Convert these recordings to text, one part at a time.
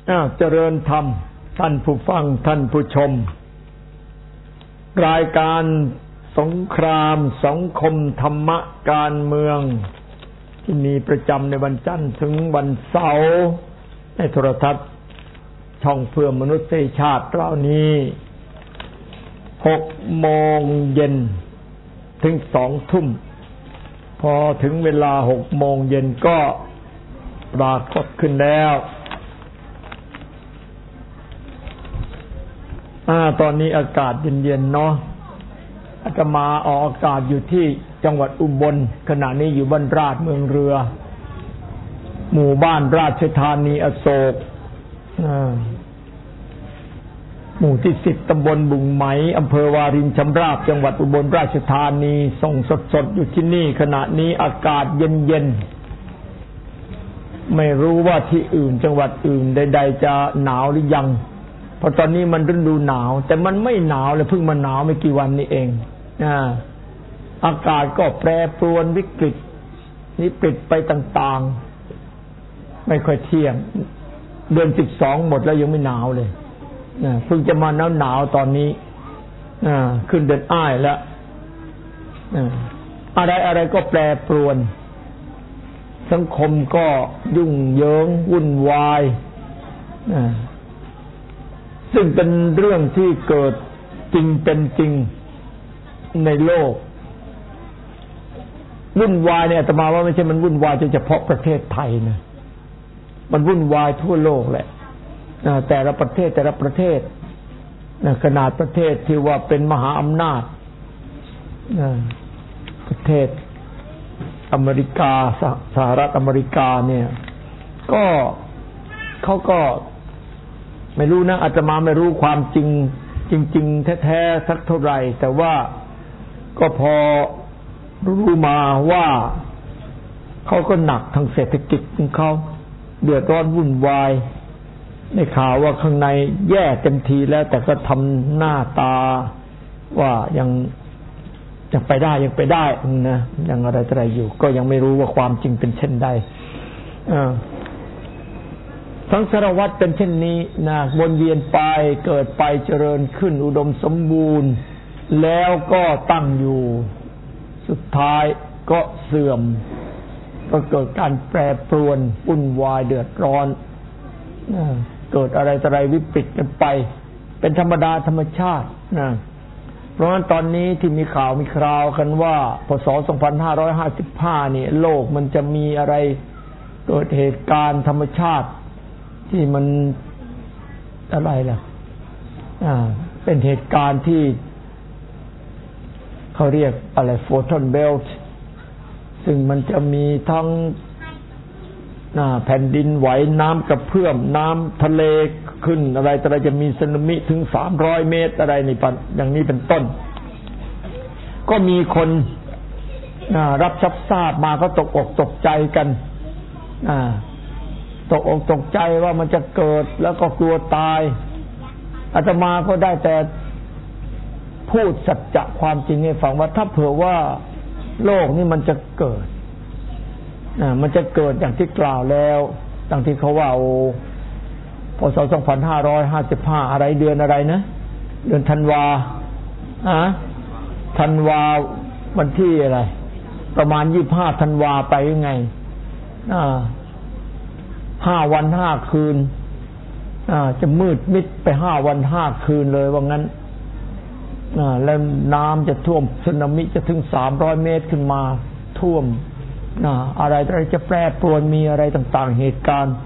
เจริญธรรมท่านผู้ฟังท่านผู้ชมรายการสงครามสังคมธรรมะการเมืองที่มีประจำในวันจันทร์ถึงวันเสาร์ในโทรทัศน์ช่องเพื่อมนุษยชาติเรานี้6 โมงเย็นถึง2 ทุ่มพอถึงเวลา6 โมงเย็นก็ปรากฏขึ้นแล้วตอนนี้อากาศเย็นๆเนาะอาตมาออกอากาศอยู่ที่จังหวัดอุบลขณะนี้อยู่บ้านราชเมืองเรือหมู่บ้านราชธานีอโศกหมู่ที่10ตำบลบุงไหมอำเภอวารินชำราบจังหวัดอุบลราชธานีส่งสดๆอยู่ที่นี่ขณะนี้อากาศเย็นๆไม่รู้ว่าที่อื่นจังหวัดอื่นใดๆจะหนาวหรือยังเพราะตอนนี้มันฤดูหนาวแต่มันไม่หนาวเลยเพิ่งมาหนาวไม่กี่วันนี้เองอากาศก็แปรปรวนวิกฤตนี้ปิดไปต่างๆไม่ค่อยเที่ยงเดือน12หมดแล้วยังไม่หนาวเลยเพิ่งจะมาหนาวตอนนี้ขึ้นเดือนอ้ายแล้วอะไรก็แปรปรวนสังคมก็ยุ่งเหยิงวุ่นวายซึ่งเป็นเรื่องที่เกิดจริงเป็นจริงในโลกวุ่นวายเนี่ยอาตมาว่าไม่ใช่มันวุ่นวายเฉพาะประเทศไทยนะมันวุ่นวายทั่วโลกแหละแต่ละประเทศขนาดประเทศที่ว่าเป็นมหาอำนาจประเทศอเมริกาสหรัฐอเมริกาเนี่ยก็เขาก็ไม่รู้นะอาตมาไม่รู้ความจริงแท้ๆสักเท่าไหร่แต่ว่าก็พอรู้มาว่าเขาก็หนักทางเศรษฐกิจของเขาเดือดร้อนวุ่นวายในข่าวว่าข้างในแย่เต็มทีแล้วแต่ก็ทำหน้าตาว่ายังไปได้นะยังอะไรอยู่ก็ยังไม่รู้ว่าความจริงเป็นเช่นใดทั้งสารวัตรเป็นเช่นนี้นะวนเวียนไปเกิดไปเจริญขึ้นอุดมสมบูรณ์แล้วก็ตั้งอยู่สุดท้ายก็เสื่อมก็เกิดการแปรปรวนวุ่นวายเดือดร้อนเกิดอะไรวิปริตกันไปเป็นธรรมดาธรรมชาตินะเพราะฉะนั้นตอนนี้ที่มีข่าวมีคราวกันว่าพศ2555นี่โลกมันจะมีอะไรเกิดเหตุการณ์ธรรมชาติที่มันอะไรล่ะเป็นเหตุการณ์ที่เขาเรียกอะไรโฟทอนเบลต์ซึ่งมันจะมีทั้งแผ่นดินไหวน้ำกระเพื่อมน้ำทะเลขึ้นอะไรแต่จะมีสึนามิถึง300 เมตรอะไรนี่อย่างนี้เป็นต้นก็มีคนรับทราบมาก็ตกอกตกใจกันตกอกตกใจว่ามันจะเกิดแล้วก็กลัวตายอาตมาก็ได้แต่พูดสัจจะความจริงให้ฟังว่าถ้าเผื่อว่าโลกนี้มันจะเกิดอย่างที่กล่าวแล้วดังที่เขาว่าพศ2555อะไรเดือนอะไรนะเดือนธันวาวันที่อะไรประมาณ25ธันวาไปยังไง5 วัน 5 คืนจะมืดมิดไป5 วัน 5 คืนเลยว่างั้นแล้วน้ำจะท่วมสึนามิจะถึง300 เมตรขึ้นมาท่วมอะไรจะแปรปรวนมีอะไรต่างๆเหตุการณ์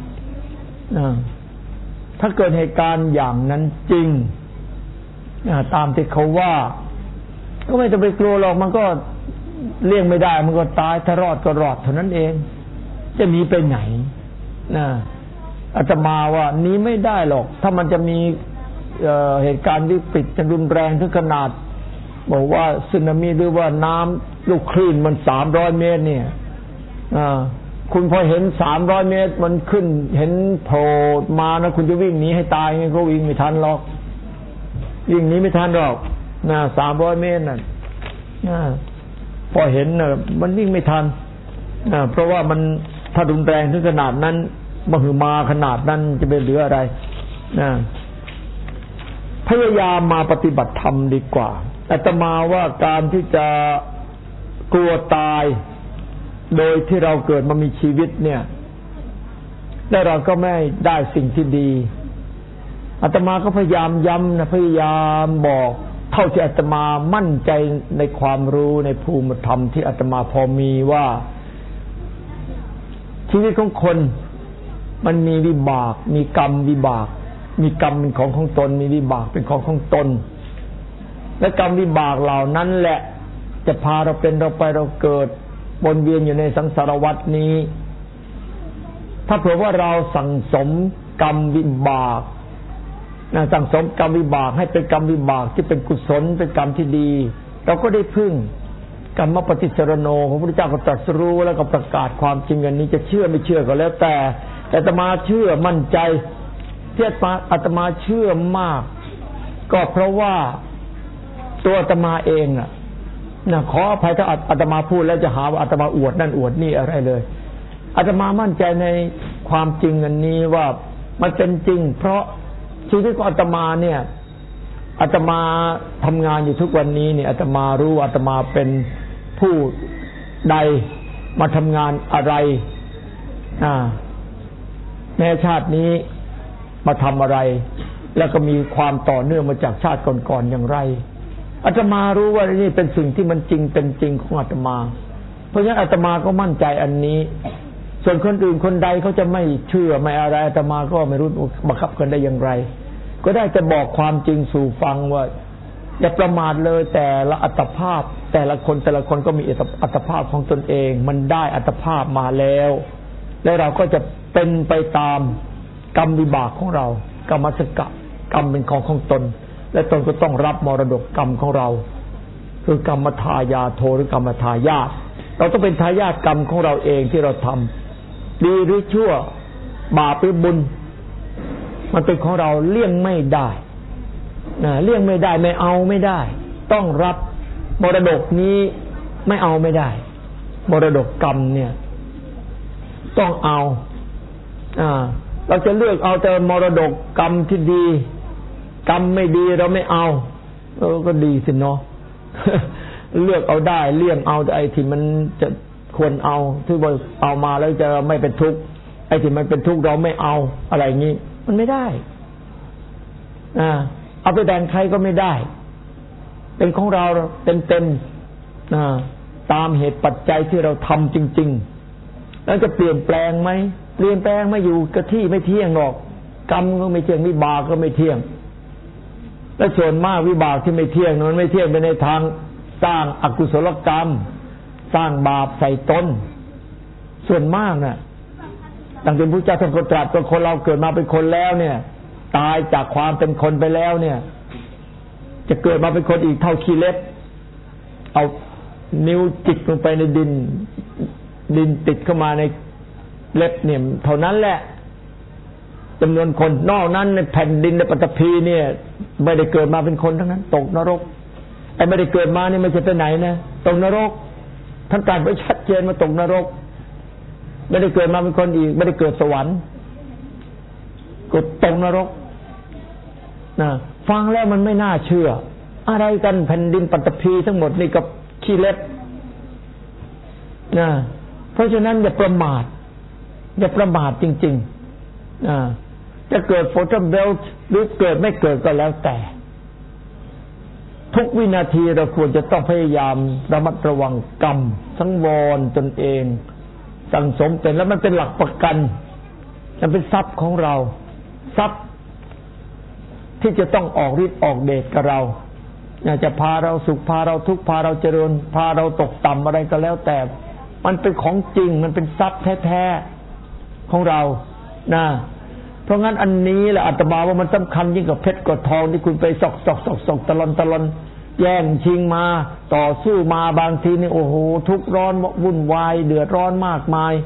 ถ้าเกิดเหตุการณ์อย่างนั้นจริงตามที่เขาว่าก็ไม่ต้องไปกลัวหรอกมันก็เลี่ยงไม่ได้มันก็ตายถ้ารอดก็รอดเท่านั้นเองจะหนีไปไหนอาตมาว่าหนีไม่ได้หรอกถ้ามันจะมีเหตุการณ์วิกฤตจะรุนแรงถึงขนาดบอกว่าสึนามิหรือว่าน้ำลูกคลื่นมัน300 เมตรเนี่ยคุณพอเห็น300 เมตรมันขึ้นเห็นโผล่มานะคุณจะวิ่งหนีให้ตายไงก็วิ่งไม่ทันหรอกวิ่งหนีไม่ทันหรอก300 เมตรนั่นพอเห็นมันวิ่งไม่ทันเพราะว่ามันถ้ารุนแรงถึงขนาดนั้นมหึมาขนาดนั้นจะไปเหลืออะไรนะพยายามมาปฏิบัติธรรมดีกว่าอาตมาว่าการที่จะกลัวตายโดยที่เราเกิดมามีชีวิตเนี่ยและเราก็ไม่ได้สิ่งที่ดีอาตมาก็พยายามย้ำนะพยายามบอกเท่าที่อาตมามั่นใจในความรู้ในภูมิธรรมที่อาตมาพอมีว่าชีวิตของคนมันมีวิบากมีกรรมวิบากมีกรรมเป็นของตนมีวิบากเป็นของตนและกรรมวิบากเหล่านั้นแหละจะพาเราเป็นเราไปเราเกิดวนเวียนอยู่ในสังสารวัฏนี้ถ้าเผื่อว่าเราสั่งสมกรรมวิบากสั่งสมกรรมวิบากให้เป็นกรรมวิบากที่เป็นกุศลเป็นกรรมที่ดีเราก็ได้พึ่งกรรมปฏิสรโนของพระพุทธเจ้าก็ตรัสรู้แล้วก็ประกาศความจริงอันนี้จะเชื่อไม่เชื่อก็แล้วแต่อาตมาเชื่อมั่นใจที่อาตมาเชื่อมากก็เพราะว่าตัวอาตมาเองน่ะขออภัยถ้าอาตมาพูดแล้วจะหาว่าอาตมาอวดนั่นอวดนี่อะไรเลยอาตมามั่นใจในความจริงอันนี้ว่ามันเป็นจริงเพราะชีวิตของอาตมาเนี่ยอาตมาทำงานอยู่ทุกวันนี้เนี่ยอาตมารู้อาตมาเป็นผู้ใดมาทำงานอะไรในชาตินี้มาทำอะไรแล้วก็มีความต่อเนื่องมาจากชาติก่อนๆอย่างไรอาตมารู้ว่านี่เป็นสิ่งที่มันจริงเป็นจริงของอาตมาเพราะฉะนั้นอาตมาก็มั่นใจอันนี้ส่วนคนอื่นคนใดเขาจะไม่เชื่อไม่อะไรอาตมาก็ไม่รู้บังคับกันได้อย่างไรก็ได้จะบอกความจริงสู่ฟังว่าอย่าประมาทเลยแต่ละอัตภาพแต่ละคนก็มีอัตภาพของตนเองมันได้อัตภาพมาแล้วและเราก็จะเป็นไปตามกรรมวิบากของเรากรรมสกะกรรมเป็นของตนและตนก็ต้องรับมรดกกรรมของเราคือกรรมทายาโทหรือกรรมทายาทเราต้องเป็นทายาทกรรมของเราเองที่เราทำดีหรือชั่วบาปหรือบุญมันเป็นของเราเลี่ยงไม่ได้เลี่ยงไม่ได้ไม่เอาไม่ได้ต้องรับมรดกนี้ไม่เอาไม่ได้มรดกกรรมเนี่ยต้องเอาเราจะเลือกเอาแต่มรดกกรรมที่ดีกรรมไม่ดีเราไม่เอาก็ดีสิเนาะ เลือกเอาได้เลี่ยงเอาแต่ไอ้ที่มันจะควรเอาที่ว่าเอามาแล้วจะไม่เป็นทุกข์ไอ้ที่มันเป็นทุกข์เราไม่เอาอะไรอย่างนี้มันไม่ได้เอาไปแบ่งใครก็ไม่ได้เป็นของเราเต็มตามเหตุปัจจัยที่เราทำจริงๆแล้วจะเปลี่ยนแปลงไหมเปลี่ยนแปลงไม่อยู่กับที่ไม่เที่ยงหรอกกรรมก็ไม่เที่ยงวิบากก็ไม่เที่ยงและส่วนมากวิบากที่ไม่เที่ยงนั้นไม่เที่ยงไปในทางสร้างอกุศลกรรมสร้างบาปใส่ตนส่วนมากน่ะดังที่พระเจ้าทรงตรัสว่าคนเราเกิดมาเป็นคนแล้วเนี่ยตายจากความเป็นคนไปแล้วเนี่ยจะเกิดมาเป็นคนอีกเท่าขี้เล็บเอานิ้วจิกลงไปในดินติดเข้ามาในเล็บเนี่ยเท่านั้นแหละจำนวนคนนอกนั้นในแผ่นดินในปฐพีเนี่ยไม่ได้เกิดมาเป็นคนทั้งนั้นตกนรกไอ้ไม่ได้เกิดมานี่ไม่ใช่ไปไหนนะตกนรกท่านตรัสไว้ชัดเจนมาตกนรกไม่ได้เกิดมาเป็นคนอีกไม่ได้เกิดสวรรค์ก็ตกนรกฟังแล้วมันไม่น่าเชื่ออะไรกันแผ่นดินปฐพีทั้งหมดนี่กับขี้เล็บเพราะฉะนั้นอย่าประมาทจริงๆจะเกิดโฟโตเบลต์หรือเกิดไม่เกิดก็แล้วแต่ทุกวินาทีเราควรจะต้องพยายามระมัดระวังกรรมสังวรตนเองสั่งสมเป็นแล้วมันเป็นหลักประกันมันเป็นทรัพย์ของเราทรัพย์ที่จะต้องออกฤทธิ์ออกเดชกับเราจะพาเราสุขพาเราทุกข์พาเราเจริญพาเราตกต่ำอะไรก็แล้วแต่มันเป็นของจริงมันเป็นทรัพย์แท้ๆของเราเพราะงั้นอันนี้แหละอาตมาว่ามันสำคัญยิ่งกว่าเพชรกว่าทองที่คุณไปสอกตะลอนแย่งชิงมาต่อสู้มาบางทีนี่โอ้โหทุกข์ร้อนวุ่นวายเดือดร้อนมากมาย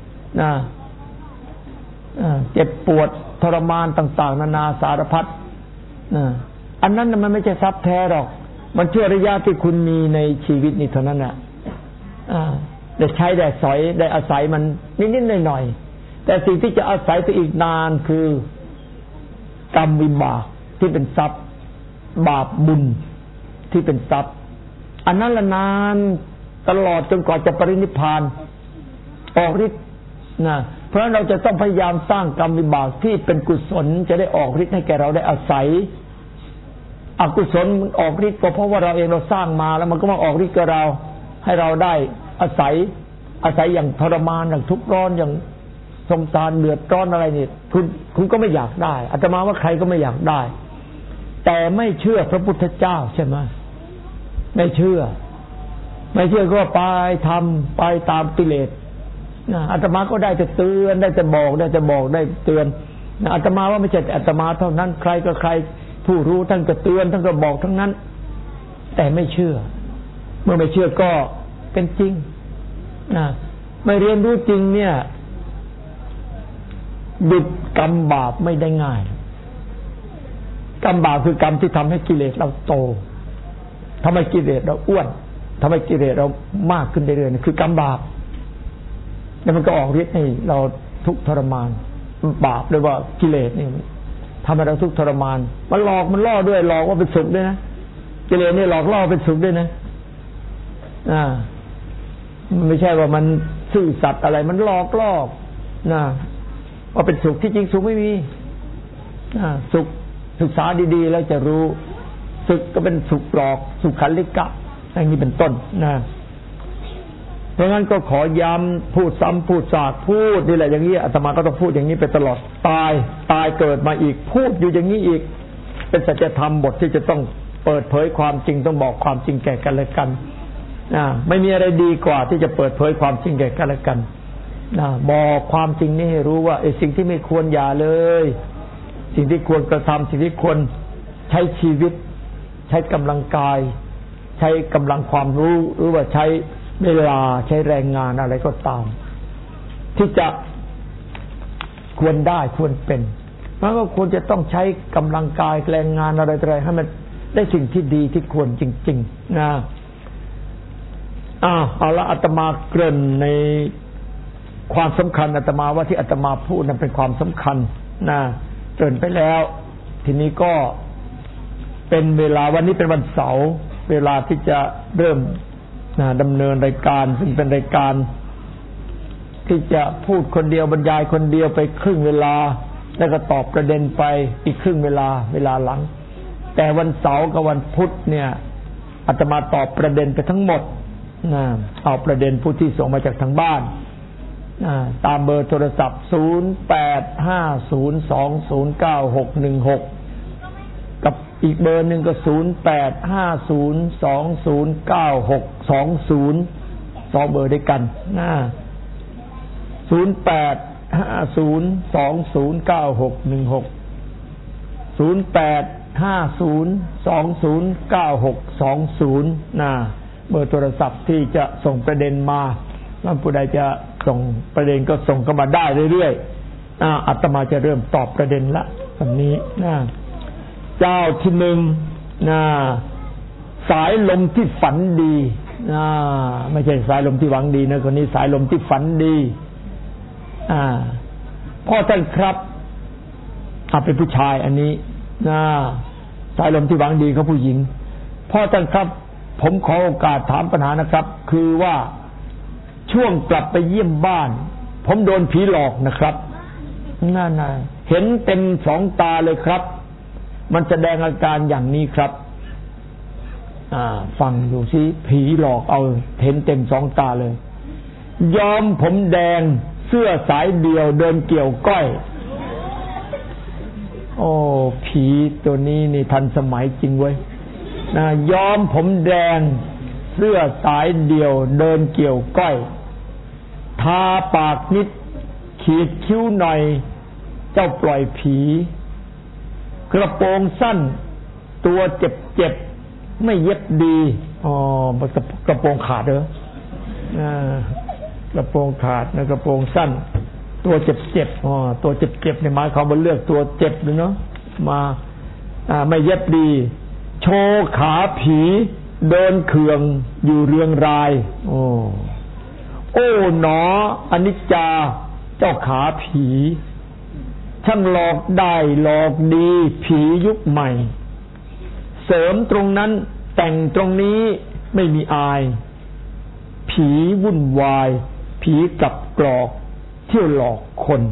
เจ็บปวดทรมานต่างๆนานาสารพัดอันนั้นมันไม่ใช่ทรัพย์แท้หรอกมันชั่วระยะที่คุณมีในชีวิตนี้เท่านั้นได้ใช้ได้สอยได้อาศัยมันนิดๆหน่อยๆแต่สิ่งที่จะอาศัยไปอีกนานคือกรรมวิบากที่เป็นทรัพย์บาปบุญที่เป็นทรัพย์อันนั้นละนานตลอดจนกว่าจะปรินิพพานออกฤทธิ์นะเพราะฉะนั้นเราจะต้องพยายามสร้างกรรมวิบากที่เป็นกุศลจะได้ออกฤทธิ์ให้แก่เราได้อาศัยอกุศลมันออกฤทธิ์ก็เพราะว่าเราเองเราสร้างมาแล้วมันก็มาออกฤทธิ์กับเราให้เราได้อาศัยอย่างทรมานอย่างทุกข์ร้อนอย่างสงสารเดือดร้อนอะไรนี่คุณก็ไม่อยากได้อาตมาว่าใครก็ไม่อยากได้แต่ไม่เชื่อพระพุทธเจ้าใช่ไหมไม่เชื่อก็ไปทำไปตามกิเลสอาตมาก็ได้แต่เตือนได้แต่บอกได้เตือนอาตมาว่าไม่ใช่แต่อาตมาเท่านั้นใครก็ใครผู้รู้ท่านก็เตือนท่านก็บอกทั้งนั้นแต่ไม่เชื่อเมื่อไม่เชื่อก็เป็นจริงไม่เรียนรู้จริงเนี่ยหยุดกรรมบาปไม่ได้ง่ายกรรมบาปคือกรรมที่ทำให้กิเลสเราโตทำให้กิเลสเราอ้วนทำให้กิเลสเรามากขึ้นเรื่อยๆคือกรรมบาปแล้วมันก็ออกฤทธิ์ให้เราทุกข์ทรมานบาปด้วยว่ากิเลสนี่ทำให้เราทุกข์ทรมานมันหลอกมันล่อด้วยหลอกว่าเป็นสุขด้วยนะกิเลสนี่หลอกล่อเป็นสุขด้วยนะมันไม่ใช่ว่ามันซื่อสัตย์อะไรมันหลอกล่อว่าเป็นสุขที่จริงสุขไม่มีสุขศึกษาดีๆแล้วจะรู้สุขก็เป็นสุขหลอกสุขขันลิกะอย่างนี้เป็นต้นเพราะงั้นก็ขอย้ำพูดซ้ำพูดซากพูดนี่แหละอย่างนี้อาตมาก็ต้องพูดอย่างนี้ไปตลอดตายเกิดมาอีกพูดอยู่อย่างนี้อีกเป็นสัจธรรมบทที่จะต้องเปิดเผยความจริงต้องบอกความจริงแก่กันและกันไม่มีอะไรดีกว่าที่จะเปิดเผยความจริงแก่กันและกันบอกความจริงนี่ให้รู้ว่าสิ่งที่ไม่ควรอย่าเลยสิ่งที่ควรกระทำสิ่งที่ควรใช้ชีวิตใช้กำลังกายใช้กำลังความรู้หรือว่าใช้เวลาใช้แรงงานอะไรก็ตามที่จะควรได้ควรเป็นมันก็ควรจะต้องใช้กำลังกายแรงงานอะไรให้มันได้สิ่งที่ดีที่ควรจริงๆเอาละอาตมาเกริ่นในความสำคัญอาตมาว่าที่อาตมาพูดนั้นเป็นความสำคัญเกริ่นไปแล้วทีนี้ก็เป็นเวลาวันนี้เป็นวันเสาร์เวลาที่จะเริ่มดำเนินรายการซึ่งเป็นรายการที่จะพูดคนเดียวบรรยายคนเดียวไปครึ่งเวลาแล้วก็ตอบประเด็นไปอีกครึ่งเวลาหลังแต่วันเสาร์กับวันพุธเนี่ยอาตมาตอบประเด็นไปทั้งหมดเอาประเด็นผู้ที่ส่งมาจากทางบ้านตามเบอร์โทรศัพท์0850209616กับอีกเบอร์หนึ่งก็0850209620 2เบอร์ด้วยกัน0850209616 0850209620เบอร์โทรศัพท์ที่จะส่งประเด็นมาแล้วผู้ใดจะส่งประเด็นก็ส่งเข้ามาได้เรื่อยๆอาตมาจะเริ่มตอบประเด็นละวันนี้เจ้าที่หนึ่งสายลมที่ฝันดีไม่ใช่สายลมที่หวังดีนะคนนี้สายลมที่ฝันดีพ่อท่านครับเป็นผู้ชายอันนี้สายลมที่หวังดีเขาผู้หญิงพ่อท่านครับผมขอโอกาสถามปัญหานะครับคือว่าช่วงกลับไปเยี่ยมบ้านผมโดนผีหลอกนะครับนั่นเห็นเต็มสองตาเลยครับมันแสดงอาการอย่างนี้ครับฟังดูสิผีหลอกเอาเห็นเต็มสองตาเลยย้อมผมแดงเสื้อสายเดียวเดินเกี่ยวก้อยโอ้ผีตัวนี้นี่ทันสมัยจริงเว้ยย้อมผมแดงเสื้อสายเดียวเดินเกี่ยวก้อยทาปากนิดขีดคิ้วหน่อยเจ้าปล่อยผีกระโปรงสั้นตัวเจ็บไม่เย็บดีกระโปรงขาดเหรอกระโปรงขาดนะกระโปรงสั้นตัวเจ็บตัวเจ็บในหมายความว่าเลือกตัวเจ็บเลยเนาะมาไม่เย็บดีโชว์ขาผีเดินเคืองอยู่เรืองรายโอ้หนออนิจจาเจ้าขาผีช่างหลอกได้หลอกดีผียุคใหม่เสริมตรงนั้นแต่งตรงนี้ไม่มีอายผีวุ่นวายผีกลับกรอกเที่ยวหลอกคน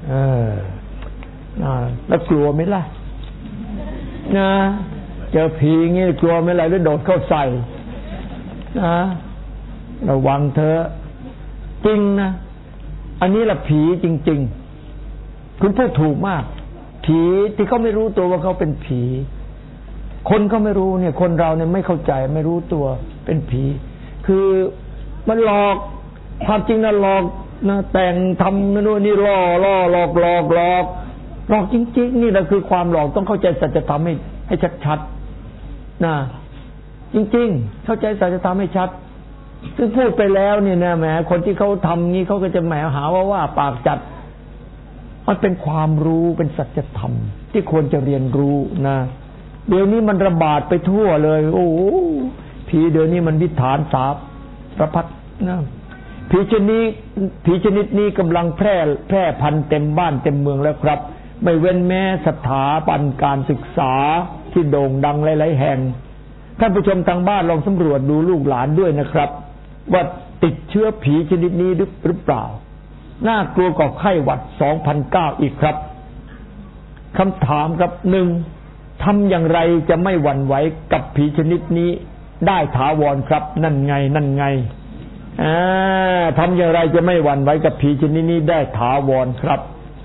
แล้วกลัวไหมล่ะนะเจอผีงี้กลัวไหมล่ะหรือโดดเข้าใส่นะระวังเธอจริงนะอันนี้ละผีจริงๆคุณพูดถูกมากผีที่เขาไม่รู้ตัวว่าเขาเป็นผีคนเขาไม่รู้เนี่ยคนเราเนี่ยไม่เข้าใจไม่รู้ตัวเป็นผีคือมันหลอกความจริงนะหลอกนะแต่งทำนู่นนี่ล่อหลอกจริงๆนี่แหละคือความหลอกต้องเข้าใจสัจธรรมให้ชัดๆนะจริงๆเข้าใจสัจธรรมให้ชัดซึ่งพูดไปแล้วเนี่ยนะแหมคนที่เขาทำงี้เขาก็จะแหมหาว่าปากจัดมันเป็นความรู้เป็นสัจธรรมที่ควรจะเรียนรู้นะเดี๋ยวนี้มันระบาดไปทั่วเลยโอ้ผีเดี๋ยวนี้มันวิถานสาสารพัดนะผีชนิดนี้กำลังแพร่พันธุ์เต็มบ้านเต็มเมืองแล้วครับไม่เว้นแม้สถาบันการศึกษาที่โด่งดังหลายๆแห่งท่านผู้ชมทางบ้านลองสำรวจดูลูกหลานด้วยนะครับว่าติดเชื้อผีชนิดนี้หรือเปล่าน่ากลัวกว่าไข้หวัด 2009 อีกครับคำถามครับ1ทำอย่างไรจะไม่หวั่นไหวกับผีชนิดนี้ได้ถาวรครับนั่นไงทำอย่างไรจะไม่หวั่นไหวกับผีชนิดนี้ได้ถาวรครับ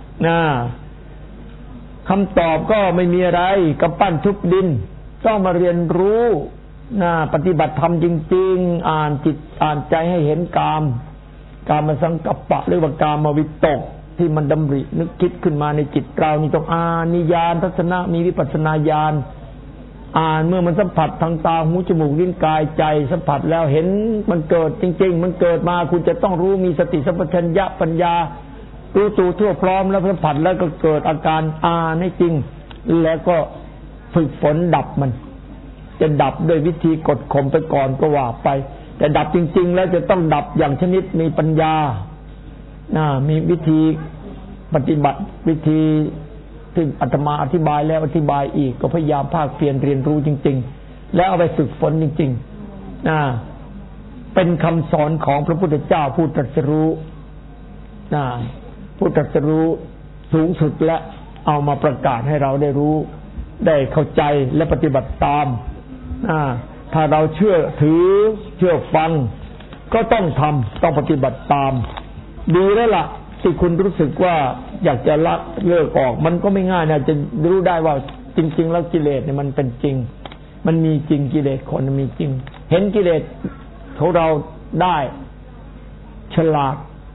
คำตอบก็ไม่มีอะไรกำปั้นทุบดินต้องมาเรียนรู้ปฏิบัติธรรมจริงๆอ่านจิตอ่านใจให้เห็นกามมสังกัปปะหรือว่ากามวิตกที่มันดำรินึกคิดขึ้นมาในจิตเรานี่ต้องอ่านนิยานทัศนะมีวิปัสสนาญาณอ่านเมื่อมันสัมผัสทางตาหูจมูกลิ้นกายใจสัมผัสแล้วเห็นมันเกิดจริงๆมันเกิดมาคุณจะต้องรู้มีสติสัมปชัญญะปัญญารู้ตัวทั่วพร้อมแล้วสัมผัสแล้วก็เกิดอาการอ่านให้จริงแล้วก็ฝึกฝนดับมันจะดับด้วยวิธีกดข่มไปก่อนก็ว่าไปแต่ดับจริงๆแล้วจะต้องดับอย่างชนิดมีปัญญามีวิธีปฏิบัติวิธีที่อาตมาอธิบายแล้วอธิบายอีกก็พยายามภาคเพียรเรียนรู้จริงๆแล้วเอาไปฝึกฝนจริงๆเป็นคำสอนของพระพุทธเจ้าผู้ตรัสรู้ผู้ตรัสรู้สูงสุดและเอามาประกาศให้เราได้รู้ได้เข้าใจและปฏิบัติตามถ้าเราเชื่อถือเชื่อฟังก็ต้องทำต้องปฏิบัติตามดีแล้วล่ะที่คุณรู้สึกว่าอยากจะละเลิกออกมันก็ไม่ง่ายนะจะรู้ได้ว่าจริงๆแล้วกิเลสเนี่ยมันเป็นจริงมันมีจริงกิเลสคนมีจริงเห็นกิเลสของเราได้ฉลาด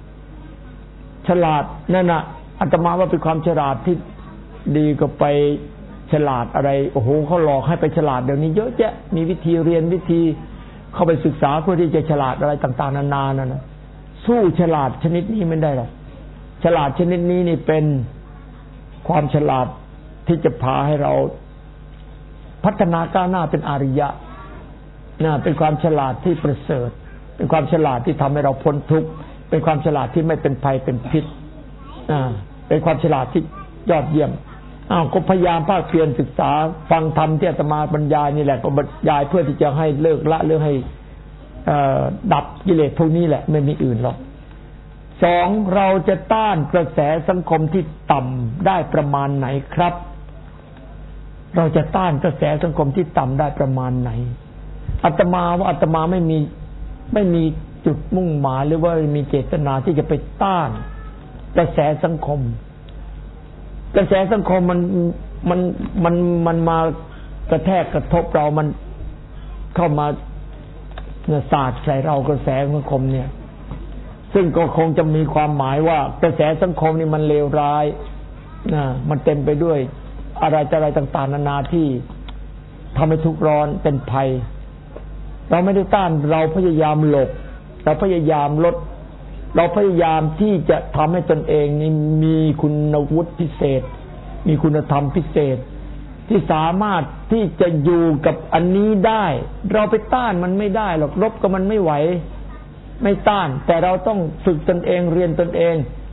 นั่นน่ะอาตมาว่าเป็นความฉลาดที่ดีกว่าไปฉลาดอะไรโอ้โหเขาหลอกให้ไปฉลาดเดี๋ยวนี้เยอะแยะมีวิธีเรียนวิธีเข้าไปศึกษาเพื่อที่จะฉลาดอะไรต่างๆนานานั่นนะสู้ฉลาดชนิดนี้ไม่ได้หรอกฉลาดชนิดนี้นี่เป็นความฉลาดที่จะพาให้เราพัฒนาก้าวหน้าเป็นอริยะเป็นความฉลาดที่ประเสริฐเป็นความฉลาดที่ทำให้เราพ้นทุกข์เป็นความฉลาดที่ไม่เป็นภัยเป็นพิษเป็นความฉลาดที่ยอดเยี่ยมก็พยายามภาคเพียรศึกษาฟังธรรมที่อาตมาบรรยายนี่แหละก็บรรยายเพื่อที่จะให้เลิกละเรื่องให้ดับกิเลสพวกนี้แหละไม่มีอื่นหรอก2เราจะต้านกระแสสังคมที่ต่ำได้ประมาณไหนครับเราจะต้านกระแสสังคมที่ต่ำได้ประมาณไหนอาตมาว่าอาตมาไม่มีจุดมุ่งหมายหรือว่ามีเจตนาที่จะไปต้านกระแสสังคมกระแสสังคมมันมากระแทกกระทบเรามันเข้ามาสาดใส่เรากระแสสังคมเนี่ยซึ่งก็คงจะมีความหมายว่ากระแสสังคมนี่มันเลวร้ายมันเต็มไปด้วยอะไรต่างๆนานาที่ทำให้ทุกข์ร้อนเป็นภัยเราไม่ได้ต้านเราพยายามหลบเราพยายามลดเราพยายามที่จะทำให้ตนเองนี่มีคุณวุฒิพิเศษมีคุณธรรมพิเศษที่สามารถที่จะอยู่กับอันนี้ได้เราไปต้านมันไม่ได้หรอกรบกับมันไม่ไหวไม่ต้านแต่เราต้องฝึกตนเองเรียนตนเอง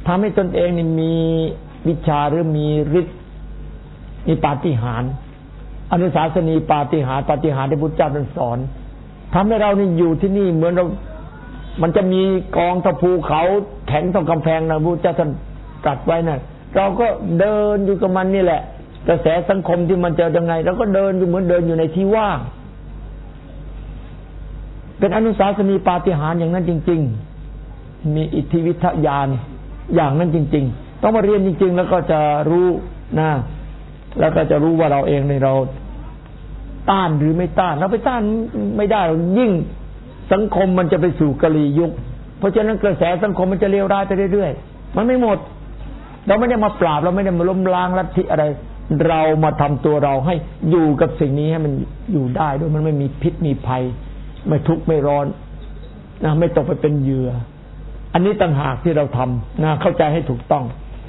ทำให้ตนเองนี่มีวิชาหรือมีฤทธิ์มีปาฏิหาริย์อนุสาสนีปาฏิหาริย์ที่พุทธเจ้าท่านสอนทำให้เรานี่อยู่ที่นี่เหมือนเรามันจะมีกองตะภูเขาแข็งต้องกำแพงนะพุทธเจ้าท่านตรัสไว้นะเราก็เดินอยู่กับมันนี่แหละกระแสสังคมที่มันจะยังไงเราก็เดินอยู่เหมือนเดินอยู่ในที่ว่างเป็นอนุสาสนีปาฏิหาริย์อย่างนั้นจริงๆมีอิทธิวิทยานอย่างนั้นจริงๆต้องมาเรียนจริงๆแล้วก็จะรู้นะแล้วก็จะรู้ว่าเราเองในเราต้านหรือไม่ต้านเราไปต้านไม่ได้ยิ่งสังคมมันจะไปสู่กลียุคเพราะฉะนั้นกระแสสังคมมันจะเลวร้ายไปเรื่อยๆมันไม่หมดเราไม่ได้มาปราบเราไม่ได้มาล้มล้างลัทธิอะไรเรามาทำตัวเราให้อยู่กับสิ่งนี้ให้มันอยู่ได้ด้วยมันไม่มีพิษมีภัยไม่ทุกข์ไม่ร้อนนะไม่ตกไปเป็นเหยื่ออันนี้ต่างหากที่เราทำนะเข้าใจให้ถูกต้อง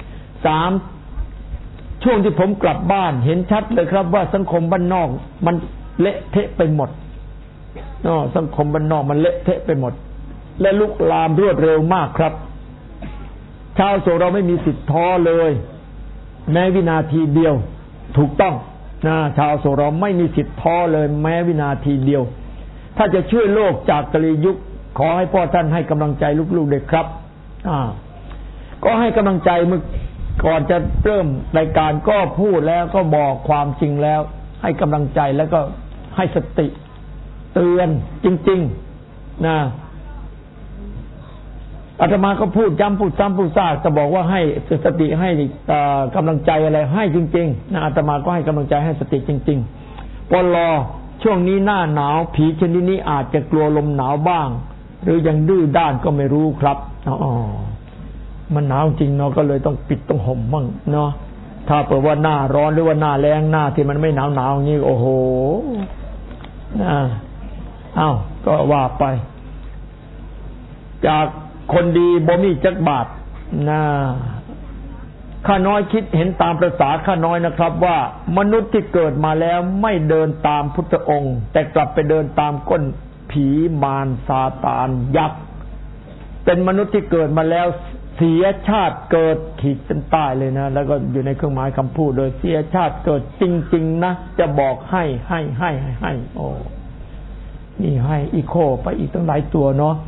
3ช่วงที่ผมกลับบ้านเห็นชัดเลยครับว่าสังคมบ้านนอกมันเละเทะไปหมดสังคมบ้านนอกมันเละเทะไปหมดและลุกลามรวดเร็วมากครับชาวโสเราไม่มีสิทธิ์ท้อเลยแม้วินาทีเดียวถูกต้องนะชาวโสเราไม่มีสิทธิ์ท้อเลยแม้วินาทีเดียวถ้าจะช่วยโลกจากกลียุคขอให้พ่อท่านให้กำลังใจลูกๆด้วยครับก็ให้กำลังใจเมื่อก่อนจะเริ่มรายการก็พูดแล้วก็บอกความจริงแล้วให้กำลังใจแล้วก็ให้สติเตือนจริงๆนะอาตมาก็พูดย้ำพูดซ้ำพูดซากจะบอกว่าให้สติให้กำลังใจอะไรให้จริงๆนะอาตมาก็ให้กำลังใจให้สติจริงๆปลช่วงนี้หน้าหนาวผีชนิดนี้อาจจะกลัวลมหนาวบ้างหรือยังดื้อด้านก็ไม่รู้ครับมันหนาวจริงเนาะก็เลยต้องปิดต้องห่มบ้างเนาะถ้าเปิดว่าหน้าร้อนหรือว่าหน้าแล้งหน้าที่มันไม่หนาวอย่างนี้โอ้โหก็ว่าไปจากคนดีบ่มีจักบาทข้าน้อยคิดเห็นตามประสาข้าน้อยนะครับว่ามนุษย์ที่เกิดมาแล้วไม่เดินตามพุทธองค์แต่กลับไปเดินตามก้นผีมารซาตานยักษ์เป็นมนุษย์ที่เกิดมาแล้วเสียชาติเกิดขีดเส้นใต้เลยนะแล้วก็อยู่ในเครื่องหมายคำพูดโดยเสียชาติเกิดจริงๆนะจะบอกให้โอ้นี่ให้อีโคไปอีกตั้งหลายตัวเนาะ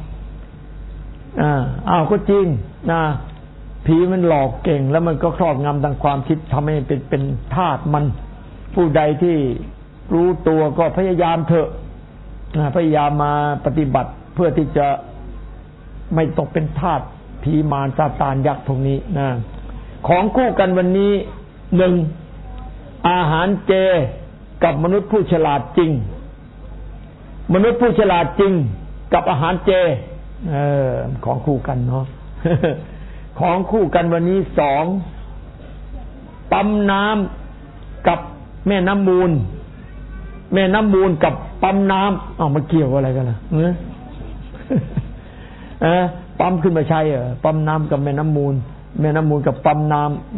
ก็จริงนะผีมันหลอกเก่งแล้วมันก็ครอบงำทางความคิดทำให้เป็นทาสมันผู้ใดที่รู้ตัวก็พยายามเถอะพยายามมาปฏิบัติเพื่อที่จะไม่ตกเป็นทาสผีมารซาตานยักษ์พวกนี้นะของคู่กันวันนี้1อาหารเจกับมนุษย์ผู้ฉลาดจริงมนุษย์ผู้ฉลาดจริงกับอาหารเจของคู่กันเนาะ ของคู่กันวันนี้2ปั๊มน้ำกับแม่น้ำมูลกับปั๊มน้ำมันเกี่ยวอะไรกันล่ะปั๊มขึ้นมาใช่ปั๊มน้ำกับแม่น้ำมูลกับปั๊มน้ำ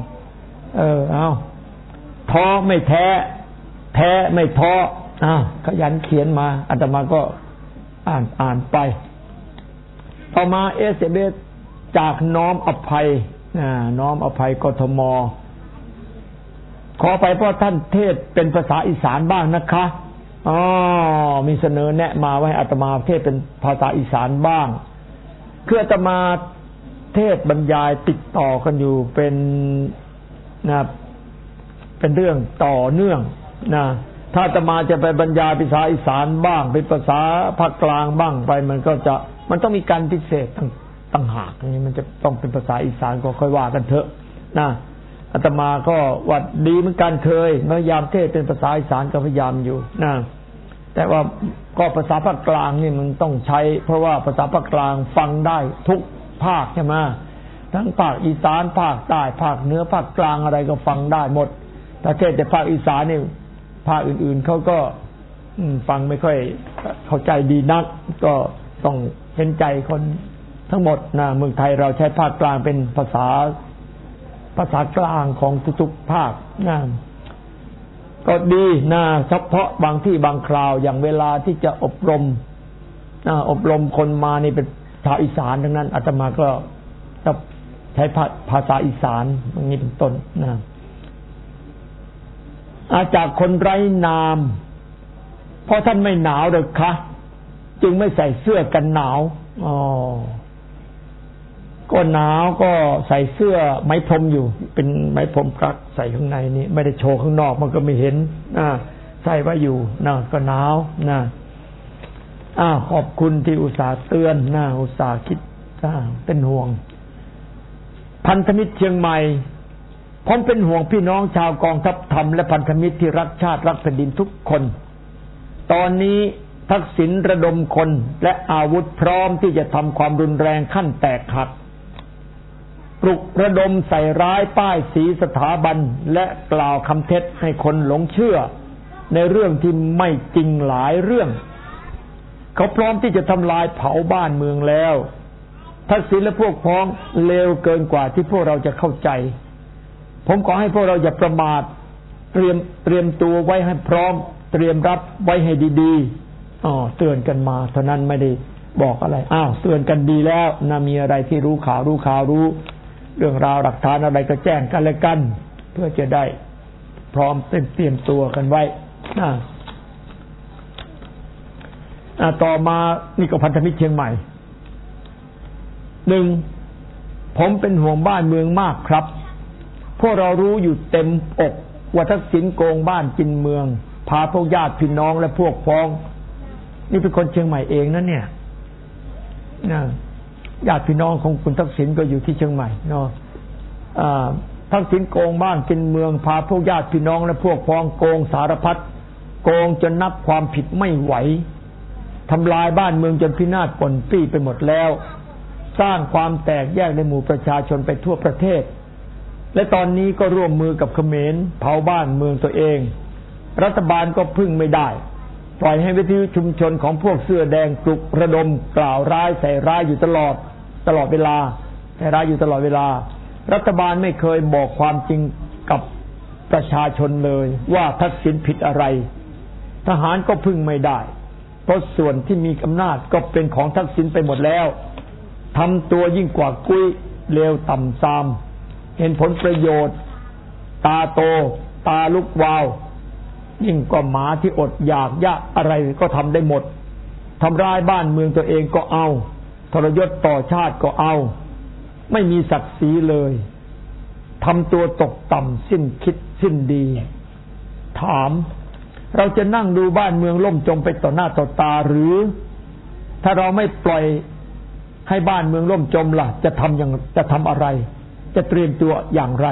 ท้อไม่แท้ไม่ท้อขยันเขียนมาอาตมาก็อ่านไปต่อมาSMS จากน้อมอภัยกทมขอไปเพราะท่านเทศเป็นภาษาอีสานบ้างนะคะมีเสนอแนะมาว่าให้อาตมาเทศเป็นภาษาอีสานบ้างคืออาตมาเทศบรรยายติดต่อกันอยู่เป็นเรื่องต่อเนื่องนะถ้าอาตมาจะไปบรรยายภาษาอีสานบ้างเป็นภาษาภาคกลางบ้างไปมันต้องมีการพิเศษต่างหากนี่มันจะต้องเป็นภาษาอีสานก็ค่อยว่ากันเถอะนะอาตมาก็ว่าดีเหมือนกันเคยพยายามเทศเป็นภาษาอีสานก็พยายามอยู่นะแต่ว่าก็ภาษาภาคกลางนี่มันต้องใช้เพราะว่าภาษาภาคกลางฟังได้ทุกภาคใช่ไหมทั้งภาคอีสานภาคใต้ภาคเหนือภาคกลางอะไรก็ฟังได้หมดแต่เทศแต่ภาคอีสานนี่ภาคอื่นๆเขาก็ฟังไม่ค่อยเข้าใจดีนักก็ต้องเห็นใจคนทั้งหมดนะเมืองไทยเราใช้ภาคกลางเป็นภาษากลางของทุกๆภาคนะก็ดีนะเฉพาะบางที่บางคราวอย่างเวลาที่จะอบรมคนมานี่เป็นชาวอีสานทั้งนั้นอาตมาก็จะใช้ภาษาอีสานอย่างนี้เป็นต้นนะจากคนไร้นามเพราะท่านไม่หนาวหรอกคะจึงไม่ใส่เสื้อกันหนาวก็หนาวก็ใส่เสื้อไหมพรมอยู่เป็นไหมพรมกั๊กใส่ข้างในนี่ไม่ได้โชว์ข้างนอกมันก็ไม่เห็นใส่ไว้อยู่นะก็หนาวนะขอบคุณที่อุตส่าห์เตือนนะอุตส่าห์คิดเป็นห่วงพันธมิตรเชียงใหม่ผมเป็นห่วงพี่น้องชาวกองทัพธรรมและพันธมิตรที่รักชาติรักแผ่นดินทุกคนตอนนี้ทักษิณระดมคนและอาวุธพร้อมที่จะทำความรุนแรงขั้นแตกหักปลุกระดมใส่ร้ายป้ายสีสถาบันและกล่าวคำเท็จให้คนหลงเชื่อในเรื่องที่ไม่จริงหลายเรื่องเขาพร้อมที่จะทำลายเผาบ้านเมืองแล้วทักษิณและพวกพ้องเลวเกินกว่าที่พวกเราจะเข้าใจผมขอให้พวกเราอย่าประมาทเตรียมตัวไว้ให้พร้อมเตรียมรับไว้ให้ดีๆเตือนกันมาเท่านั้นไม่ได้บอกอะไรเตือนกันดีแล้วนะมีอะไรที่รู้ข่าวรู้เรื่องราวหลักฐานอะไรก็แจ้งกันและกันเพื่อจะได้พร้อมเตรียมตัวกันไว้ต่อมานี่ก็พันธมิตรเชียงใหม่ผมเป็นห่วงบ้านเมืองมากครับพวกเรารู้อยู่เต็มอกว่าทักษิณโกงบ้านกินเมืองพาพวกญาติพี่น้องและพวกพ้องนี่เป็นคนเชียงใหม่เองนะเนี่ยญาติพี่น้องของคุณทักษิณก็อยู่ที่เชียงใหม่เนาะทักษิณโกงบ้านกินเมืองพาพวกญาติพี่น้องและพวกพ้องโกงสารพัดโกงจนนับความผิดไม่ไหวทำลายบ้านเมืองจนพินาศป่นปี้ไปหมดแล้วสร้างความแตกแยกในหมู่ประชาชนไปทั่วประเทศและตอนนี้ก็ร่วมมือกับเขมรเผาบ้านเมืองตัวเองรัฐบาลก็พึ่งไม่ได้ปล่อยให้วิทยุชุมชนของพวกเสื้อแดงปลุกระดมกล่าวร้ายใส่ร้ายอยู่ตลอดเวลาใส่ร้ายอยู่ตลอดเวลารัฐบาลไม่เคยบอกความจริงกับประชาชนเลยว่าทักษิณผิดอะไรทหารก็พึ่งไม่ได้เพราะส่วนที่มีอำนาจก็เป็นของทักษิณไปหมดแล้วทำตัวยิ่งกว่ากุ้ยเลวต่ำทรามเห็นผลประโยชน์ตาโตตาลุกวาวยิ่งกว่าหมาที่อดอยากยะอะไรก็ทำได้หมดทำร้ายบ้านเมืองตัวเองก็เอาทรยศต่อชาติก็เอาไม่มีศักดิ์ศรีเลยทำตัวตกต่ำสิ้นคิดสิ้นดีถามเราจะนั่งดูบ้านเมืองล่มจมไปต่อหน้าต่อตาหรือถ้าเราไม่ปล่อยให้บ้านเมืองล่มจมล่ะจะทำอะไรจะเตรียมตัวอย่างไร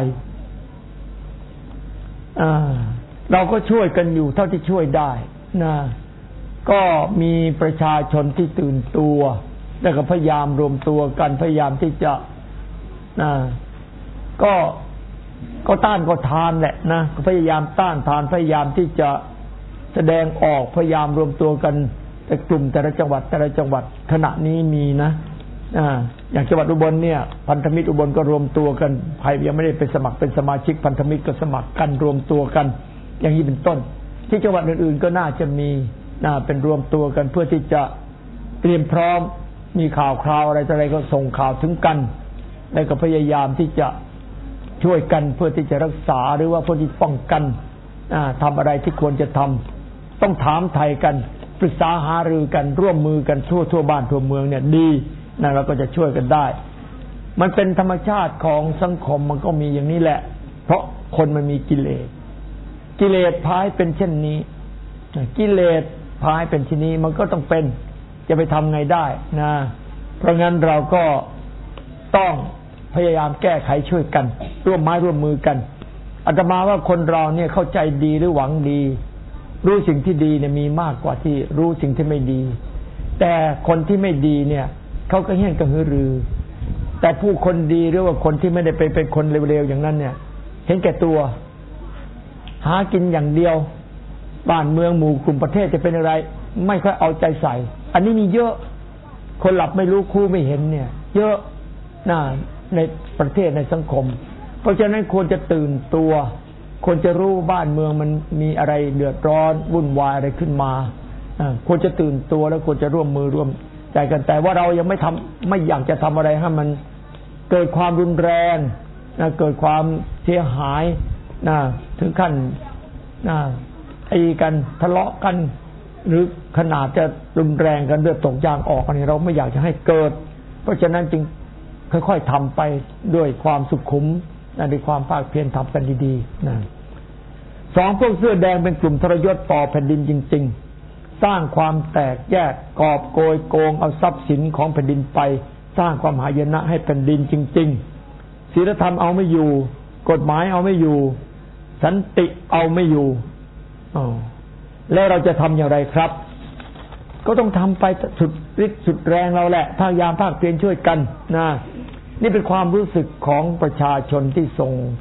เราก็ช่วยกันอยู่เท่าที่ช่วยได้นะก็มีประชาชนที่ตื่นตัวแล้วก็พยายามรวมตัวกันพยายามที่จะก็ต้านก็ทานแหละนะก็พยายามต้านทานพยายามที่จะแสดงออกพยายามรวมตัวกันแต่กลุ่มแต่ละจังหวัดขณะนี้มีนะอย่างจังหวัดอุบลเนี่ยพันธมิตรอุบลก็รวมตัวกันใครยังไม่ได้ไปสมัครเป็นสมาชิกพันธมิตรก็สมัครกันรวมตัวกันอย่างนี้เป็นต้นที่จังหวัดอื่นๆก็น่าจะมีเป็นรวมตัวกันเพื่อที่จะเตรียมพร้อมมีข่าวคราวอะไรก็ส่งข่าวถึงกันแล้วก็พยายามที่จะช่วยกันเพื่อที่จะรักษาหรือว่าเพื่อที่ป้องกันทำอะไรที่ควรจะทำต้องถามไทยกันปรึกษาหารือกันร่วมมือกันทั่วบ้านทั่วเมืองเนี่ยดีนะเราก็จะช่วยกันได้มันเป็นธรรมชาติของสังคมมันก็มีอย่างนี้แหละเพราะคนมันมีกิเลสพาให้เป็นเช่นนี้กิเลสพาให้เป็นที่นี้มันก็ต้องเป็นจะไปทำไงได้นะเพราะงั้นเราก็ต้องพยายามแก้ไขช่วยกันร่วมไม้ร่วมมือกันอาตมาว่าคนเราเนี่ยเข้าใจดีหรือหวังดีรู้สิ่งที่ดีเนี่ยมีมากกว่าที่รู้สิ่งที่ไม่ดีแต่คนที่ไม่ดีเนี่ยเขาก็เหี้ยนกระหือรือแต่ผู้คนดีหรือว่าคนที่ไม่ได้เป็นคนเร็วๆอย่างนั้นเนี่ยเห็นแก่ตัวหากินอย่างเดียวบ้านเมืองหมู่กลุ่มประเทศจะเป็นอะไรไม่ค่อยเอาใจใส่อันนี้มีเยอะคนหลับไม่รู้คู่ไม่เห็นเนี่ยเยอะในประเทศในสังคมเพราะฉะนั้นควรจะตื่นตัวควรจะรู้บ้านเมืองมันมีอะไรเดือดร้อนวุ่นวายอะไรขึ้นมาควรจะตื่นตัวแล้วควรจะร่วมมือร่วมใจกันแต่ว่าเรายังไม่อยากจะทำอะไรให้มันเกิดความรุนแรงเกิดความเสียหายถึงขั้นตีกันทะเลาะกันหรือขนาดจะรุนแรงกันเลือดตกยางออกอันนี้เราไม่อยากจะให้เกิดเพราะฉะนั้นจึงค่อยๆทำไปด้วยความสุขุมด้วยความภาคเพียรทำกันดีๆ 2พวกเสื้อแดงเป็นกลุ่มทรยศต่อแผ่นดินจริงๆสร้างความแตกแยกกอบโกยโกงเอาทรัพย์สินของแผ่นดินไปสร้างความหายนะให้แผ่นดินจริงๆศีลธรรมเอาไม่อยู่กฎหมายเอาไม่อยู่สันติเอาไม่อยู่แล้วเราจะทำอย่างไรครับก็ต้องทำไปสุดฤทธิ์สุดแรงเราแหละพยายามภาคเพียรช่วยกันนี่เป็นความรู้สึกของประชาชนที่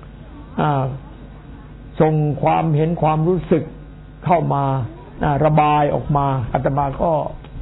ส่งความเห็นความรู้สึกเข้ามาระบายออกมาอาตมาก็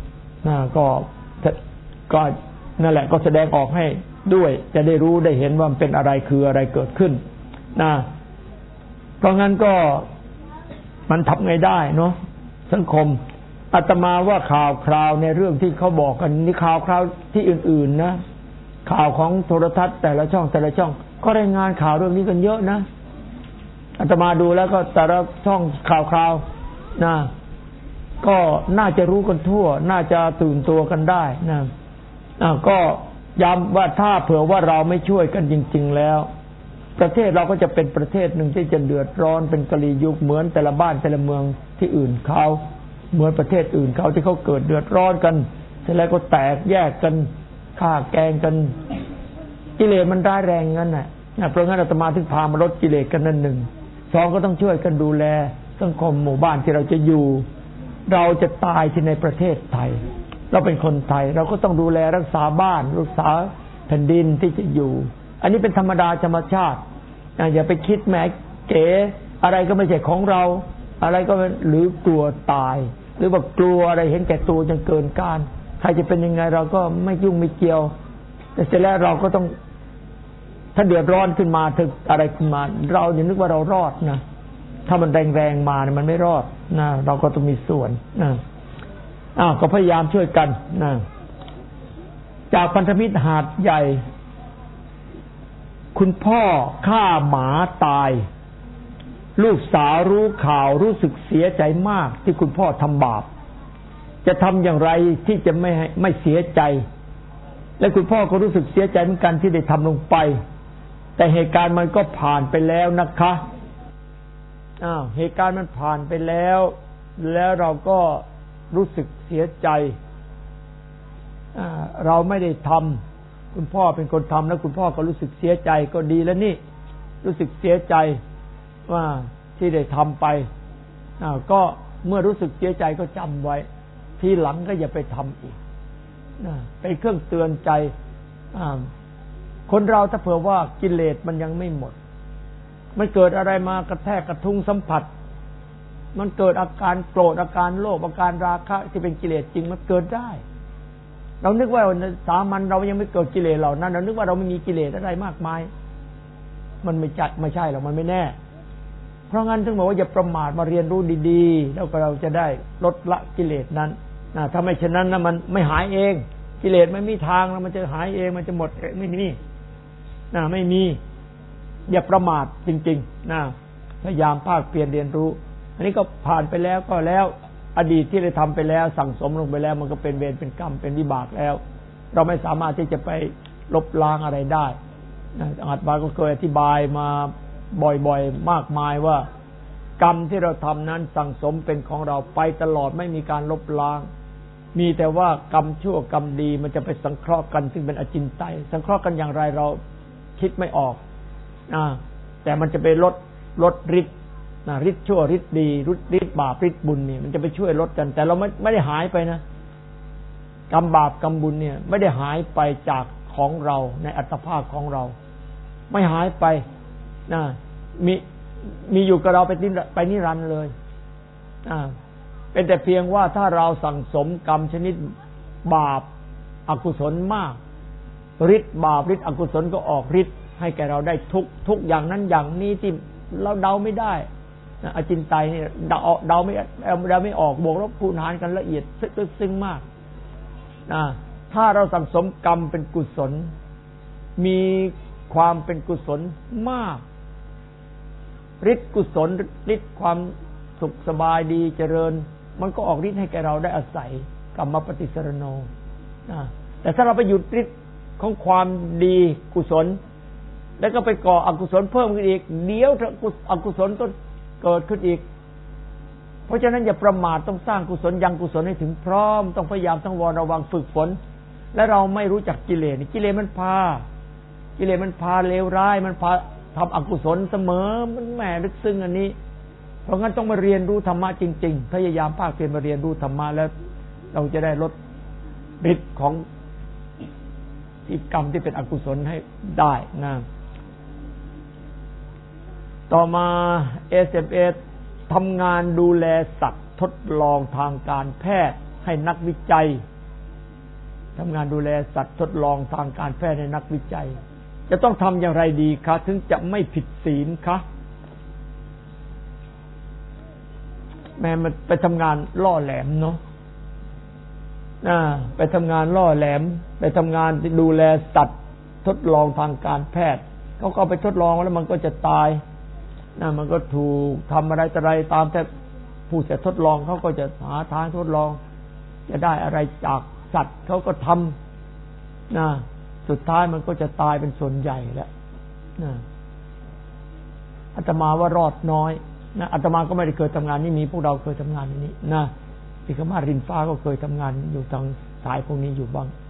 นั่นแหละก็แสดงออกให้ด้วยจะได้รู้ได้เห็นว่ามันเป็นอะไรคืออะไรเกิดขึ้นเพราะงั้นก็มันทำไงได้เนาะสังคมอาตมาว่าข่าวคราวในเรื่องที่เขาบอกกันนี่ข่าวคราวที่อื่นๆนะข่าวของโทรทัศน์แต่ละช่องก็รายงานข่าวเรื่องนี้กันเยอะนะอาตมาดูแล้วก็แต่ละช่องข่าวคราวก็น่าจะรู้กันทั่วน่าจะตื่นตัวกันได้ก็ย้ำว่าถ้าเผื่อว่าเราไม่ช่วยกันจริงๆแล้วประเทศเราก็จะเป็นประเทศหนึ่งที่จะเดือดร้อนเป็นกลียุคเหมือนแต่ละบ้านแต่ละเมืองที่อื่นเขาเหมือนประเทศอื่นเขาที่เขาเกิดเดือดร้อนกันเสร็จแล้วก็แตกแยกกันฆ่าแกงกันกิเลสมันร้ายแรงงั้นน่ะเพราะงั้นอาตมาถึงพามาลดกิเลสกันนั่นหนึ่งสองก็ต้องช่วยกันดูแลสังคมหมู่บ้านที่เราจะอยู่เราจะตายที่ในประเทศไทยเราเป็นคนไทยเราก็ต้องดูแลรักษาบ้านรักษาแผ่นดินที่จะอยู่อันนี้เป็นธรรมดาธรรมชาติอย่าไปคิดแหมเก๋อะไรก็ไม่ใช่ของเราอะไรก็หรือกลัวตายหรือว่ากลัวอะไรเห็นแก่ตัวจนเกินการใครจะเป็นยังไงเราก็ไม่ยุ่งไม่เกี่ยวแต่เสร็จแล้วเราก็ต้องถ้าเดือดร้อนขึ้นมาถึงอะไรขึ้นมาเราอย่านึกว่าเรารอดนะถ้ามันแรงๆมาเนี่ยมันไม่รอดนะเราก็ต้องมีส่วนนะก็พยายามช่วยกันนะจากพันธมิตรหาดใหญ่คุณพ่อฆ่าหมาตายลูกสาวรู้ข่าวรู้สึกเสียใจมากที่คุณพ่อทำบาปจะทำอย่างไรที่จะไม่เสียใจและคุณพ่อก็รู้สึกเสียใจเหมือนกันที่ได้ทำลงไปแต่เหตุการณ์มันก็ผ่านไปแล้วนะคะเหตุการณ์มันผ่านไปแล้วเราก็รู้สึกเสียใจเราไม่ได้ทำคุณพ่อเป็นคนทำแล้วคุณพ่อก็รู้สึกเสียใจก็ดีแล้วนี่รู้สึกเสียใจว่าที่ได้ทำไปก็เมื่อรู้สึกเสียใจก็จำไว้ทีหลังก็อย่าไปทำอีกเป็นเครื่องเตือนใจคนเราถ้าเผื่อว่ากิเลสมันยังไม่หมดมันเกิดอะไรมากระแทกกระทุ้งสัมผัสมันเกิดอาการโกรธอาการโลภอาการราคะที่เป็นกิเลสจริงมันเกิดได้เรานึกว่าสามัญเรายังไม่เกิดกิเลสเหล่านั้นเรานึกว่าเราไม่มีกิเลสอะไรมากมายมันไม่ใช่หรอกมันไม่แน่เพราะงั้นถึงบอกว่าอย่าประมาทมาเรียนรู้ดีๆแล้วก็เราจะได้ลดละกิเลสนั้นถ้าไม่เช่นนั้นนะมันไม่หายเองกิเลสไม่มีทางแล้วมันจะหายเองมันจะหมดไม่มีไม่มีอย่าประมาทจริงๆพยายามภาคเพียรเรียนรู้อันนี้ก็ผ่านไปแล้วก็แล้วอดีตที่ได้ทำไปแล้วสั่งสมลงไปแล้วมันก็เป็นเวรเป็นกรรมเป็นวิบากแล้วเราไม่สามารถที่จะไปลบล้างอะไรได้อาตมาก็เคยอธิบายมาบ่อยๆมากมายว่ากรรมที่เราทำนั้นสั่งสมเป็นของเราไปตลอดไม่มีการลบล้างมีแต่ว่ากรรมชั่วกรรมดีมันจะไปสังเคราะห์กันซึ่งเป็นอจินไตยสังเคราะห์กันอย่างไรเราคิดไม่ออกแต่มันจะไปลดฤทธิ์ฤทธิ์ชั่วฤทธิ์ดีฤทธิ์บาปฤทธิ์บุญเนี่ยมันจะไปช่วยลดกันแต่เราไม่ได้หายไปนะกรรมบาปกรรมบุญเนี่ยไม่ได้หายไปจากของเราในอัตภาพของเราไม่หายไปมีอยู่กับเราไปนิรันดร์เลยเป็นแต่เพียงว่าถ้าเราสั่งสมกรรมชนิดบาปอกุศลมากฤทธิ์บาปฤทธิ์อกุศลก็ออกฤทธิ์ให้แก่เราได้ทุกอย่างนั้นอย่างนี้ที่เราเดาไม่ได้อจินไตยนี่เดาไม่ออกบวกลบคูณหารกันละเอียดซึ้งมากถ้าเราสั่งสมกรรมเป็นกุศลมีความเป็นกุศลมากฤทธิ์กุศลฤทธิ์ความสุขสบายดีเจริญมันก็ออกฤทธิ์ให้แก่เราได้อาศัยกรรมปฏิสรโนแต่ถ้าเราไปหยุดฤทธิ์ของความดีกุศลแล้วก็ไปก่ออกุศลเพิ่มขึ้นอีกเดี๋ยวอกุศลก็เกิดขึ้นอีกเพราะฉะนั้นอย่าประมาทต้องสร้างกุศลยังกุศลให้ถึงพร้อมต้องพยายามสังวรระวังฝึกฝนและเราไม่รู้จักกิเลสกิเลสมันพาเลวร้ายมันพาทำอกุศลเสมอมันแหมลึกซึ้งอันนี้เพราะงั้นต้องมาเรียนรู้ธรรมะจริงๆพยายามภาคเพียรมาเรียนรู้ธรรมะแล้วเราจะได้ลดฤทธิ์ของกรรมที่เป็นอกุศลให้ได้นะต่อมา SMS ทำงานดูแลสัตว์ทดลองทางการแพทย์ให้นักวิจัยทำงานดูแลสัตว์ทดลองทางการแพทย์ให้นักวิจัยจะต้องทำอย่างไรดีคะถึงจะไม่ผิดศีลคะแม้มันไปทำงานล่อแหลมเนาะไปทำงานล่อแหลมไปทำงานดูแลสัตว์ทดลองทางการแพทย์เขาก็ไปทดลองแล้วมันก็จะตายมันก็ถูกทำอะไรต่ออะไรตามแต่ผู้เสร็จทดลองเขาก็จะหาทางทดลองจะได้อะไรจากสัตว์เขาก็ทำสุดท้ายมันก็จะตายเป็นส่วนใหญ่แล้วอาตมาว่ารอดน้อยอาตมาก็ไม่ได้เคยทำงานนี่มีพวกเราเคยทำงานนี้ที่ขมารินฟ้าก็เคยทำงานอยู่ทางสายพวกนี้อยู่บ้าง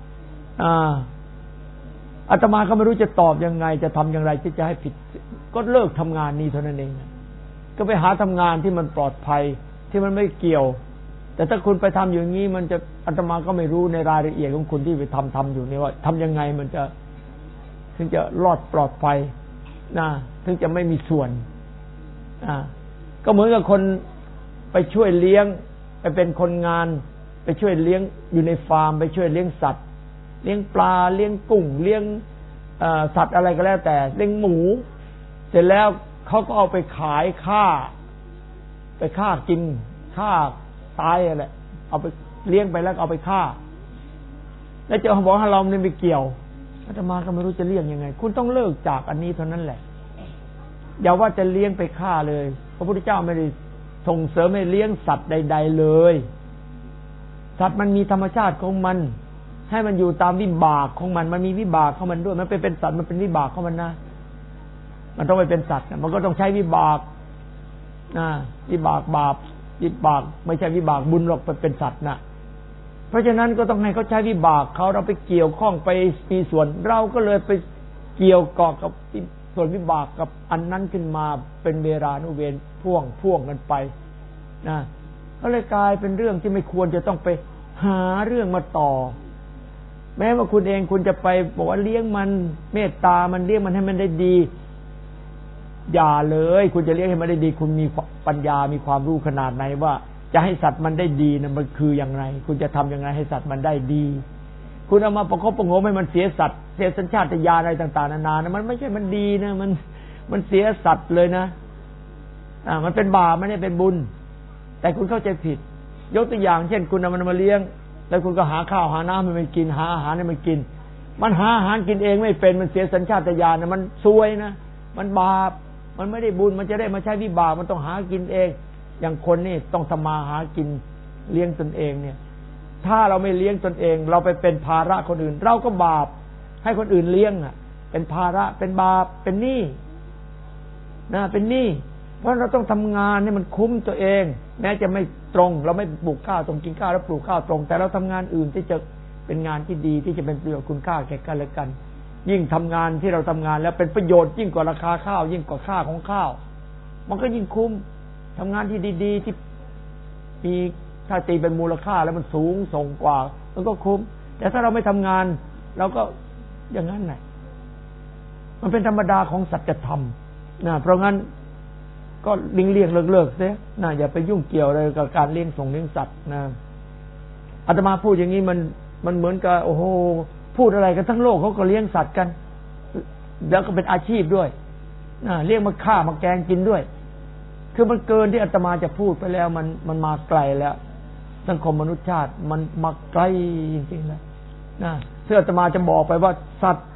อาตมาก็ไม่รู้จะตอบยังไงจะทำอย่างไรที่จะให้ผิดก็เลิกทำงานนี้เท่านั้นเองก็ไปหาทำงานที่มันปลอดภัยที่มันไม่เกี่ยวแต่ถ้าคุณไปทำอย่างนี้มันจะอาตมาก็ไม่รู้ในรายละเอียดของคุณที่ไปทำอยู่นี่ว่าทำยังไงมันจะถึงจะรอดปลอดภัยถึงจะไม่มีส่วนก็เหมือนกับคนไปช่วยเลี้ยงไปเป็นคนงานไปช่วยเลี้ยงอยู่ในฟาร์มไปช่วยเลี้ยงสัตว์เลี้ยงปลาเลี้ยงกุ้งเลี้ยงสัตว์อะไรก็แล้วแต่เลี้ยงหมูเสร็จแล้วเขาก็เอาไปขายไปฆ่ากินฆ่าตายอะไรเอาไปเลี้ยงไปแล้วเอาไปฆ่าแล้วจะบอกให้เราเนี่ยไม่เกี่ยวอาตมาก็ไม่รู้จะเลี้ยงยังไงคุณต้องเลิกจากอันนี้เท่านั้นแหละอย่าว่าจะเลี้ยงไปฆ่าเลยพระพุทธเจ้าไม่ได้ส่งเสริมให้เลี้ยงสัตว์ใดๆเลยสัตว์มันมีธรรมชาติของมันให้มันอยู่ตามวิบากของมันมีวิบากของมันด้วยมันเป็นสัตว์มันเป็นวิบากของมันนะมันต้องไปเป็นสัตว์มันก็ต้องใช้วิบากวิบากบาปวิบากไม่ใช่วิบากบุญหรอกเป็นสัตว์นะเพราะฉะนั้นก็ต้องให้เขาใช้วิบากเขาเราไปเกี่ยวข้องไปมีส่วนเราก็เลยไปเกี่ยวเกาะกับส่วนวิบากกับอันนั้นขึ้นมาเป็นเวรานุเวรพ่วงกันไปก็เลยกลายเป็นเรื่องที่ไม่ควรจะต้องไปหาเรื่องมาต่อแม้ว่าคุณเองคุณจะไปบอกว่าเลี้ยงมันเมตตามันเลี้ยงมันให้มันได้ดีอย่าเลยคุณจะเลี้ยงให้มันได้ดีคุณมีปัญญามีความรู้ขนาดไหนว่าจะให้สัตว์มันได้ดีนะมันคืออย่างไรคุณจะทำอย่างไรให้สัตว์มันได้ดีคุณเอามาประคบประงมให้มันเสียสัตว์เสียสัญชาตญาณอะไรต่างๆนานานะมันไม่ใช่มันดีนะมันเสียสัตว์เลยนะมันเป็นบาปไม่ได้เป็นบุญแต่คุณเข้าใจผิดยกตัวอย่างเช่นคุณเอามันมาเลี้ยงแล้วคุณก็หาข้าวหาน้ำให้มันกินหาอาหารให้มันกินมันหาอาหารกินเองไม่เป็นมันเสียสัญชาตญาณนะมันซวยนะมันบาปมันไม่ได้บุญมันจะได้มาใช้วิบากมันต้องหากินเองอย่างคนนี่ต้องทำมาหากินเลี้ยงตนเองเนี่ยถ้าเราไม่เลี้ยงตนเองเราไปเป็นภาระคนอื่นเราก็บาปให้คนอื่นเลี้ยงเป็นภาระเป็นบาปเป็นหนี้เป็นหนี้เพราะเราต้องทำงานให้มันคุ้มตัวเองแม้จะไม่ตรงเราไม่ปลูกข้าวตรงกินข้าวแล้วปลูกข้าวตรงแต่เราทำงานอื่นที่จะเป็นงานที่ดีที่จะเป็นประโยชน์คุณค่าแก่กันและกันยิ่งทำงานที่เราทำงานแล้วเป็นประโยชน์ยิ่งกว่าราคาข้าวยิ่งกว่าค่าของข้าวมันก็ยิ่งคุ้มทำงานที่ดีๆที่มีถ้าตีเป็นมูลค่าแล้วมันสูงส่งกว่ามันก็คุ้มแต่ถ้าเราไม่ทำงานเราก็อย่างนั้นแหละมันเป็นธรรมดาของสัจธรรมเพราะงั้นก็เลี่ยงเลิกเสียอย่าไปยุ่งเกี่ยวอะไรกับการเลี้ยงส่งเลี้ยงสัตว์อาตมาพูดอย่างนี้มันเหมือนกับโอ้โหพูดอะไรกันทั้งโลกเขาก็เลี้ยงสัตว์กันแล้วก็เป็นอาชีพด้วยเลี้ยงมาฆ่ามาแกงกินด้วยคือมันเกินที่อาตมาจะพูดไปแล้วมันมาไกลแล้วสังคมมนุษยชาติมันมาไกลจริงๆแล้วซึ่งอาตมาจะบอกไปว่าสัตว์ค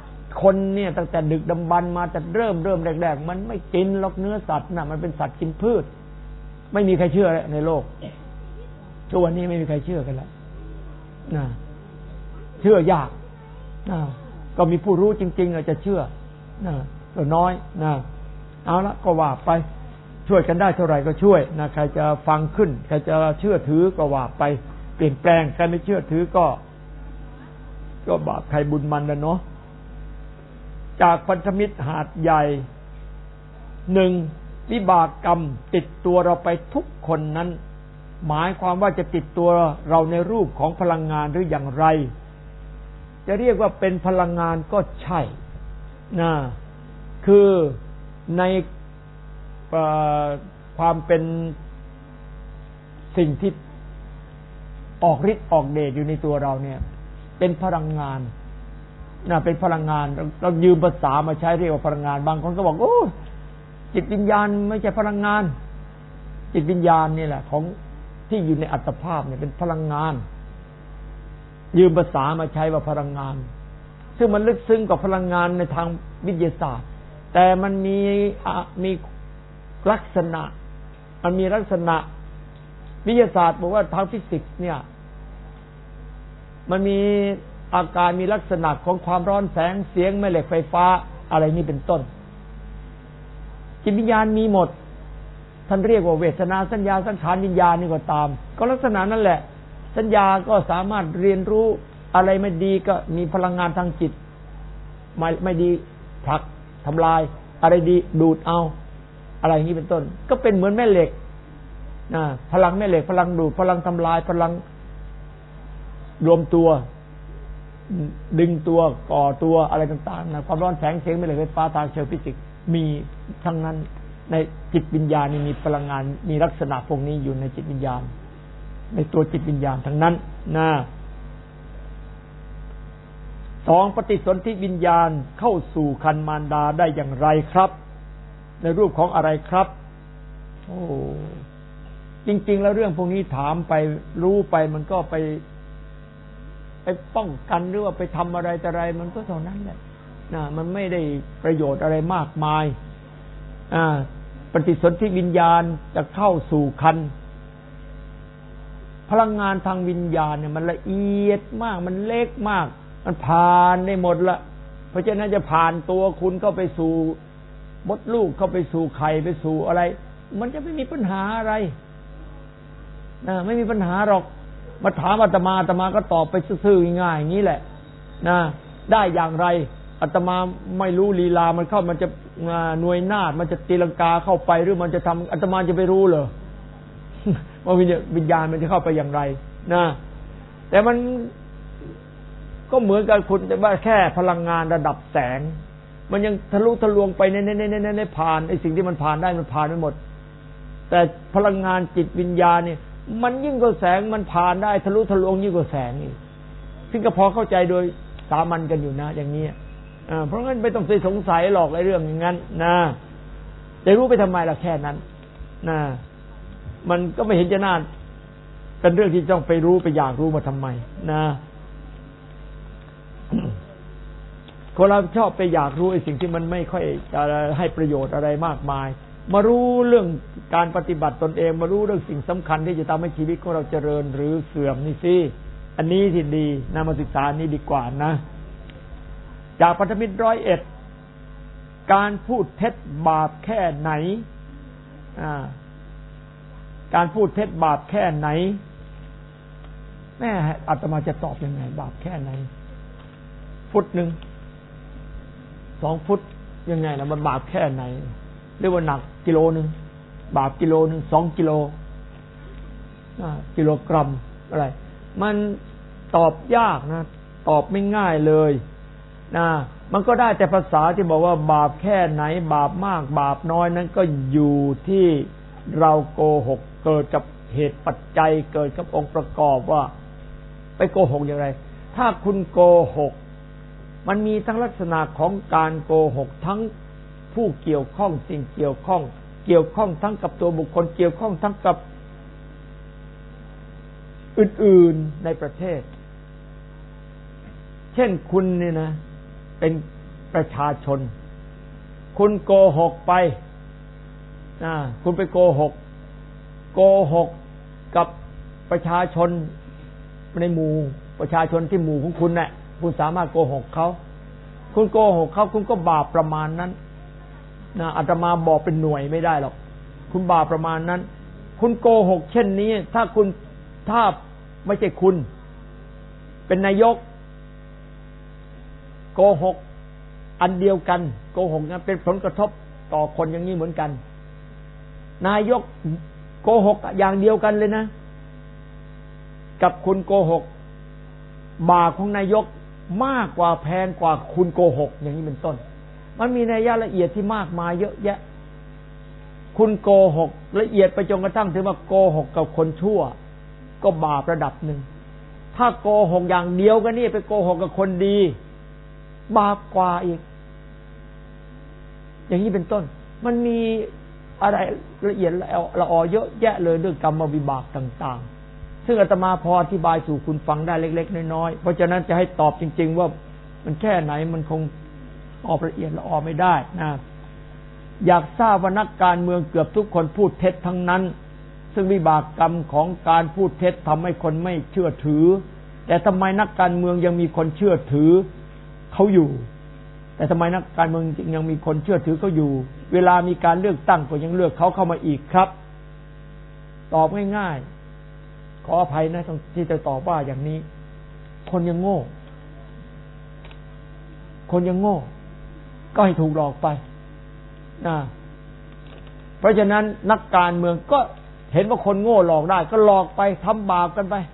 คนเนี่ยตั้งแต่ดึกดำบรรพ์มาแต่เริ่มแรกๆมันไม่กินหรอกเนื้อสัตว์น่ะมันเป็นสัตว์กินพืชไม่มีใครเชื่อในโลกทุกวันนี้ไม่มีใครเชื่อกันแล้วนะเชื่อยากนะก็มีผู้รู้จริงๆอาจจะเชื่อนะก็น้อยนะเอาละก็ว่าไปช่วยกันได้เท่าไหร่ก็ช่วยนะใครจะฟังขึ้นใครจะเชื่อถือก็ว่าไปเปลี่ยนแปลงใครไม่เชื่อถือก็บาปใครบุญมันแล้วเนาะจากพันธมิตรหาดใหญ่หนึ่งวิบากกรรมติดตัวเราไปทุกคนนั้นหมายความว่าจะติดตัวเราในรูปของพลังงานหรืออย่างไรจะเรียกว่าเป็นพลังงานก็ใช่นะคือในความเป็นสิ่งที่ออกฤทธิ์ออกเดชอยู่ในตัวเราเนี่ยเป็นพลังงานนะเป็นพลังงานเรายืมภาษามาใช้เรียกว่าพลังงานบางคนก็บอกโอ้จิตวิญญาณไม่ใช่พลังงานจิตวิญญาณนี่แหละของที่อยู่ในอัตภาพเนี่ยเป็นพลังงานยืมภาษามาใช้ว่าพลังงานซึ่งมันลึกซึ้งกว่าพลังงานในทางวิทยาศาสตร์แต่มันมีลักษณะมันมีลักษณะวิทยาศาสตร์บอกว่าทางฟิสิกส์เนี่ยมันมีอาการมีลักษณะของความร้อนแสงเสียงแม่เหล็กไฟฟ้าอะไรนี่เป็นต้นจิตวิญญาณมีหมดท่านเรียกว่าเวทนาสัญญาสังขารวิญญาณนี่ก็ตามก็ลักษณะนั่นแหละสัญญาก็สามารถเรียนรู้อะไรไม่ดีก็มีพลังงานทางจิตไม่ดีผลักทำลายอะไรดีดูดเอาอะไรอย่างนี้เป็นต้นก็เป็นเหมือนแม่เหล็กพลังแม่เหล็กพลังดูดพลังทำลายพลังรวมตัวดึงตัวก่อตัวอะไรต่างๆนะความร้อนแสงเสียงแม่เหล็กไฟฟ้าทางเชิงฟิสิกส์มีทั้งนั้นในจิตวิญญาณนี่มีพลังงานมีลักษณะพวกนี้อยู่ในจิตวิญญาณในตัวจิตวิญญาณทั้งนั้นนะสองปฏิสนธิวิญญาณเข้าสู่ครรภ์มารดาได้อย่างไรครับในรูปของอะไรครับโอ้จริงๆแล้วเรื่องพวกนี้ถามไปรู้ไปมันก็ไปป้องกันหรือว่าไปทำอะไรแต่อะไรมันก็เท่านั้นแหละนะมันไม่ได้ประโยชน์อะไรมากมายปฏิสนธิวิญญาณจะเข้าสู่ครรภ์พลังงานทางวิญญาณเนี่ยมันละเอียดมากมันเล็กมากมันผ่านได้หมดละเพราะฉะนั้นจะผ่านตัวคุณเข้าไปสู่มดลูกเข้าไปสู่ไข่ไปสู่อะไรมันจะไม่มีปัญหาอะไรนะไม่มีปัญหาหรอกมาถามอาตมาก็ตอบไปซื่อๆง่ายๆอย่างนี้แหละนะได้อย่างไรอาตมาไม่รู้ลีลามันเข้ามันจะหน่วยนาฏมันจะตีลังกาเข้าไปหรือมันจะทำอาตมาจะไปรู้เหรอว่าวิญญาณมันจะเข้าไปอย่างไรนะแต่มันก็เหมือนกับคุณแต่ว่าแค่พลังงานระดับแสงมันยังทะลุทะลวงไปในผ่านไอ้สิ่งที่มันผ่านได้มันผ่านไปหมดแต่พลังงานจิตวิญญาณเนี่ยมันยิ่งกว่าแสงมันผ่านได้ทะลุทะลวงยิ่งกว่าแสงอีกซึ่งก็พอเข้าใจโดยสามัญกันอยู่นะอย่างนี้เพราะงั้นไม่ต้องไปสงสัยหรอกไอ้เรื่องอย่างนั้นนะจะรู้ไปทำไมล่ะแค่นั้นนะมันก็ไม่เห็นจะน่าเป็นเรื่องที่ต้องไปรู้ไปอยากรู้มาทำไมนะคนเราชอบไปอยากรู้ไอ้สิ่งที่มันไม่ค่อยจะให้ประโยชน์อะไรมากมายมารู้เรื่องการปฏิบัติตนเองมารู้เรื่องสิ่งสำคัญที่จะทำให้ชีวิตของเราเจริญหรือเสื่อมนี่สิอันนี้ที่ดีนะมาศึกษานี้ดีกว่านะจากพันธมิตร101การพูดเท็จบาปแค่ไหนการพูดเท็จบาปแค่ไหนแม่อาตมาจะตอบยังไงบาปแค่ไหนฟุตหนึ่ง2 ฟุตยังไงนะมันบาปแค่ไหนเรียกว่าหนักกิโลนึงบาปกิโลนึง2 กิโลกิโลกรัมอะไรมันตอบยากนะตอบไม่ง่ายเลยนะมันก็ได้แต่ภาษาที่บอกว่าบาปแค่ไหนบาปมากบาปน้อยนั้นก็อยู่ที่เราโกหกเกิดกับเหตุปัจจัยเกิดกับองค์ประกอบว่าไปโกหกอย่างไรถ้าคุณโกหกมันมีทั้งลักษณะของการโกหกทั้งผู้เกี่ยวข้องสิ่งเกี่ยวข้องทั้งกับตัวบุคคลเกี่ยวข้องทั้งกับอื่นๆในประเทศเช่นคุณเนี่ยนะเป็นประชาชนคุณโกหกไปคุณไปโกหกกับประชาชนในหมู่ประชาชนที่หมู่ของคุณน่ะคุณสามารถโกหกเขาคุณโกหกเขาคุณก็บาปประมาณนั้นอาตมาบอกเป็นหน่วยไม่ได้หรอกคุณบาปประมาณนั้นคุณโกหกเช่นนี้ถ้าไม่ใช่คุณเป็นนายกโกหกอันเดียวกันโกหกนั้นเป็นผลกระทบต่อคนอย่างนี้เหมือนกันนายกโกหกอย่างเดียวกันเลยนะกับคุณโกหกบาปของนายกมากกว่าแพงกว่าคุณโกหกอย่างนี้เป็นต้นมันมีนัยยะละเอียดที่มากมายเยอะแยะคุณโกหกละเอียดไปจนกระทั่งถึงว่าโกหกกับคนชั่วก็บาประดับหนึ่งถ้าโกหกอย่างเดียวกันนี่ไปโกหกกับคนดีบาปกว่าอีกอย่างนี้เป็นต้นมันมีอะไรละเอียดละออเยอะแยะเลยเรื่องกรรมวิบากต่างๆซึ่งอาตมาพออธิบายสู่คุณฟังได้เล็กๆน้อยๆเพราะฉะนั้นจะให้ตอบจริงๆว่ามันแค่ไหนมันคงตอบละเอียดละออไม่ได้นะอยากทราบว่านักการเมืองเกือบทุกคนพูดเท็จทั้งนั้นซึ่งวิบากกรรมของการพูดเท็จทำให้คนไม่เชื่อถือแต่ทำไมนักการเมืองยังมีคนเชื่อถือเขาอยู่แต่ทำไมนักการเมืองยังมีคนเชื่อถือเขาอยู่เวลามีการเลือกตั้งก็ยังเลือกเขาเข้ามาอีกครับตอบง่ายๆขออภัยนะที่จะตอบว่าอย่างนี้คนยังโง่ก็ให้ถูกหลอกไปเพราะฉะนั้นนักการเมืองก็เห็นว่าคนโง่หลอกได้ก็หลอกไปทำบาปกันไป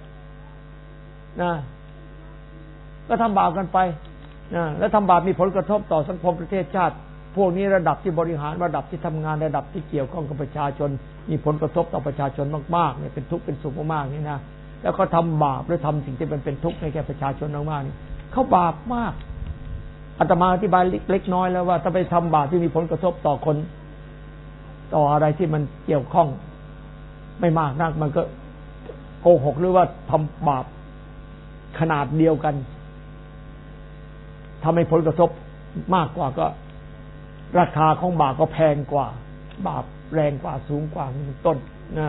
ก็ทำบาปกันไปแล้วทำบาปมีผลกระทบต่อสังคมประเทศชาติพวกนี้ระดับที่บริหารระดับที่ทำงานระดับที่เกี่ยวข้องกับประชาชนมีผลกระทบต่อประชาชนมากๆเนี่ยเป็นทุกข์เป็นสุขมากๆนี่นะแล้วก็ทำบาปหรือทำสิ่งที่เป็นทุกข์ให้แก่ประชาชนมากๆนี่เขาบาปมากอาตมาอธิบายเล็กน้อยแล้วว่าถ้าไปทำบาปที่มีผลกระทบต่อคนต่ออะไรที่มันเกี่ยวข้องไม่มากนักมันก็โกหกหรือว่าทำบาปขนาดเดียวกันทำให้ผลกระทบมากกว่าก็ราคาของบาปก็แพงกว่าบาปแรงกว่าสูงกว่าเป็นต้นนะ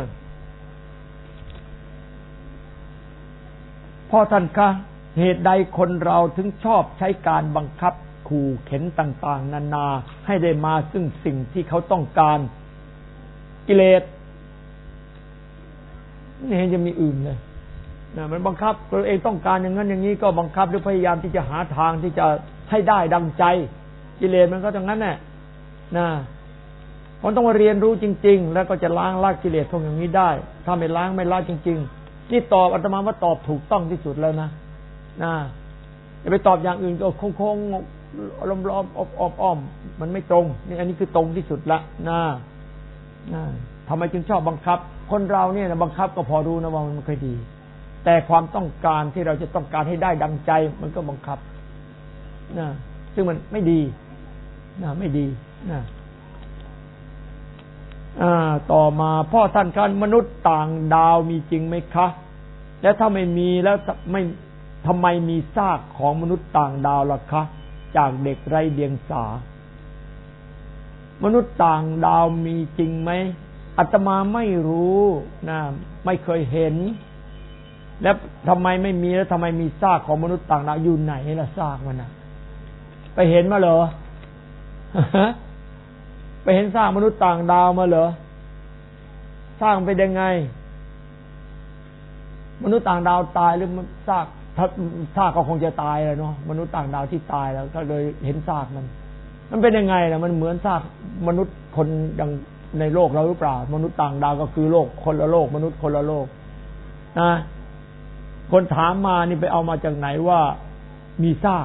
พ่อท่านคะเหตุใดคนเราถึงชอบใช้การบังคับขู่เข็นต่างๆนานาให้ได้มาซึ่งสิ่งที่เขาต้องการกิเลสนี่เห็นจะมีอื่นเลยนะมันบังคับตัวเองต้องการอย่างนั้นอย่างนี้ก็บังคับหรือพยายามที่จะหาทางที่จะให้ได้ดังใจกิเลสมันก็อย่างนั้นแหละนะมันต้องมาเรียนรู้จริงๆแล้วก็จะล้างกิเลสพวกอย่างนี้ได้ถ้าไม่ล้างจริงๆนี่ตอบอาตมาว่าตอบถูกต้องที่สุดแล้วนะอย่าไปตอบอย่างอื่นก็โค้งๆล้อมๆอ้อมๆมันไม่ตรงนี่อันนี้คือตรงที่สุดละทำไมจึงชอบบังคับคนเราเนี่ยบังคับก็พอรู้นะว่ามันไม่ค่อยดีแต่ความต้องการที่เราจะต้องการให้ได้ดังใจมันก็บังคับซึ่งมันไม่ดีไม่ดีต่อมาพ่อท่านการมนุษย์ต่างดาวมีจริงไหมคะและถ้าไม่มีแล้วไม่ทำไมมีซากของมนุษย์ต่างดาวล่ะคะจากเด็กไร้เดียงสามนุษย์ต่างดาวมีจริงไหมอาตมาไม่รู้ไม่เคยเห็นแล้วทำไมไม่มีแล้วทำไมมีซากของมนุษย์ต่างดาวอยู่ไหนล่ะซากมันไปเห็นมาเหรอ ไปเห็นซากมนุษย์ต่างดาวมาเหรอสร้างเป็นยังไงมนุษย์ต่างดาวตายหรือซากก็คงจะตายแล้วเนาะมนุษย์ต่างดาวที่ตายแล้วก็เลยเห็นซากมันเป็นยังไงล่ะมันเหมือนซากมนุษย์คนอย่างในโลกเราหรือเปล่ามนุษย์ต่างดาวก็คือโลกคนละโลกมนุษย์คนละโลกคนถามมานี่ไปเอามาจากไหนว่ามีซาก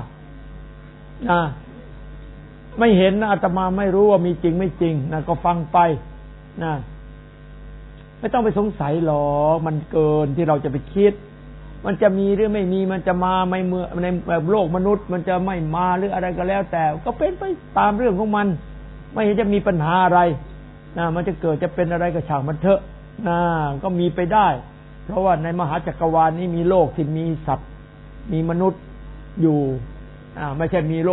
ไม่เห็นนะอาตมาไม่รู้ว่ามีจริงไม่จริงก็ฟังไปไม่ต้องไปสงสัยหรอกมันเกินที่เราจะไปคิดมันจะมีหรือไม่มีมันจะมาไม่เมื่อในโลกมนุษย์มันจะไม่มาหรืออะไรก็แล้วแต่ก็เป็นไปตามเรื่องของมันไม่เห็นจะมีปัญหาอะไรมันจะเกิดจะเป็นอะไรก็ช่างมันเถอะก็มีไปได้เพราะว่าในมหาจักรวาลนี้มีโลกที่มีสัตว์มีมนุษย์อยู่ไม่ใช่มีโลก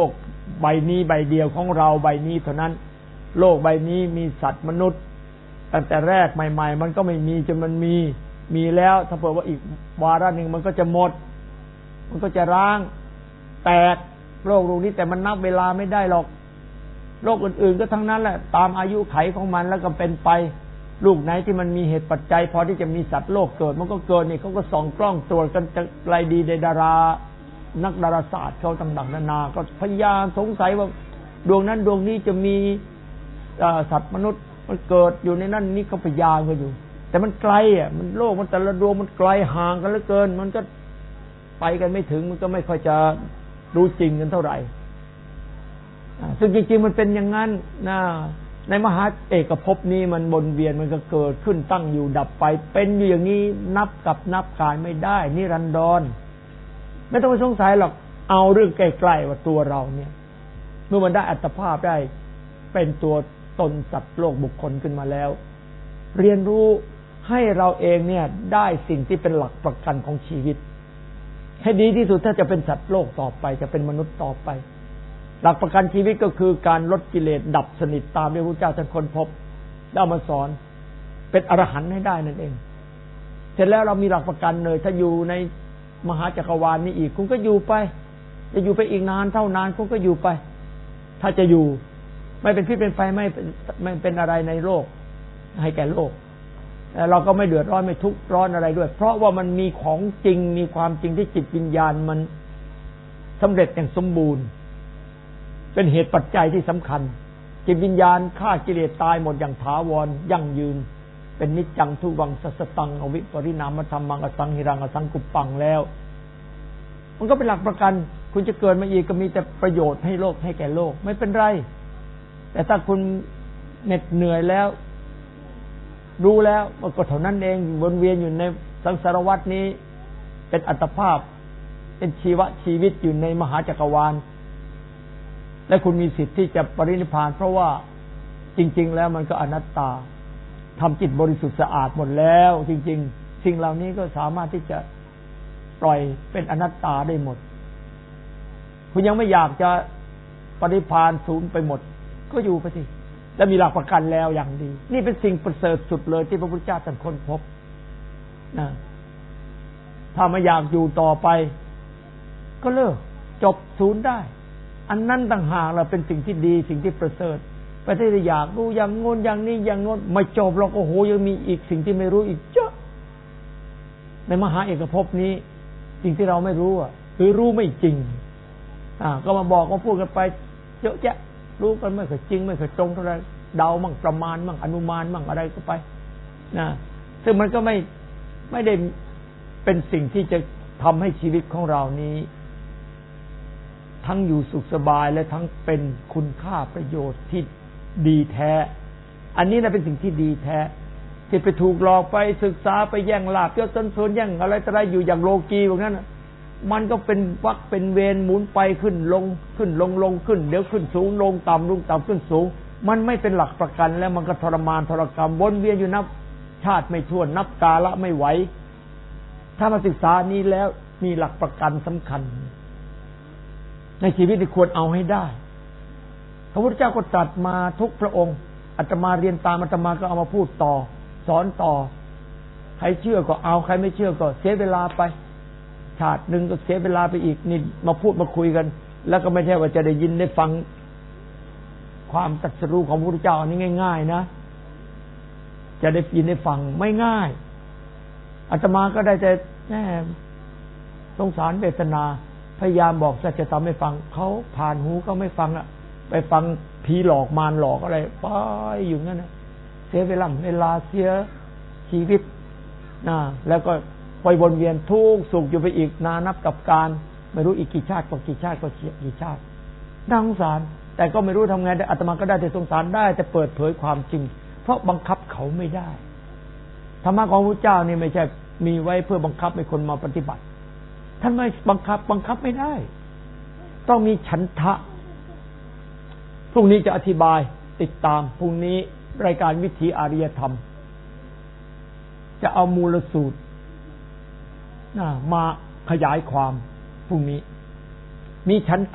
ใบนี้ใบเดียวของเราใบนี้เท่านั้นโลกใบนี้มีสัตว์มนุษย์ตั้งแต่แรกใหม่ๆมันก็ไม่มีจนมันมีแล้วถ้าเผื่อว่าอีกวาระหนึ่งมันก็จะหมดมันก็จะร้างแตกโลกนี้แต่มันนับเวลาไม่ได้หรอกโลกอื่นๆก็ทั้งนั้นแหละตามอายุไขของมันแล้วก็เป็นไปลูกไหนที่มันมีเหตุปัจจัยพอที่จะมีสัตว์โลกเกิดมันก็เกิดนี่เขาก็ส่องกล้องตรวจกันจะไรดีในดารานักดาราศาสตร์เขาต่างๆนานาก็พยายามสงสัยว่าดวงนั้นดวงนี้จะมีสัตว์มนุษย์มันเกิดอยู่ในนั้นนี่ก็พยายามกันอยู่แต่มันไกลอ่ะมันโลกมันแต่ละดวงมันไกลห่างกันเหลือเกินมันก็ไปกันไม่ถึงมันก็ไม่ค่อยจะรู้จริงกันเท่าไหร่ซึ่งจริงๆมันเป็นอย่างนั้นนะในมหาเอกภพนี้มันวนเวียนมันก็เกิดขึ้นตั้งอยู่ดับไปเป็นอยู่อย่างนี้นับกับนับการไม่ได้นิรันดรไม่ต้องไปสงสัยหรอกเอาเรื่องใกล้ๆว่าตัวเราเนี่ยเมื่อมันได้อัตภาพได้เป็นตัวตนสัตว์โลกบุคคลขึ้นมาแล้วเรียนรู้ให้เราเองเนี่ยได้สิ่งที่เป็นหลักประกันของชีวิตให้ดีที่สุดถ้าจะเป็นสัตว์โลกต่อไปจะเป็นมนุษย์ต่อไปหลักประกันชีวิตก็คือการลดกิเลสดับสนิทตามที่พระพุทธเจ้าท่านค้นพบได้มาสอนเป็นอรหันต์ให้ได้นั่นเองเสร็จแล้วเรามีหลักประกันเลยถ้าอยู่ในมหาจักรวาลนี้อีกคุณก็อยู่ไปจะอยู่ไปอีกนานเท่านานคุณก็อยู่ไปถ้าจะอยู่ไม่เป็นพิษเป็นไฟไม่เป็นอะไรในโลกให้แก่โลกเราก็ไม่เดือดร้อนไม่ทุกข์ร้อนอะไรด้วยเพราะว่ามันมีของจริงมีความจริงที่จิตวิญญาณมันสำเร็จอย่างสมบูรณ์เป็นเหตุปัจจัยที่สำคัญจิตวิญญาณฆ่ากิเลสตายหมดอย่างถาวรยั่งยืนเป็นนิจจังทุวังสัสตังอวิปริณามธรรมังอสังหิรังอสังกุปปังแล้วมันก็เป็นหลักประกันคุณจะเกิดมาอีกก็มีแต่ประโยชน์ให้โลกให้แก่โลกไม่เป็นไรแต่ถ้าคุณเหน็ดเหนื่อยแล้วรู้แล้วก็เท่านั้นเองวนเวียนอยู่ในสังสารวัฏนี้เป็นอัตภาพเป็นชีวิตอยู่ในมหาจักรวาลและคุณมีสิทธิ์ที่จะปรินิพพานเพราะว่าจริงๆแล้วมันก็อนัตตาทำจิตบริสุทธิ์สะอาดหมดแล้วจริงๆสิ่งเหล่านี้ก็สามารถที่จะปล่อยเป็นอนัตตาได้หมดคุณยังไม่อยากจะปรินิพพานสูญไปหมดก็อยู่ไปสิและมีหลักประกันแล้วอย่างดีนี่เป็นสิ่งประเสริฐสุดเลยที่พระพุทธเจ้าท่านค้นพบนะถ้าไม่อยากอยู่ต่อไปก็เลิกจบศูนย์ได้อันนั้นต่างหากเราเป็นสิ่งที่ดีสิ่งที่ประเสริฐไปที่อยากรู้อย่างงนอย่างนี้อย่างงนไม่จบหรอกโอ้โหยังมีอีกสิ่งที่ไม่รู้อีกเยอะในมหาเอกภพนี้สิ่งที่เราไม่รู้คือรู้ไม่จริงก็มาบอกมาพูดกันไปเยอะแยะรู้กันไม่เคยจริงไม่เคยตรงเท่าไรเดามั่งประมาณมั่งอนุมานมั่งอะไรก็ไปนะซึ่งมันก็ไม่ได้เป็นสิ่งที่จะทำให้ชีวิตของเรานี้ทั้งอยู่สุขสบายและทั้งเป็นคุณค่าประโยชน์ที่ดีแท้อันนี้นะเป็นสิ่งที่ดีแท้ที่ไปถูกหลอกไปศึกษาไปแย่งลาภยศสรรเสริญแย่งอะไรต่ออะไรอยู่อย่างโลกีพวกนั้นมันก็เป็นวักเป็นเวรหมุนไปขึ้นลงขึ้นลงลงขึ้นเดี๋ยวขึ้นสูงลงต่ำลงต่ำขึ้นสูงมันไม่เป็นหลักประกันแล้วมันก็ทรมานทรกรรมวนเวียนอยู่นับชาติไม่ถ้วนนับกาละไม่ไหวถ้ามาศึกษานี้แล้วมีหลักประกันสำคัญในชีวิตที่ควรเอาให้ได้พระพุทธเจ้าก็ตรัสมาทุกพระองค์อาตมาเรียนตามอาตมาก็เอามาพูดต่อสอนต่อใครเชื่อก็เอาใครไม่เชื่อก็เสียเวลาไปชาติหนึ่งก็เสียเวลาไปอีกนี่มาพูดมาคุยกันแล้วก็ไม่ใช่ว่าจะได้ยินได้ฟังความตรัสรู้ของพระพุทธเจ้าอันนี้ง่ายๆนะจะได้ยินได้ฟังไม่ง่ายอาตมาก็ได้แต่สงสารเวทนาพยายามบอกสัจธรรมให้ฟังเขาผ่านหูก็ไม่ฟังไปฟังผีหลอกมารหลอกอะไรไปอยู่งั้นนะเสียเวลาเสียชีวิตแล้วก็ไปวนเวียนทุกข์สุขอยู่ไปอีกนานับกับการไม่รู้อีกกี่ชาติก็กี่ชาติก็กี่ชาติน่าสงสารแต่ก็ไม่รู้ทำไงได้อาตมาก็ได้แต่สงสารได้แต่เปิดเผยความจริงเพราะบังคับเขาไม่ได้ธรรมะของพระเจ้านี่ไม่ใช่มีไว้เพื่อบังคับให้คนมาปฏิบัติท่านไม่บังคับไม่ได้ต้องมีฉันทะพรุ่งนี้จะอธิบายติดตามพรุ่งนี้รายการวิถีอารยธรรมจะเอามูลสูตรมาขยายความพรุ่งนี้มีฉันทะ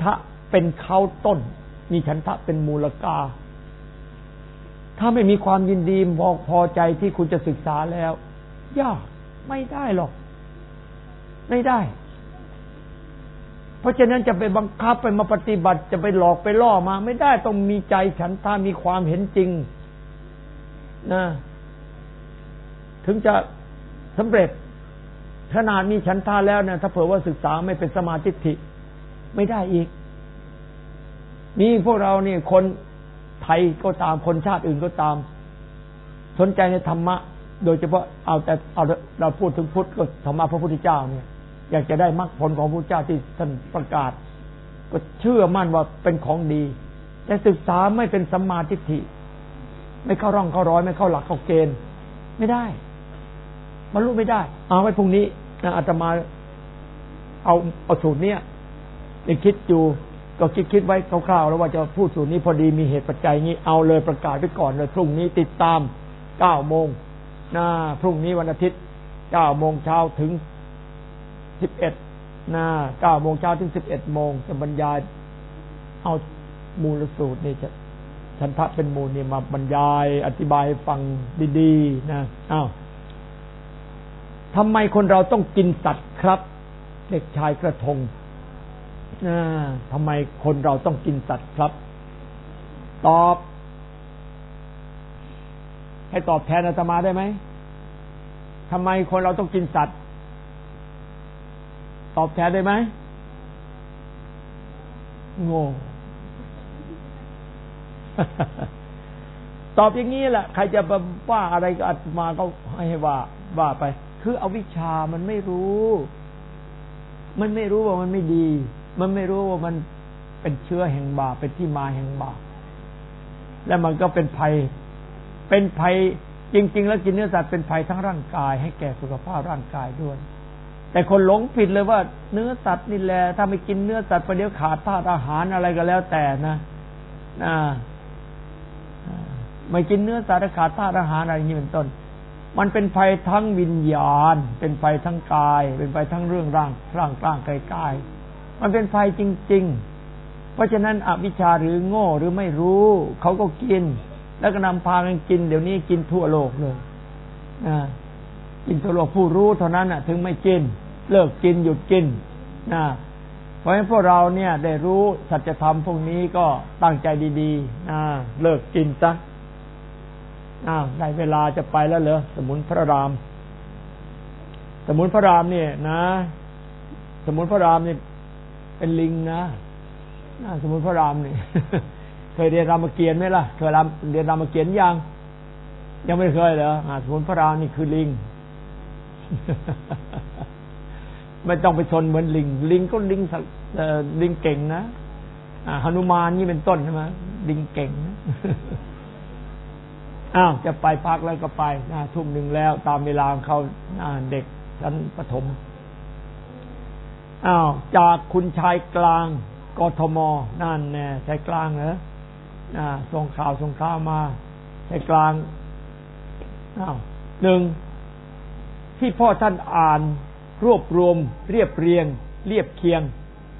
เป็นเขาต้นมีฉันทะเป็นมูลกาถ้าไม่มีความยินดีพอใจที่คุณจะศึกษาแล้วยากไม่ได้หรอกไม่ได้เพราะฉะนั้นจะไปบังคับไปมาปฏิบัติจะไปหลอกไปล่อมาไม่ได้ต้องมีใจฉันทะมีความเห็นจริงนะถึงจะสำเร็จขนาดมีฉันทะแล้วเนี่ยถ้าเผื่อว่าศึกษาไม่เป็นสมาธิิไม่ได้อีกนี่พวกเรานี่คนไทยก็ตามคนชาติอื่นก็ตามสนใจในธรรมะโดยเฉพาะเอาเราพูดถึงพุทธก็ธรรมะพระพุทธเจ้าเนี่ยอยากจะได้มรรคผลของพระพุทธเจ้าที่ท่านประกาศก็เชื่อมั่นว่าเป็นของดีแต่ศึกษาไม่เป็นสัมมาทิฏฐิไม่เข้าร่องเข้ารอยไม่เข้าหลักเข้าเกณฑ์ไม่ได้บรรลุไม่ได้เอาไว้พรุ่งนี้นะอาตมาเอาสูตรเนี้ยยังคิดอยู่ก็คิดไว้คร่าวๆแล้วว่าจะพูดสูตรนี้พอดีมีเหตุปัจจัยนี้เอาเลยประกาศไว้ก่อนเลยพรุ่งนี้ติดตาม 9 โมงพรุ่งนี้วันอาทิตย์ 9 โมงเช้าถึง 11 9 โมงเช้าถึง 11 โมงจะบรรยายเอามูลสูตรนี่จะฉันทะเป็นมูลนี่มาบรรยายอธิบายให้ฟังดีๆนะทำไมคนเราต้องกินสัตว์ครับเด็กชายกระทงทำไมคนเราต้องกินสัตว์ครับตอบให้ตอบแทนอาตมาได้ไหมทำไมคนเราต้องกินสัตว์ตอบแทนได้ไหมโง่ ตอบอย่างนี้แหละใครจะว่าอะไรก็อาตมาก็ให้ว่าไปคืออวิชชามันไม่รู้ว่ามันไม่ดีมันไม่รู้ว่ามันเป็นเชื้อแห่งบาปเป็นที่มาแห่งบาปและมันก็เป็นภัยจริงๆแล้วกินเนื้อสัตว์เป็นภัยทั้งร่างกายให้แก่สุขภาพร่างกายด้วยแต่คนหลงผิดเลยว่าเนื้อสัตว์นี่แหละถ้าไม่กินเนื้อสัตว์ประเดี๋ยวขาดธาตุอาหารอะไรก็แล้วแต่นะไม่กินเนื้อสัตว์ขาดธาตุอาหารอะไรอย่างนี้เป็นต้นมันเป็นภัยทั้งวิญญาณเป็นภัยทั้งกายเป็นภัยทั้งเรื่องร่างกายมันเป็นภัยจริงๆเพราะฉะนั้นอวิชชาหรือโง่หรือไม่รู้เขาก็กินแล้วก็นำพากันกินเดี๋ยวนี้กินทั่วโลกเลยกินทั่วโลกผู้รู้เท่านั้นถึงไม่กินเลิกกินหยุดกินเพราะฉะนั้นพวกเราเนี่ยได้รู้สัจธรรมพวกนี้ก็ตั้งใจดีๆเลิกกินซะได้เวลาจะไปแล้วเหรอสมุนพระรามเนี่ยนะสมุนพระรามนี่เป็นลิงนะสมุนพระรามนี่ เคยเรียนรามเกียรติไหมล่ะเคยเรียนรามเกียรติยังไม่เคยเหรอสมุนพระรามนี่คือลิง ไม่ต้องไปชนเหมือนลิงก็ลิงเก่งนะหนุมานนี่เป็นต้นใช่ไหมลิงเก่งนะ จะไปพักแล้วก็ไปทุ่มหนึ่งแล้วตามเวลาเขาเด็กชั้นประถมจากคุณชายกลางกทมนั่นแน่ชายกลางเหรอส่งข่าวมาชายกลางหนึ่งที่พ่อท่านอ่านรวบรวมเรียบเรียงเรียบเคียง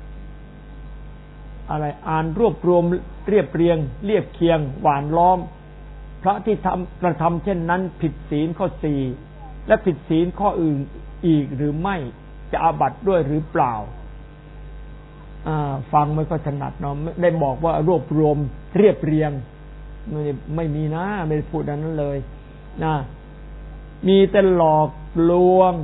อะไรอ่านรวบรวมเรียบเรียงเรียบเคียงหวานล้อมพระที่กระทำเช่นนั้นผิดศีลข้อ 4และผิดศีลข้ออื่นอีกหรือไม่จะอาบัติด้วยหรือเปล่าฟังไม่ค่อยถนัดเนาะได้บอกว่ารวบรวมเรียบเรียงไม่มีนะไม่ได้พูดนั้นเลยนะมีแต่หลอกลวง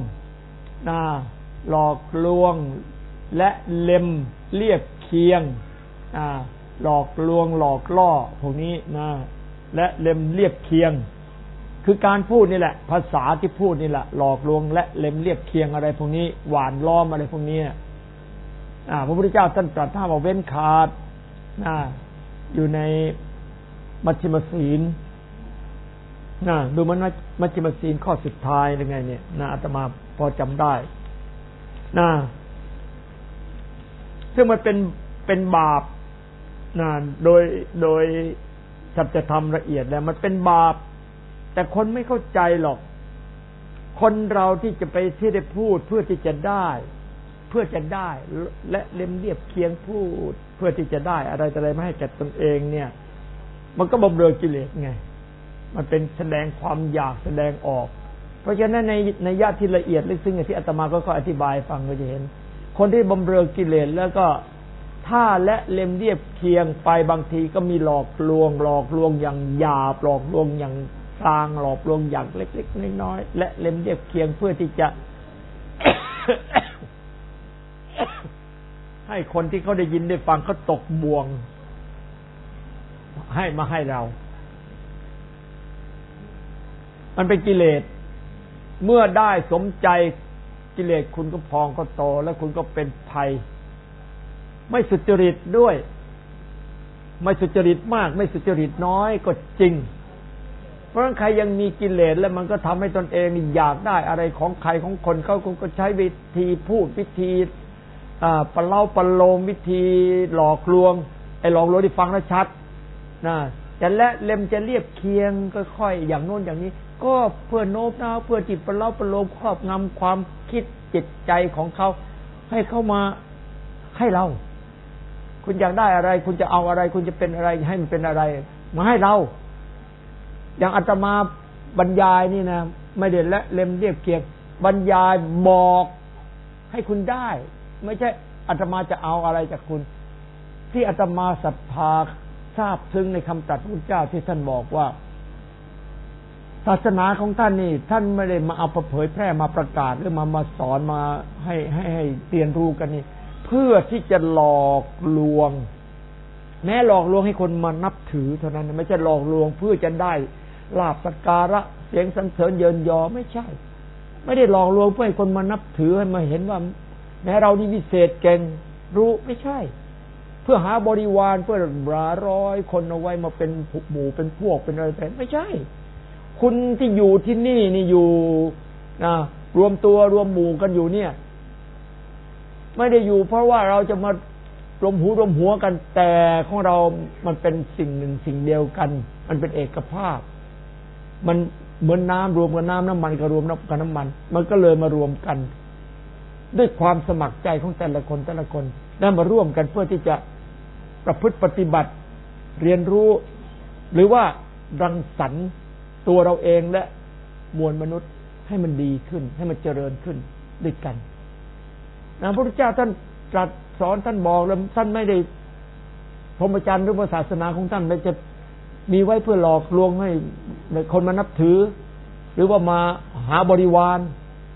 และเล็มเรียบเคียงหลอกลวงหลอกล่อพวกนี้นะและเล็มเรียบเคียงคือการพูดนี่แหละภาษาที่พูดนี่แหละหลอกลวงและเล็มเรียบเคียงอะไรพวกนี้หวานล้อมอะไรพวกนี้พระพุทธเจ้าท่านตรัสห้ามเอาเว้นขาดอยู่ในมัชฌิมศีลดูมันมัชฌิมศีลข้อสุดท้ายยังไงเนี่ยอาตมาพอจำได้ซึ่งมันเป็นบาปโดยสัจธรรมละเอียดแล้วมันเป็นบาปแต่คนไม่เข้าใจหรอกคนเราที่จะไปที่ได้พูดเพื่อที่จะได้เพื่อจะได้และเล่มเรียบเคียงพูดเพื่อที่จะได้อะไรมาให้แก่ตนเองเนี่ยมันก็บำเรอกิเลสไงมันเป็นแสดงความอยากแสดงออกเพราะฉะนั้นในญาติที่ละเอียดลึกซึ้งที่อาตมาก็อธิบายฟังก็จะเห็นคนที่บำเรอกิเลสแล้วก็ถ้าและเล่มเรียบเคียงไปบางทีก็มีหลอกลวงอย่างหยาบหลอกลวงอย่างกลางหลอกลวงอย่างเล็กๆน้อยๆและเล่มเรียบเคียงเพื่อที่จะ ให้คนที่เขาได้ยินได้ฟังเขาตกบ่วงให้เรามันเป็นกิเลสเมื่อได้สมใจกิเลสคุณก็พองก็โตแล้วคุณก็เป็นภัยไม่สุจริตด้วยไม่สุจริตมากไม่สุจริตน้อยก็จริงเพราะฉะนั้นใครยังมีกิเลสแล้วมันก็ทำให้ตนเองอยากได้อะไรของใครของคนเขาก็ใช้วิธีพูดวิธีประเล่าประโลมวิธีหลอกลวงไอ้หลอกลวงที่ฟังแล้วชัดนะจะและเล่มจะเรียบเคียงค่อยๆอย่างโน้นอย่างนี้ก็เพื่อโน้มน้าวเพื่อจิตประเล่าประโลมครอบงำความคิดจิตใจของเขาให้เข้ามาให้เราคุณอยากได้อะไรคุณจะเอาอะไรคุณจะเป็นอะไรให้มันเป็นอะไรมาให้เราอย่างอาตมาบรรยายนี่นะไม่ได้และเล่มเรียบเคียงบรรยายบอกให้คุณได้ไม่ใช่อาตมาจะเอาอะไรจากคุณที่อาตมาศรัทธาทราบซึ้งในคำตรัสพระพุทธเจ้าที่ท่านบอกว่าศาสนาของท่านนี่ท่านไม่ได้มาเอาเผยแพร่มาประกาศหรือมาสอนมาให้เรียนรู้กันนี่เพื่อที่จะหลอกลวงแม้หลอกลวงให้คนมานับถือเท่านั้นไม่ใช่หลอกลวงเพื่อจะได้ลาภสักการะเสียงสรรเสริญเยินยอไม่ใช่ไม่ได้หลอกลวงเพื่อให้คนมานับถือให้มาเห็นว่าแม้เรานี่วิเศษเก่งรู้ไม่ใช่เพื่อหาบริวารเพื่อร้อยคนเอาไว้มาเป็นหมู่เป็นพวกเป็นอะไรแต่ไม่ใช่คุณที่อยู่ที่นี่อยู่รวมตัวรวมหมู่กันอยู่เนี่ยไม่ได้อยู่เพราะว่าเราจะมารวมหูรวมหัวกันแต่ของเรามันเป็นสิ่งหนึ่งสิ่งเดียวกันมันเป็นเอกภาพมันเหมือนน้ำรวมกับน้ำมันก็รวมกับน้ำมันก็เลยมารวมกันด้วยความสมัครใจของแต่ละคนได้มาร่วมกันเพื่อที่จะประพฤติปฏิบัติเรียนรู้หรือว่ารังสรรค์ตัวเราเองและมวลมนุษย์ให้มันดีขึ้นให้มันเจริญขึ้นด้วยกันพระพุทธเจ้าท่านตรัสสอนท่านบอกแล้วท่านไม่ได้พรหมจรรย์หรือศาสนาของท่านไม่จะมีไว้เพื่อหลอกลวงให้คนมานับถือหรือว่ามาหาบริวาร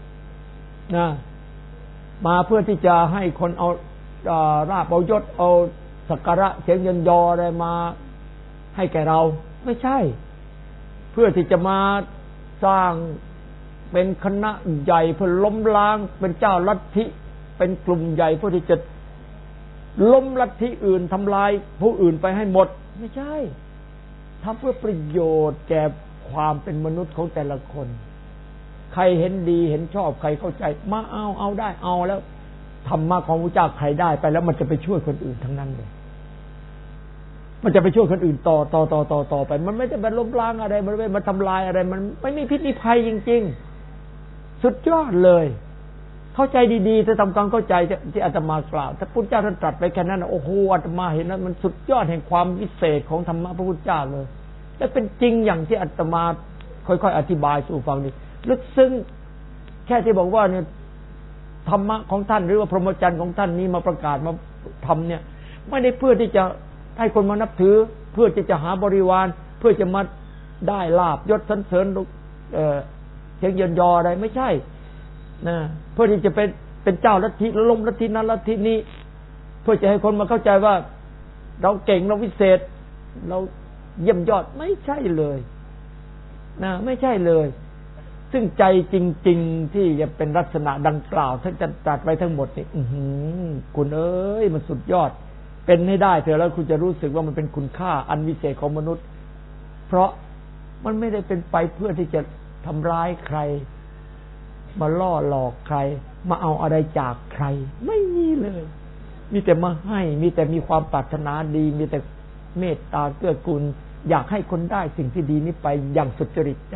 มาเพื่อที่จะให้คนเอาราภเอายศเอาสักการะเสียงเยินยออะไรมาให้แก่เราไม่ใช่เพื่อที่จะมาสร้างเป็นคณะใหญ่เพื่อล้มล้างเป็นเจ้าลัทธิเป็นกลุ่มใหญ่เพื่อที่จะล้มลัทธิอื่นทำลายผู้อื่นไปให้หมดไม่ใช่ทำเพื่อประโยชน์แก่ความเป็นมนุษย์ของแต่ละคนใครเห็นดีเห็นชอบใครเข้าใจมาเอาได้เอาแล้วธรรมะของพระเจ้าใครได้ไปแล้วมันจะไปช่วยคนอื่นทั้งนั้นเลยมันจะไปช่วยคนอื่นต่อไปมันไม่ได้มาล้มล้างอะไรมันไม่มาทำลายอะไรมันไม่มีพิษมีภัยจริงๆสุดยอดเลยเข้าใจดีๆถ้าทำความเข้าใจที่อาตมากล่าวถ้าพุทธเจ้าท่านตรัสไปแค่นั้นโอ้โหอาตมาเห็นนั้นมันสุดยอดแห่งความวิเศษของธรรมะพระพุทธเจ้าเลยและเป็นจริงอย่างที่อาตมาค่อยๆอธิบายสู่ฟังนี่ลึกซึ้งแค่ที่บอกว่าเนี่ยธรรมะของท่านหรือว่าพรหมจรรย์ของท่านนี้มาประกาศมาทำเนี่ยไม่ได้เพื่อที่จะให้คนมานับถือเพื่อที่จะหาบริวารเพื่อจะมาได้ลาภยศสรรเสริญเสียงเยินยออะไรไม่ใช่นะเพื่อที่จะเป็นเจ้าลัทธิล้มลัทธินั้นลัทธินี้เพื่อจะให้คนมาเข้าใจว่าเราเก่งเราวิเศษเราเยี่ยมยอดไม่ใช่เลยนะไม่ใช่เลยซึ่งใจจริงๆที่จะเป็นลักษณะดังกล่าวท่านจะตรัสไว้ทั้งหมดนี่คุณเอ้ยมันสุดยอดเป็นให้ได้เถอะแล้วคุณจะรู้สึกว่ามันเป็นคุณค่าอันวิเศษของมนุษย์เพราะมันไม่ได้เป็นไปเพื่อที่จะทำร้ายใครมาล่อหลอกใครมาเอาอะไรจากใครไม่มีเลยมีแต่มาให้มีแต่มีความปรารถนาดีมีแต่เมตตาเกื้อกูลอยากให้คนได้สิ่งที่ดีนี้ไปอย่างสุจริตใจ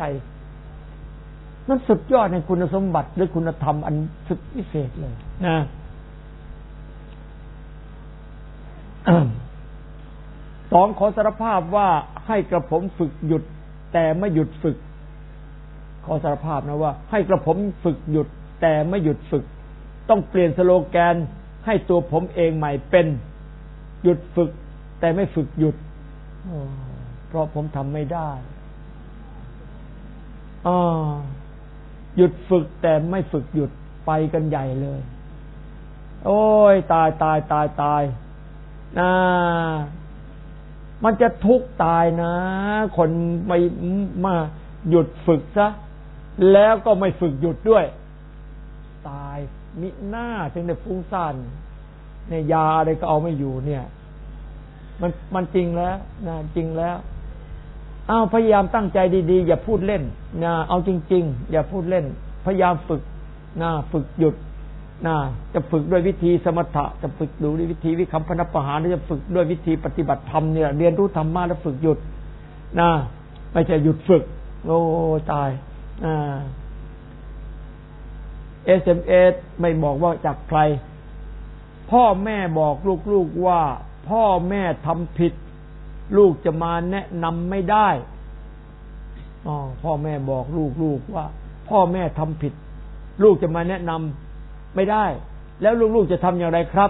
นั่นสุดยอดในคุณสมบัติหรือคุณธรรมอันสุดพิเศษเลยนะสองขอสารภาพว่าให้กระผมฝึกหยุดแต่ไม่หยุดฝึกขอสารภาพนะว่าให้กระผมฝึกหยุดแต่ไม่หยุดฝึกต้องเปลี่ยนสโลแกนให้ตัวผมเองใหม่เป็นหยุดฝึกแต่ไม่ฝึกหยุดเพราะผมทำไม่ได้หยุดฝึกแต่ไม่ฝึกหยุดไปกันใหญ่เลยโอ้ยตายมันจะทุกข์ตายนะคนไม่มาหยุดฝึกซะแล้วก็ไม่ฝึกหยุดด้วยตายมิหน้าถึงได้ฟุ้งซ่านเนี่ยยาอะไรก็เอาไม่อยู่เนี่ยมันจริงแล้วนะจริงแล้วพยายามตั้งใจดีๆอย่าพูดเล่นนะเอาจริงๆอย่าพูดเล่นพยายามฝึกนะฝึกหยุดนะจะฝึกด้วยวิธีสมถะจะฝึกดูด้วยวิธีวิคัมพนประหารหรือจะฝึกด้วยวิธีปฏิบัติธรรมเนี่ยเรียนรู้ธรรมะแล้วฝึกหยุดนะไม่ใช่หยุดฝึกโอ้ตายSMS ไม่บอกว่าจากใครพ่อแม่บอกลูกๆว่าพ่อแม่ทำผิดลูกจะมาแนะนำไม่ได้พ่อแม่บอกลูกว่าพ่อแม่ทำผิดลูกจะมาแนะนำไม่ได้แล้วลูกๆจะทำอย่างไรครับ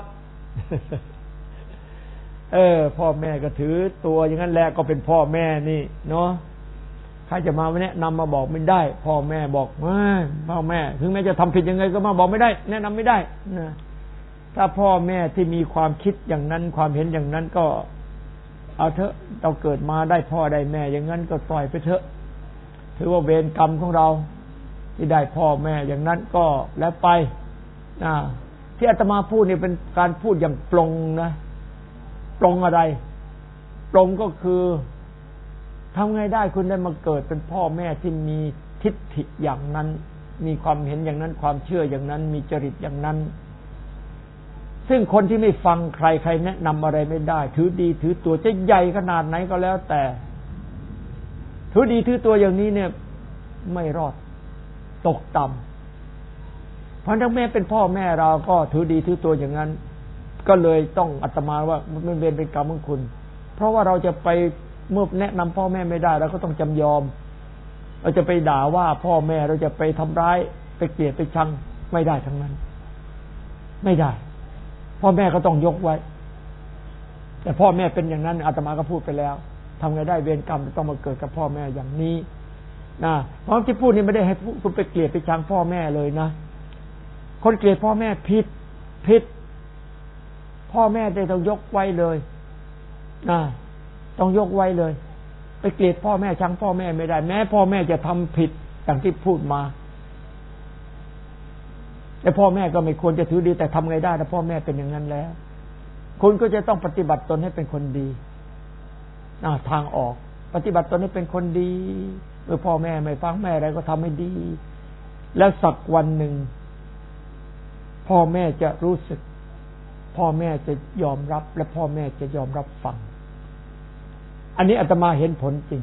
พ่อแม่ก็ถือตัวอย่างนั้นแหละก็เป็นพ่อแม่นี่เนาะใครจะมาแนะนำมาบอกไม่ได้พ่อแม่บอกพ่อแม่ถึงแม้จะทำผิดยังไงก็มาบอกไม่ได้แนะนำไม่ได้นะถ้าพ่อแม่ที่มีความคิดอย่างนั้นความเห็นอย่างนั้นก็เอาเถอะเราเกิดมาได้พ่อได้แม่อย่างนั้นก็ปล่อยไปเถอะถือว่าเวรกรรมของเราที่ได้พ่อแม่อย่างนั้นก็แล้วไปที่อาตมาพูดนี่เป็นการพูดอย่างปลงนะปลงอะไรปลงก็คือทำไงได้คุณได้มาเกิดเป็นพ่อแม่ที่มีทิฏฐิอย่างนั้นมีความเห็นอย่างนั้นความเชื่ออย่างนั้นมีจริตอย่างนั้นซึ่งคนที่ไม่ฟังใครแนะนำอะไรไม่ได้ถือดีถือตัวจะใหญ่ขนาดไหนก็แล้วแต่ถือดีถือตัวอย่างนี้เนี่ยไม่รอดตกต่ำเพราะทั้งแม่เป็นพ่อแม่เราก็ถือดีถือตัวอย่างนั้นก็เลยต้องอาตมาว่ามันเป็นกรรมของคุณเพราะว่าเราจะไปเมื่อแนะนำพ่อแม่ไม่ได้เราก็ต้องจำยอมเราจะไปด่าว่าพ่อแม่เราจะไปทำร้ายไปเกลียดไปชังไม่ได้ทั้งนั้นไม่ได้พ่อแม่ก็ต้องยกไว้แต่พ่อแม่เป็นอย่างนั้นอาตมาก็พูดไปแล้วทำไงได้เวรกรรมต้องมาเกิดกับพ่อแม่อย่างนี้นะเพราะที่พูดนี่ไม่ได้ให้คุณไปเกลียดไปชังพ่อแม่เลยนะคนเกลียดพ่อแม่ผิดพ่อแม่ได้ต้องยกไว้เลยนะต้องยกไว้เลยไปเกลียดพ่อแม่ชังพ่อแม่ไม่ได้แม้พ่อแม่จะทำผิดอย่างที่พูดมาแต่พ่อแม่ก็ไม่ควรจะถือดีแต่ทำไงได้ถ้าพ่อแม่เป็นอย่างนั้นแล้วคุณก็จะต้องปฏิบัติตนให้เป็นคนดีทางออกปฏิบัติตนให้เป็นคนดีเมื่อพ่อแม่ไม่ฟังแม่อะไรก็ทำให้ดีแล้วสักวันหนึ่งพ่อแม่จะรู้สึกพ่อแม่จะยอมรับและพ่อแม่จะยอมรับฟังอันนี้อาตมาเห็นผลจริง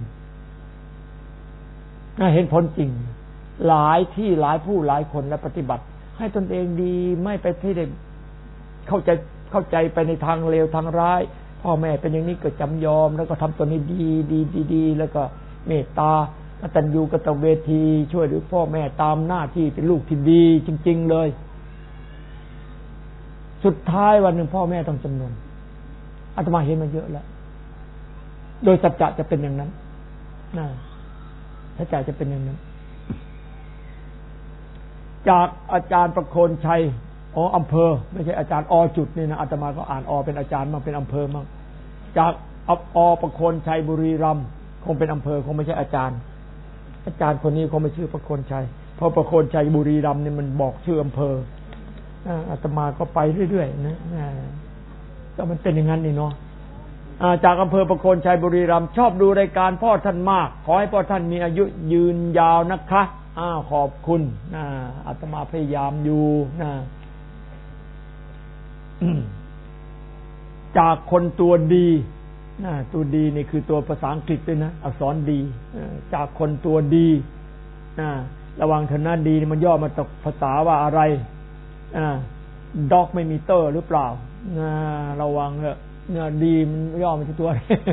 เห็นผลจริงหลายที่หลายผู้หลายคนและปฏิบัติให้ตนเองดีไม่ไปที่ได้เข้าใจไปในทางเลวทางร้ายพ่อแม่เป็นอย่างนี้ก็จำยอมแล้วก็ทำตัวนี้ดีแล้วก็เมตตากตัญญูกตเวทีช่วยเหลือพ่อแม่ตามหน้าที่เป็นลูกที่ดีจริงๆเลยสุดท้ายวันหนึ่งพ่อแม่ต้องจำนวนอาตมาเห็นมาเยอะแล้วโดยสัจจะจะเป็นอย่างนั้นสัจจะจะเป็นอย่างนั้นจากอาจารย์ประโคนชัยอำเภอไม่ใช่อาจารย์จุดนี่นะอาตมาก็อ่านเป็นอาจารย์มั่งเป็นอำเภอมั่งจากประโคนชัยบุรีรัมย์คงเป็นอำเภอคงไม่ใช่อาจารย์คนนี้คงไม่ชื่อประโคนชัยเพราะประโคนชัยบุรีรัมย์นี่มันบอกชื่ออำเภออาตมาก็ไปเรื่อยๆนะก็มันเป็นอย่างนั้นนี่เนาะจากอำเภอประโคนชัยบุรีรัมย์ชอบดูรายการพ่อท่านมากขอให้พ่อท่านมีอายุยืนยาวนะคะขอบคุณอาตมาพยายามอยู่จากคนตัวดีตัวดีนี่คือตัวภาษาอังกฤษด้วยนะอักษรดีจากคนตัวดีระวังเถอะนะดีมันย่อมาจากภาษาว่าอะไรด็อกไม่มีเตอร์หรือเปล่าระวังเถอะเนี่ยดีมันย่อมันตัว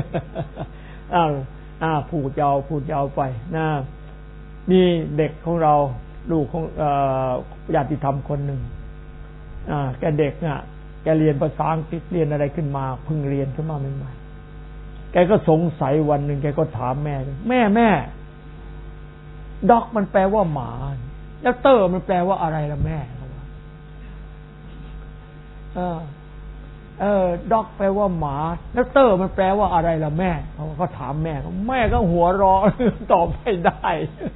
พูดยาวไปนะมีเด็กของเราลูกของญาติธรรมคนหนึ่งแกเด็กน่ะแกเรียนภาษาอังกฤษเรียนอะไรขึ้นมาเพิ่งเรียนขึ้นมาใหม่ๆแกก็สงสัยวันหนึ่งแกก็ถามแม่ด็อกมันแปลว่าหมาแล้วเตอร์มันแปลว่าอะไรล่ะแม่ด็อกแปลว่าหมาแล้วเตอร์มันแปลว่าอะไรล่ะแม่เขาก็ถามแม่ก็หัวเราะตอบไม่ได้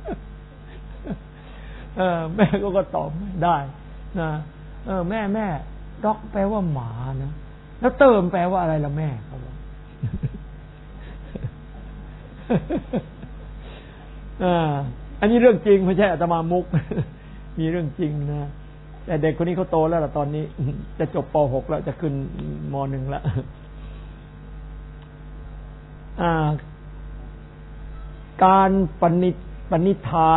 แม่ก็ตอบไม่ได้นะแม่ด็อกแปลว่าหมานะแล้วเตอร์มันแปลว่าอะไรล่ะแม่เขาบอกอันนี้เรื่องจริงไม่ใช่อาตมามุกมีเรื่องจริงนะแต่เด็กคนนี้เขาโตแล้วล่ะตอนนี้จะจบป .6 แล้วจะขึ้นม .1 แล้วการปณิธาน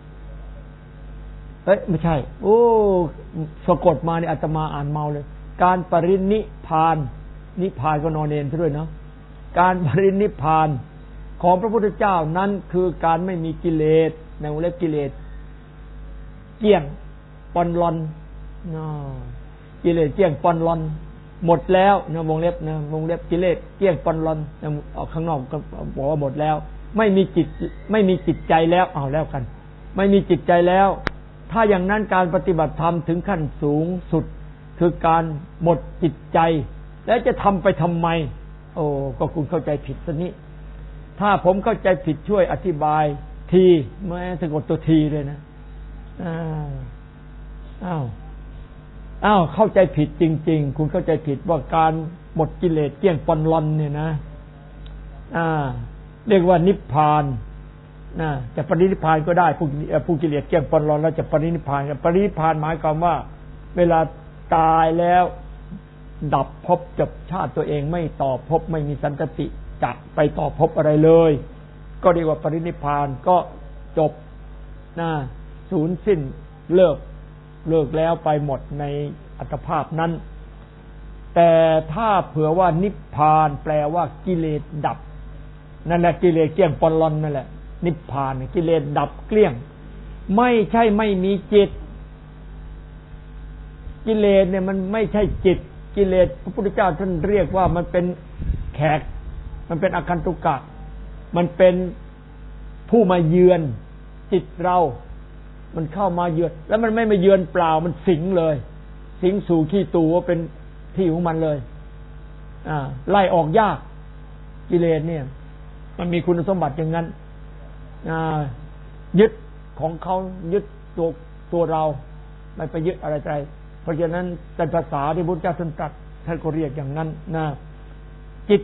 ไม่ใช่สะกดมาเนี่ยอาตมาอ่านเมาเลยการปรินิพพานนิพพานก็นอนเนนซะด้วยเนาะการปรินิพพานของพระพุทธเจ้านั้นคือการไม่มีกิเลสในวงเล็บกิเลสเกี่ยงปอนลอนกิเลสเกี่ยงปอนลอนหมดแล้วนะวงเล็บนะวงเล็บกิเลสเกี่ยงปอนลอนออกข้างนอกก็บอกว่าหมดแล้วไม่มีจิตใจแล้วเอาแล้วกันไม่มีจิตใจแล้วถ้าอย่างนั้นการปฏิบัติธรรมถึงขั้นสูงสุดคือการหมดจิตใจแล้วจะทำไปทำไมก็คุณเข้าใจผิดซะนี่ถ้าผมเข้าใจผิดช่วยอธิบายทีไม่สะกดตัวทีเลยนะเข้าใจผิดจริงๆคุณเข้าใจผิดว่าการหมดกิเลสเกลี้ยงปอนลอนเนี่ยนะเรียกว่านิพพานจะปรินิพพานก็ได้ผู้กิเลสเกลี้ยงปอนลอนแล้วจะปรินิพพานปรินิพพานหมายความว่าเวลาตายแล้วดับภพจบชาติตัวเองไม่ต่อภพไม่มีสันตติจะไปต่อภพอะไรเลยก็เรียกว่าปรินิพพานก็จบสูญสิ้นเลิกแล้วไปหมดในอัตภาพนั้นแต่ถ้าเผื่อว่านิพพานแปลว่ากิเลสดับนั่นแหละกิเลสเกลี้ยงปอนลอนนั่นแหละนิพพานกิเลสดับเกลี้ยงไม่ใช่ไม่มีจิตกิเลสเนี่ยมันไม่ใช่จิตกิเลสพระพุทธเจ้าท่านเรียกว่ามันเป็นแขกมันเป็นอาคันตุกะมันเป็นผู้มาเยือนจิตเรามันเข้ามาเยือนแล้วมันไม่มาเยือนเปล่ามันสิงเลยสิงสู่ขี้ตูว่าเป็นที่ของมันเลยไล่ออกยากกิเลสเนี่ยมันมีคุณสมบัติอย่างนั้นยึดของเขายึดตัวเราไม่ไปยึดอะไรใจเพราะฉะนั้นแต่ภาษาที่พุทธเจ้าท่านตรัสท่านก็เรียกอย่างนั้นจิต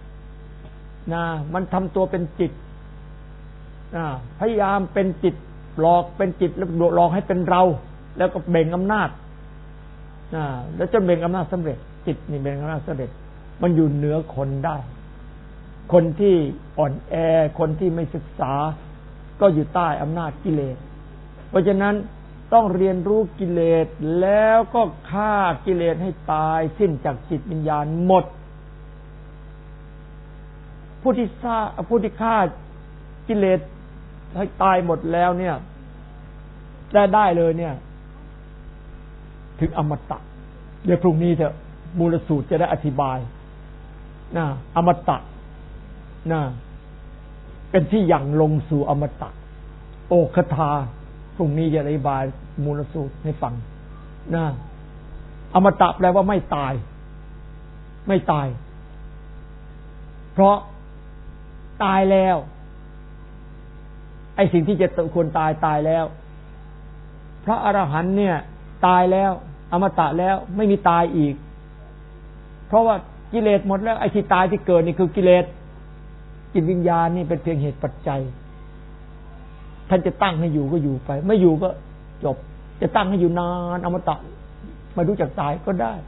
มันทำตัวเป็นจิตพยายามเป็นจิตหลอกเป็นจิตแล้วหลอกให้เป็นเราแล้วก็เบ่งอำนาจแล้วจนเบ่งอำนาจสำเร็จจิตนี่เบ่งอำนาจสำเร็จมันอยู่เหนือคนได้คนที่อ่อนแอคนที่ไม่ศึกษาก็อยู่ใต้อำนาจกิเลสเพราะฉะนั้นต้องเรียนรู้กิเลสแล้วก็ฆ่ากิเลสให้ตายสิ้นจากจิตวิญญาณหมดผู้ที่ฆ่ากิเลสให้ตายหมดแล้วเนี่ยได้เลยเนี่ยถึงอมตะเดี๋ยวพรุ่งนี้เถอะมูลสูตรจะได้อธิบายอมตะเป็นที่ยังลงสู่อมตะโอคทาพรุ่งนี้จะอธิบายมูลสูตรให้ฟังอมตะแปลว่าไม่ตายเพราะตายแล้วไอ้สิ่งที่จะควรตายแล้วพระอรหันต์เนี่ยตายแล้วอมตะแล้วไม่มีตายอีกเพราะว่ากิเลสหมดแล้วไอ้ที่ตายที่เกิดนี่คือกิเลสจิตวิญญาณนี่เป็นเพียงเหตุปัจจัยท่านจะตั้งให้อยู่ก็อยู่ไปไม่อยู่ก็จบจะตั้งให้อยู่นานอมตะไม่รู้จักตายก็ได้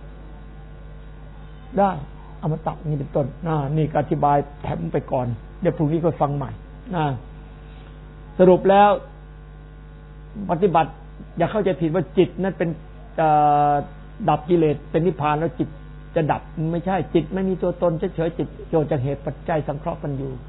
อมตะนี่เป็นต้นนี่อธิบายแถมไปก่อนเดี๋ยวพรุ่งนี้ก็ฟังใหม่สรุปแล้วปฏิบัติอย่าเข้าใจผิดว่าจิตนั้นเป็นดับกิเลสเป็นนิพพานแล้วจิตจะดับไม่ใช่จิตไม่มีตัวตนเฉยๆจิตโยจากเหตุปัจจัยสังเคราะห์กันอยู่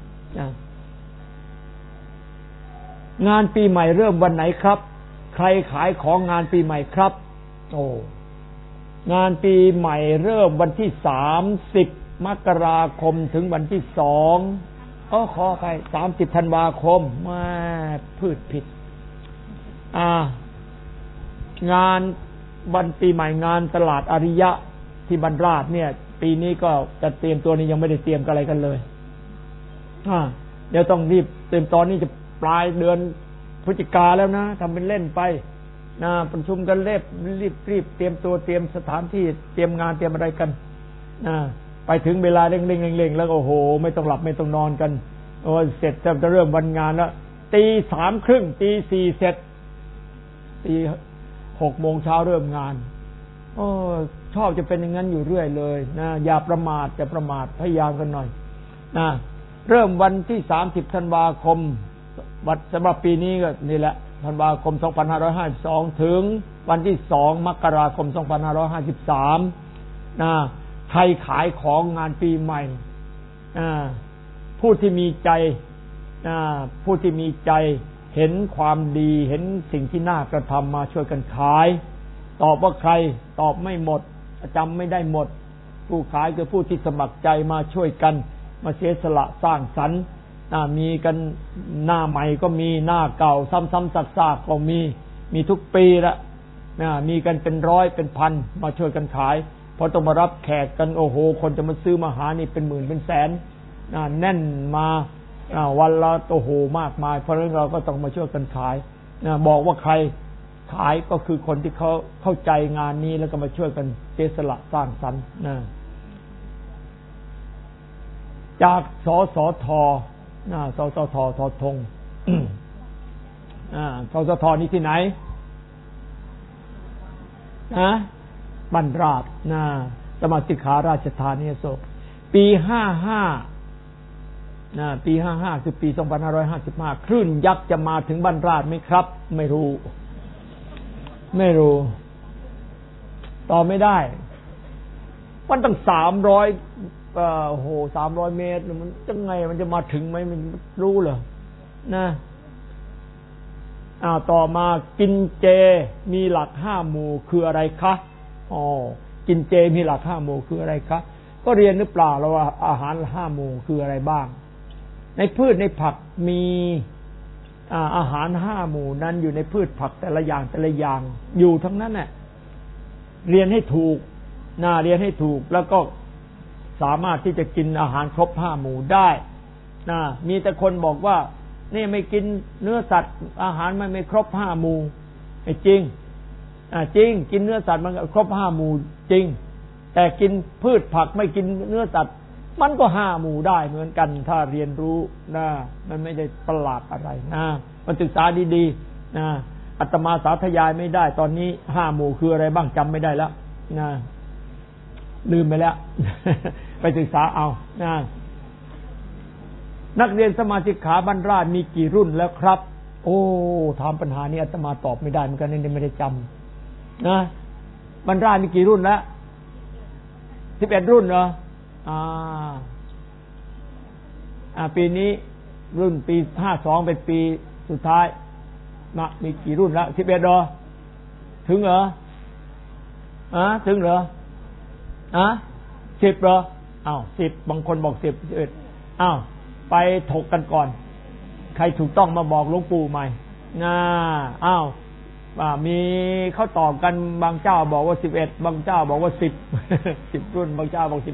งานปีใหม่เริ่มวันไหนครับใครขายของงานปีใหม่ครับโอ้งานปีใหม่เริ่มวันที่30 มกราคมถึงวันที่2ขอไป30 ธันวาคมมาพืชผิดงานวันปีใหม่งานตลาดอริยะที่บรรราชเนี่ยปีนี้ก็จะเตรียมตัวนี้ยังไม่ได้เตรียมอะไรกันเลยเดี๋ยวต้องรีบเตรียมตอนนี้จะปลายเดือนพฤศจิกาแล้วนะทำเป็นเล่นไปประชุมกันรีบเตรียมตัวเตรียมสถานที่เตรียมงานเตรียมอะไรกันไปถึงเวลาเร่งแล้วโอ้โหไม่ต้องหลับไม่ต้องนอนกันโอ้เสร็จจะเริ่มวันงานแล้ว3:30 4:00เสร็จ6 โมงเช้าเริ่มงานโอ้ชอบจะเป็นอย่างนั้นอยู่เรื่อยเลยนะอย่าประมาทพยายามกันหน่อยนะเริ่มวันที่30 ธันวาคมวัดสำหรับปีนี้ก็นี่แหละธันวาคม2552ถึงวันที่2 มกราคม2553ใครขายของงานปีใหม่ผู้ที่มีใจเห็นความดีเห็นสิ่งที่น่ากระทำมาช่วยกันขายตอบว่าใครตอบไม่หมดจำไม่ได้หมดผู้ขายคือผู้ที่สมัครใจมาช่วยกันมาเสียสละสร้างสรรค์มีกันหน้าใหม่ก็มีหน้าเก่าซ้ำๆซากๆก็มีทุกปีละมีกันเป็นร้อยเป็นพันมาช่วยกันขายพอต้องมารับแขกกันโอ้โหคนจะมาซื้อมาหานี่เป็นหมื่นเป็นแสนแน่นมาวันละโอ้โหมากมายเพราะฉะนั้นเราก็ต้องมาช่วยกันขายบอกว่าใครขายก็คือคนที่เขาเข้าใจงานนี้แล้วก็มาช่วยกันเสียสละสร้างสรรค์จากสสทสสททธงสสทนี่ที่ไหนบรรราชสมาชิกขาราชธานีโศกปี55ปี55คือปี2555คลื่นยักษ์จะมาถึงบรรราชไหมครับไม่รู้ต่อไม่ได้มันตั้ง300โอ้โห300 เมตรมันจะไงมันจะมาถึงไหมมันรู้เหรอต่อมากินเจมีหลัก5 หมู่คืออะไรคะกินเจมีหลัก5 หมู่คืออะไรคะก็เรียนหรือเปล่าแล้วว่าอาหาร5 หมู่คืออะไรบ้างในพืชในผักมีอาหาร5 หมู่นั้นอยู่ในพืชผักแต่ละอย่างอยู่ทั้งนั้นน่ะเรียนให้ถูกเรียนให้ถูกแล้วก็สามารถที่จะกินอาหารครบ5 หมู่ได้มีแต่คนบอกว่านี่ไม่กินเนื้อสัตว์อาหารมันไม่ครบ5 หมู่ไม่จริงจริงกินเนื้อสัตว์มันครบ5 หมู่จริงแต่กินพืชผักไม่กินเนื้อสัตว์มันก็5 หมู่ได้เหมือนกันถ้าเรียนรู้มันไม่ได้ประหลาดอะไรมันศึกษาดีๆอาตมาสาธยายไม่ได้ตอนนี้5 หมู่คืออะไรบ้างจำไม่ได้แล้วลืมไปแล้ว ไปศึกษาเอานักเรียนสมาชิกขาบรรราชมีกี่รุ่นแล้วครับโอ้ถามปัญหานี้อาตมาตอบไม่ได้เหมือนกันนี่ไม่ได้จำบรรราชมีกี่รุ่นแล้ว11 รุ่นเหรอปีนี้รุ่นปี52เป็นปีสุดท้ายมีกี่รุ่นแล้ว11เหรอถึงเหรอถึงเหรอ10เหรอ10บางคนบอก10 11ไปถกกันก่อนใครถูกต้องมาบอกหลวงปู่ใหม่มีเขาตอบกันบางเจ้าบอกว่า11บางเจ้าบอกว่า10รุ่นบางเจ้าบอก11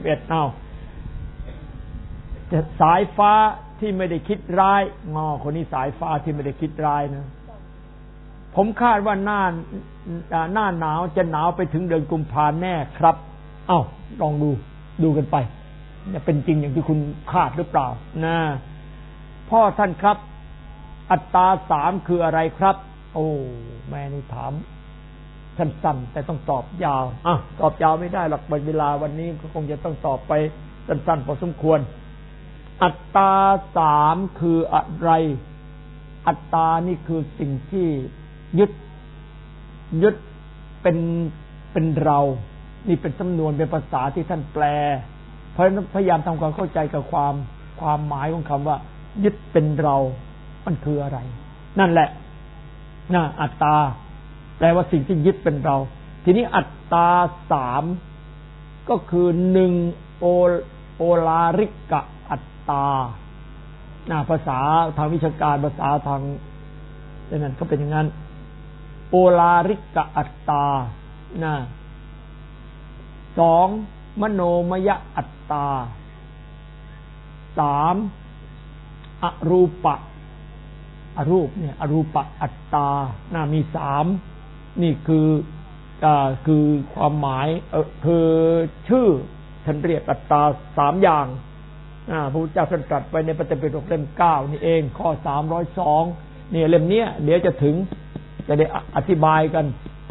สายฟ้าที่ไม่ได้คิดร้ายคนนี้สายฟ้าที่ไม่ได้คิดร้ายนะผมคาดว่าหน้าหนาวจะหนาวไปถึงเดือนกุมภาพันธ์แน่ครับลองดูกันไปจะเป็นจริงอย่างที่คุณคาดหรือเปล่าพ่อท่านครับอัตตา3คืออะไรครับโอ้แม่นี่ถามสั้นๆแต่ต้องตอบยาวตอบยาวไม่ได้หรอกเวลาวันนี้ก็คงจะต้องตอบไปสั้นๆพอสมควรอัตตา3คืออะไรอัตตานี่คือสิ่งที่ยึดเป็นเรานี่เป็นสำนวนเป็นภาษาที่ท่านแปลเพราะฉะนั้นพยายามทำความเข้าใจกับความหมายของคำว่ายึดเป็นเรามันคืออะไรนั่นแหละอัตตาแปลว่าสิ่งที่ยึดเป็นเราทีนี้อัตตาสามก็คือหนึ่งโอลาริกะอัตตาภาษาทางวิชาการภาษาทางนั่นก็เป็นอย่างนั้นโอลาริกะอัตตาสองมโนมยอัตตาสามอรูปะอรูปเนี่ยอรูปะอัตตามีสามนี่คือความหมายคือชื่อท่านเรียกอัตตาสามอย่างพระพุทธเจ้าตรัสไว้ในพระไตรปิฎกเล่ม9นี่เองข้อ302นี่เล่มเนี้ยเดี๋ยวจะถึงจะได้อธิบายกัน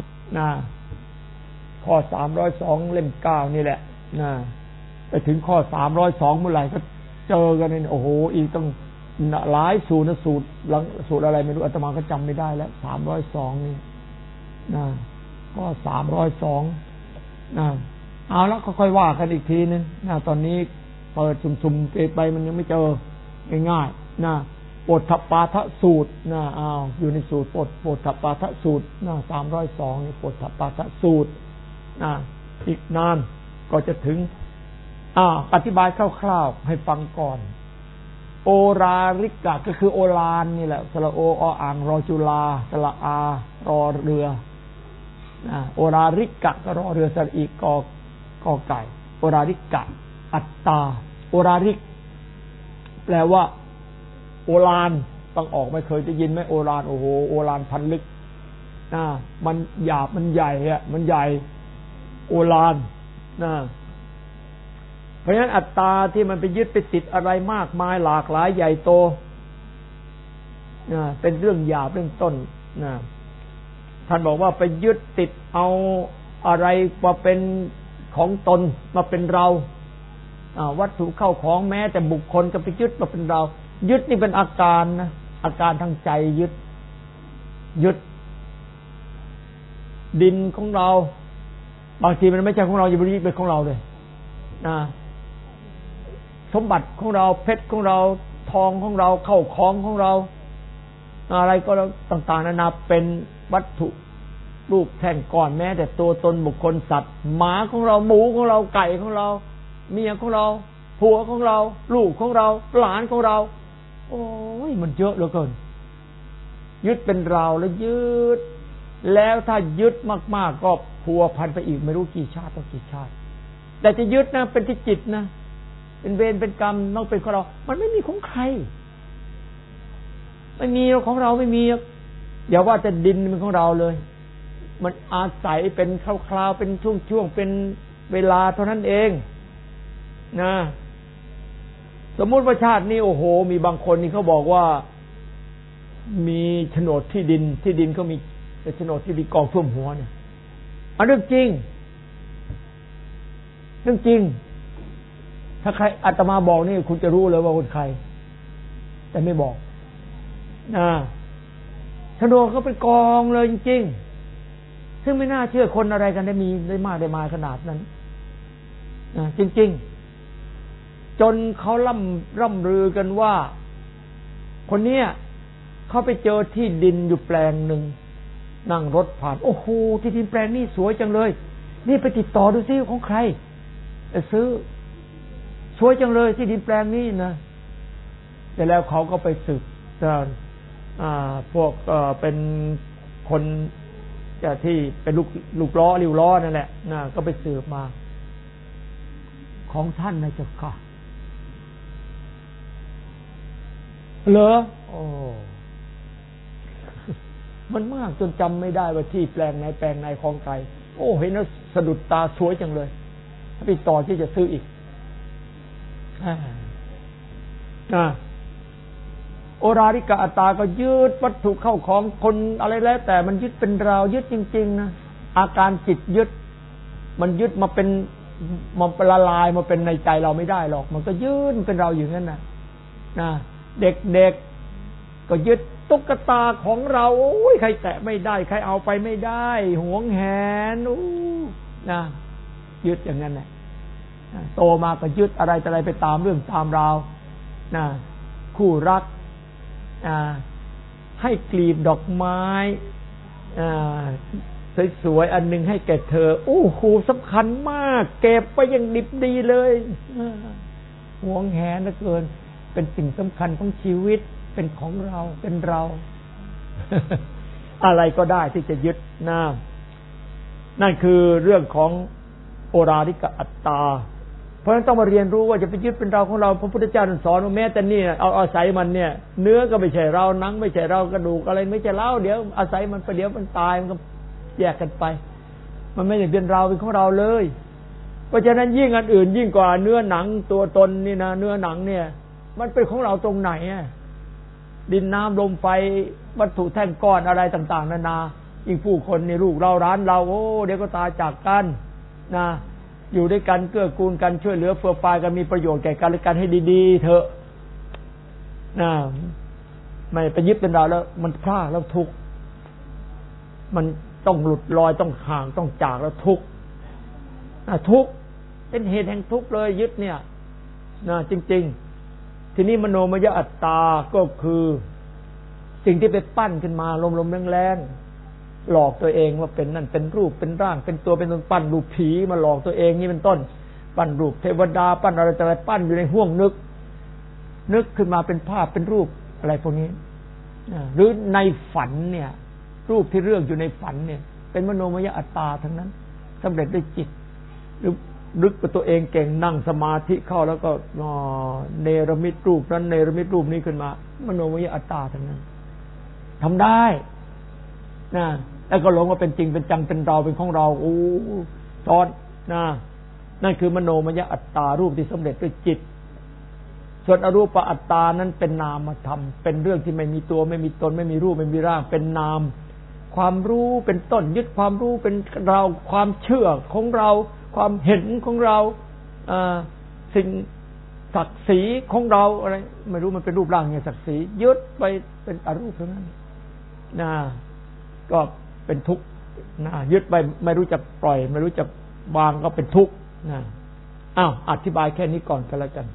ข้อ302เล่ม9นี่แหละไปถึงข้อ302เมื่อไหร่ก็เจอกันนี่โอ้โหอีกต้องหลายสูตรสูตรอะไรไม่รู้อาตมาก็จำไม่ได้แล้ว302นี่ข้อ302เอาแล้วก็ค่อยว่ากันอีกทีนึงตอนนี้เปิดสุ่มๆไปมันยังไม่เจอง่ายๆโปฏฐปาทสูตรอยู่ในสูตรโปฏฐปาทสูตร302นี่โปฏฐปาทสูตรอีกนานก็จะถึงอธิบายคร่าวๆให้ฟังก่อนโอราริกะก็คือโอฬารนี่แหละสระโออ่างรอจุฬาสระอารอเรือโอราริกะก็รอเรือสระอีกอไก่โอราริกะอัตตาโอราริกแปลว่าโอฬารต้องออกไม่เคยจะยินไหมโอฬารโอ้โหโอฬารพันลึกมันหยาบมันใหญ่มันใหญ่โอฬารเพราะฉะนั้นอัตตาที่มันไปยึดไปติดอะไรมากมายหลากหลายใหญ่โตเป็นเรื่องหยาบเรื่องต้นท่านบอกว่าไปยึดติดเอาอะไรมาเป็นของตนมาเป็นเราวัตถุเข้าของแม้แต่บุคคลก็ไปยึดมาเป็นเรายึดนี่เป็นอาการนะอาการทางใจยึดดินของเราบางทีมันไม่ใช่ของเราอย่าไปยึดเป็นของเราเลยสมบัติของเราเพชรของเราทองของเราเข้าของของเราอะไรก็ต่างๆนานาเป็นวัตถุรูปแท่งก้อนแม้แต่ตัวตนบุคคลสัตว์หมาของเราหมูของเราไก่ของเราเมียของเราผัวของเราลูกของเราหลานของเราโอ้ยมันเยอะเหลือเกินยึดเป็นเราแล้วยึดแล้วถ้ายึดมากๆก็พัวพันไปอีกไม่รู้กี่ชาติต่อกี่ชาติแต่จะยึดนะเป็นที่จิตนะเป็นเวรเป็นกรรมต้องเป็นของเรามันไม่มีของใครไม่มีของเราไม่มีอย่าว่าแต่ดินเป็นของเราเลยมันอาศัยเป็นคราวๆเป็นช่วงๆเป็นเวลาเท่านั้นเองสมมุติว่าชาตินี้โอ้โหมีบางคนนี่เขาบอกว่ามีโฉนดที่ดินเขามีโฉนดที่ดินกองท่วมหัวเนี่ยเรื่องจริงถ้าใครอาตมาบอกนี่คุณจะรู้เลยว่าคนใครแต่ไม่บอกโฉนดเขาเป็นกองเลยจริงๆซึ่งไม่น่าเชื่อคนอะไรกันได้มากได้มาขนาดนั้นจริงๆจนเขาร่ำลือกันว่าคนเนี้ยเขาไปเจอที่ดินอยู่แปลงหนึ่งนั่งรถผ่านโอ้โหที่ดินแปลงนี้สวยจังเลยนี่ไปติดต่อดูซิของใครซื้อสวยจังเลยที่ดินแปลงนี้นะแต่แล้วเขาก็ไปสืบพวกเป็นคนที่เป็นลูกล้อริ้วล้อนั่นแหละก็ไปสืบมาของท่านนะเจ้าค่ะเหรอโอ้มันมากจนจำไม่ได้ว่าที่แปลงไหนของใครโอ้เห็นแล้วสะดุดตาสวยจังเลยไปต่อที่จะซื้ออีกโอราริกะอัตตาก็ยึดวัตถุเข้าของคนอะไรแล้วแต่มันยึดเป็นเรายึดจริงๆนะอาการจิตยึดมันยึดมาเป็นมันละลายมาเป็นในใจเราไม่ได้หรอกมันก็ยืนเป็นเราอยู่งั้นนะเด็กๆก็ยึดตุ๊กตาของเราโอ้ยใครแตะไม่ได้ใครเอาไปไม่ได้หวงแหนยึดอย่างนั้นแหละโตมาก็ยึดอะไรแต่อะไรไปตามเรื่องตามราวนะคู่รักให้กลีบดอกไม้สวยๆอันหนึ่งให้แก่เธอโอ้โหสำคัญมากเก็บไปอย่างดิบดีเลยหวงแหนเหลือเกินเป็นสิ่งสำคัญของชีวิตเป็นของเราเป็นเรา อะไรก็ได้ที่จะยึดนั่นคือเรื่องของโอราริกอัตตาเพราะฉะนั้นต้องมาเรียนรู้ว่าจะไปยึดเป็นเราของเราพระพุทธเจ้าสอนว่าแม้แต่นี่เอาอาศัยมันเนี่ยเนื้อก็ไม่ใช่เราหนังไม่ใช่เรากระดูกอะไรไม่ใช่เราเดี๋ยวอาศัยมันไปเดี๋ยวมันตายมันก็แยกกันไปมันไม่ได้เป็นเราเป็นของเราเลยเพราะฉะนั้นยิ่งอันอื่นยิ่งกว่าเนื้อหนังตัวตนนี่นะเนื้อหนังเนี่ยมันเป็นของเราตรงไหนดินน้ำลมไฟวัตถุแท่งก้อนอะไรต่างๆนานายิ่งผู้คนในลูกเราร้านเราโอ้เดี๋ยวก็ตายจากกันนะอยู่ด้วยกันเกื้อกูลกันช่วยเหลือเฟื่อฟายกันมีประโยชน์แก่กันและกันให้ดีๆเถอะนะไม่ไปยึดเป็นเราแล้วมันพลาดแล้วทุกข์มันต้องหลุดลอยต้องห่างต้องจากแล้วทุกข์ทุกข์เป็นเหตุแห่งทุกข์เลยยึดเนี่ยนะจริงๆทีนี้มโนมยอัตตาก็คือสิ่งที่ไปปั้นขึ้นมาลมๆแรงๆหลอกตัวเองว่าเป็นนั่นเป็นรูปเป็นร่างเป็นตัวเป็นตนปั้นรูปผีมาหลอกตัวเองนี่เป็นต้นปั้นรูปเทวดาปั้นอะไรแต่อะไรปั้นอยู่ในห้วงนึกขึ้นมาเป็นภาพเป็นรูปอะไรพวกนี้หรือในฝันเนี่ยรูปที่เรื่องอยู่ในฝันเนี่ยเป็นมโนมยอัตตาทั้งนั้นสำเร็จด้วยจิตหรือนึกว่าตัวเองเก่งนั่งสมาธิเข้าแล้วก็เนรมิตรูปนั้นเนรมิตรูปนี้ขึ้นมามโนมยอัตตาทั้งนั้นทำได้นะแล้วก็หลงว่าเป็นจริงเป็นจังเป็นเราเป็นของเราโอ้ตอนนั่นคือมโนมยอัตตารูปที่สำเร็จด้วยจิตส่วนอรูปอัตตานั้นเป็นนามธรรมเป็นเรื่องที่ไม่มีตัวไม่มีตนไม่มีรูปไม่มีร่างเป็นนามความรู้เป็นต้นยึดความรู้เป็นเราความเชื่อของเราความเห็นของเราสิ่งศักดิ์ศรีของเราอะไรไม่รู้มันเป็นรูปร่างไงศักดิ์ศรียึดไปเป็นอรูปเท่านั้นก็เป็นทุกข์ยึดไปไม่รู้จักปล่อยไม่รู้จักวางก็เป็นทุกข์อธิบายแค่นี้ก่อนก็แล้วกัน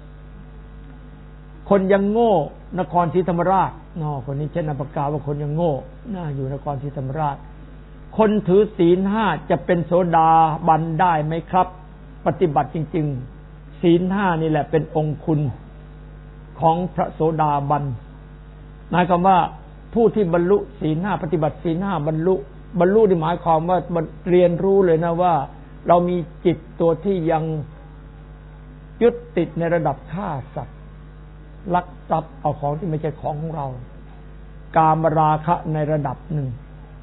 คนยังโง่นครศรีธรรมราชคนนี้เช่นนามปากกาว่าคนยังโง่อยู่นครศรีธรรมราชคนถือศีล5จะเป็นโสดาบันได้ไหมครับปฏิบัติจริงๆศีล5นี่แหละเป็นองค์คุณของพระโสดาบันหมายความว่าผู้ที่บรรลุศีล5ปฏิบัติศีล5บรรลุนี่หมายความว่าเรียนรู้เลยนะว่าเรามีจิตตัวที่ยังยึดติดในระดับฆ่าสัตว์ลักทรัพย์เอาของที่ไม่ใช่ของของเรากามราคะในระดับหนึ่ง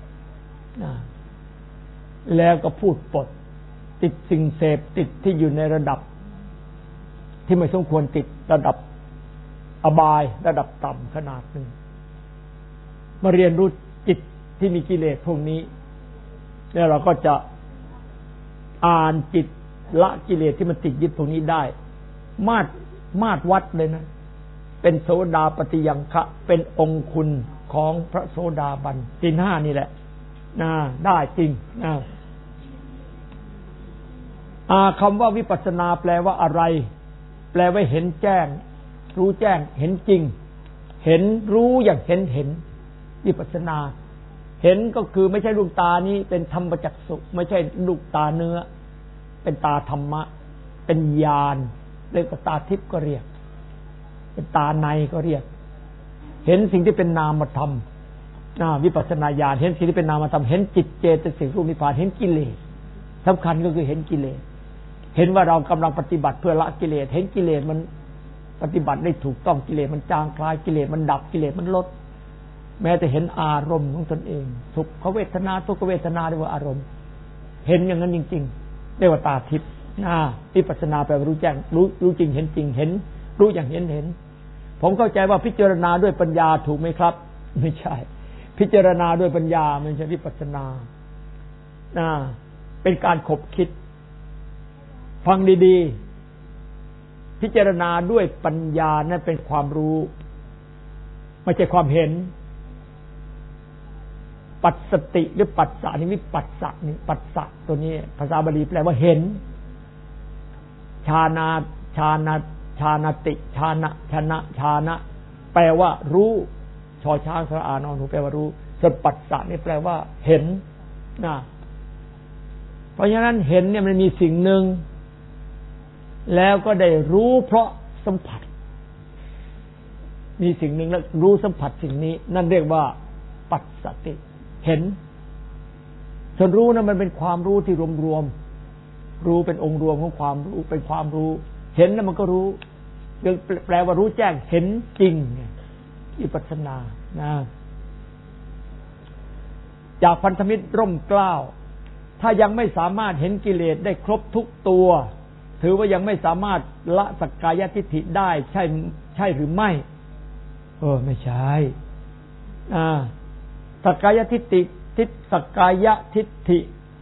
แล้วก็พูดปดติดสิ่งเสพติดที่อยู่ในระดับที่ไม่สมควรติดระดับอบายระดับต่ำขนาดหนึ่งมาเรียนรู้จิตที่มีกิเลสพวกนี้แล้วเราก็จะอ่านจิตละกิเลสที่มันติดยึดพวกนี้ได้มาตรวัดเลยนะเป็นโสดาปฏิยังคะเป็นองค์คุณของพระโสดาบันศีล5นี่แหละได้จริงคำว่าวิปัสสนาแปลว่าอะไรแปลว่าเห็นแจ้งรู้แจ้งเห็นจริงเห็นรู้อย่างเห็นวิปัสสนาเห็นก็คือไม่ใช่ลูกตานี้เป็นธรรมจักษุไม่ใช่ลูกตาเนื้อเป็นตาธรรมะเป็นญาณเรียกว่าตาทิพย์ก็เรียกเป็นตาในก็เรียกเห็นสิ่งที่เป็นนามธรรมวิปัสสนาญาณเห็นสิ่งที่เป็นนามธรรมเห็นจิตเจตสิกรูปนิพพานเห็นกิเลสสำคัญก็คือเห็นกิเลสเห็นว่าเรากำลังปฏิบัติเพื่อละกิเลสเห็นกิเลสมันปฏิบัติได้ถูกต้องกิเลสมันจางคลายกิเลสมันดับกิเลสมันลดแม้แต่เห็นอารมณ์ของตนเองสุขเวทนาทุกขเวทนาเรียกว่าอารมณ์เห็นอย่างนั้นจริงๆเรียกว่าตาทิพย์วิปัสสนาแปลว่ารู้แจ้งรู้จริงเห็นจริงเห็นรู้อย่างเห็นผมเข้าใจว่าพิจารณาด้วยปัญญาถูกไหมครับไม่ใช่พิจารณาด้วยปัญญาไม่ใช่วิปัสสนาเป็นการขบคิดฟังดีๆพิจารณาด้วยปัญญานั่นเป็นความรู้ไม่ใช่ความเห็นปัสสติหรือปัสสะนี่วิปัสสะนี่ปัสสะตัวนี้ภาษาบาลีแปลว่าเห็นชานาติชานะแปลว่ารู้ชอช้างสระอานอนหนูแปลว่ารู้ส่วนปัสสะนี่แปลว่าเห็นนะเพราะฉะนั้นเห็นเนี่ยมันมีสิ่งหนึ่งแล้วก็ได้รู้เพราะสัมผัสมีสิ่งหนึ่งแล้วรู้สัมผัสสิ่งนี้นั่นเรียกว่าปัสสติเห็นส่วนรู้นั้นมันเป็นความรู้ที่รวมรู้เป็นองค์รวมของความรู้เป็นความรู้เห็นแล้วมันก็รู้แปลว่ารู้แจ้งเห็นจริงวิปัสสนานะจากพันธมิตรร่มเกล้าถ้ายังไม่สามารถเห็นกิเลสได้ครบทุกตัวถือว่ายังไม่สามารถละสักกายทิฏฐิได้ใช่หรือไม่ไม่ใช่สักกายทิฏฐิสักกายทิฏฐิ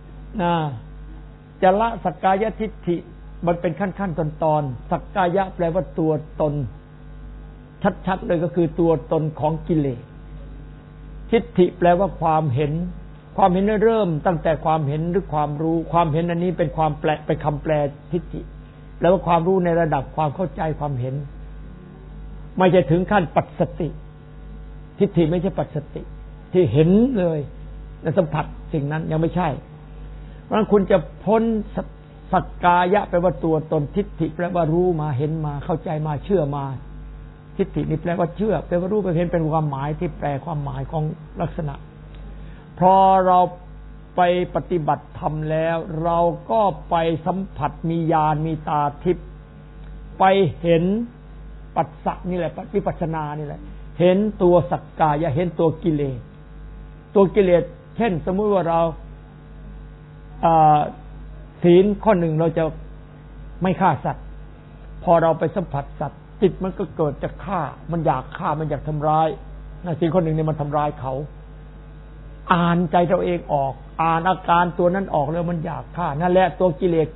จะละสักกายทิฏฐิมันเป็นขั้นตอนสักกายะแปลว่าตัวตนชัดๆเลยก็คือตัวตนของกิเลสทิฏฐิแปลว่าความเห็นเริ่มตั้งแต่ความเห็นหรือความรู้ความเห็นอันนี้เป็นความแปลเป็นคำแปลทิฏฐิแปลว่าความรู้ในระดับความเข้าใจความเห็นไม่ใช่ถึงขั้นปัสสติทิฏฐิไม่ใช่ปัสสติที่เห็นเลยและสัมผัสสิ่งนั้นยังไม่ใช่เพราะฉะนั้นคุณจะพ้นสักกายะแปลว่าตัวตนทิฏฐิแปลว่ารู้มาเห็นมาเข้าใจมาเชื่อมาทิฏฐินี่แปลว่าเชื่อแปลว่ารู้ไปเห็นเป็นความหมายที่แปลความหมายของลักษณะพอเราไปปฏิบัติธรรมแล้วเราก็ไปสัมผัสมีญาณมีตาทิพย์ไปเห็นปัสสะนี่แหละวิปัสสนานี่แหละเห็นตัวสักกายะเห็นตัวกิเลสเช่นสมมุติว่าเราศีลข้อหนึ่งเราจะไม่ฆ่าสัตว์พอเราไปสัมผัสสัตว์จิตมันก็เกิดจะฆ่ามันอยากฆ่ามันอยากทำร้ายศีลข้อหนึ่งเนี่ยมันทำร้ายเขาอ่านใจเราเองออกอ่านอาการตัวนั้นออกแล้วมันอยากฆ่านั่นแหละตัวกิเลส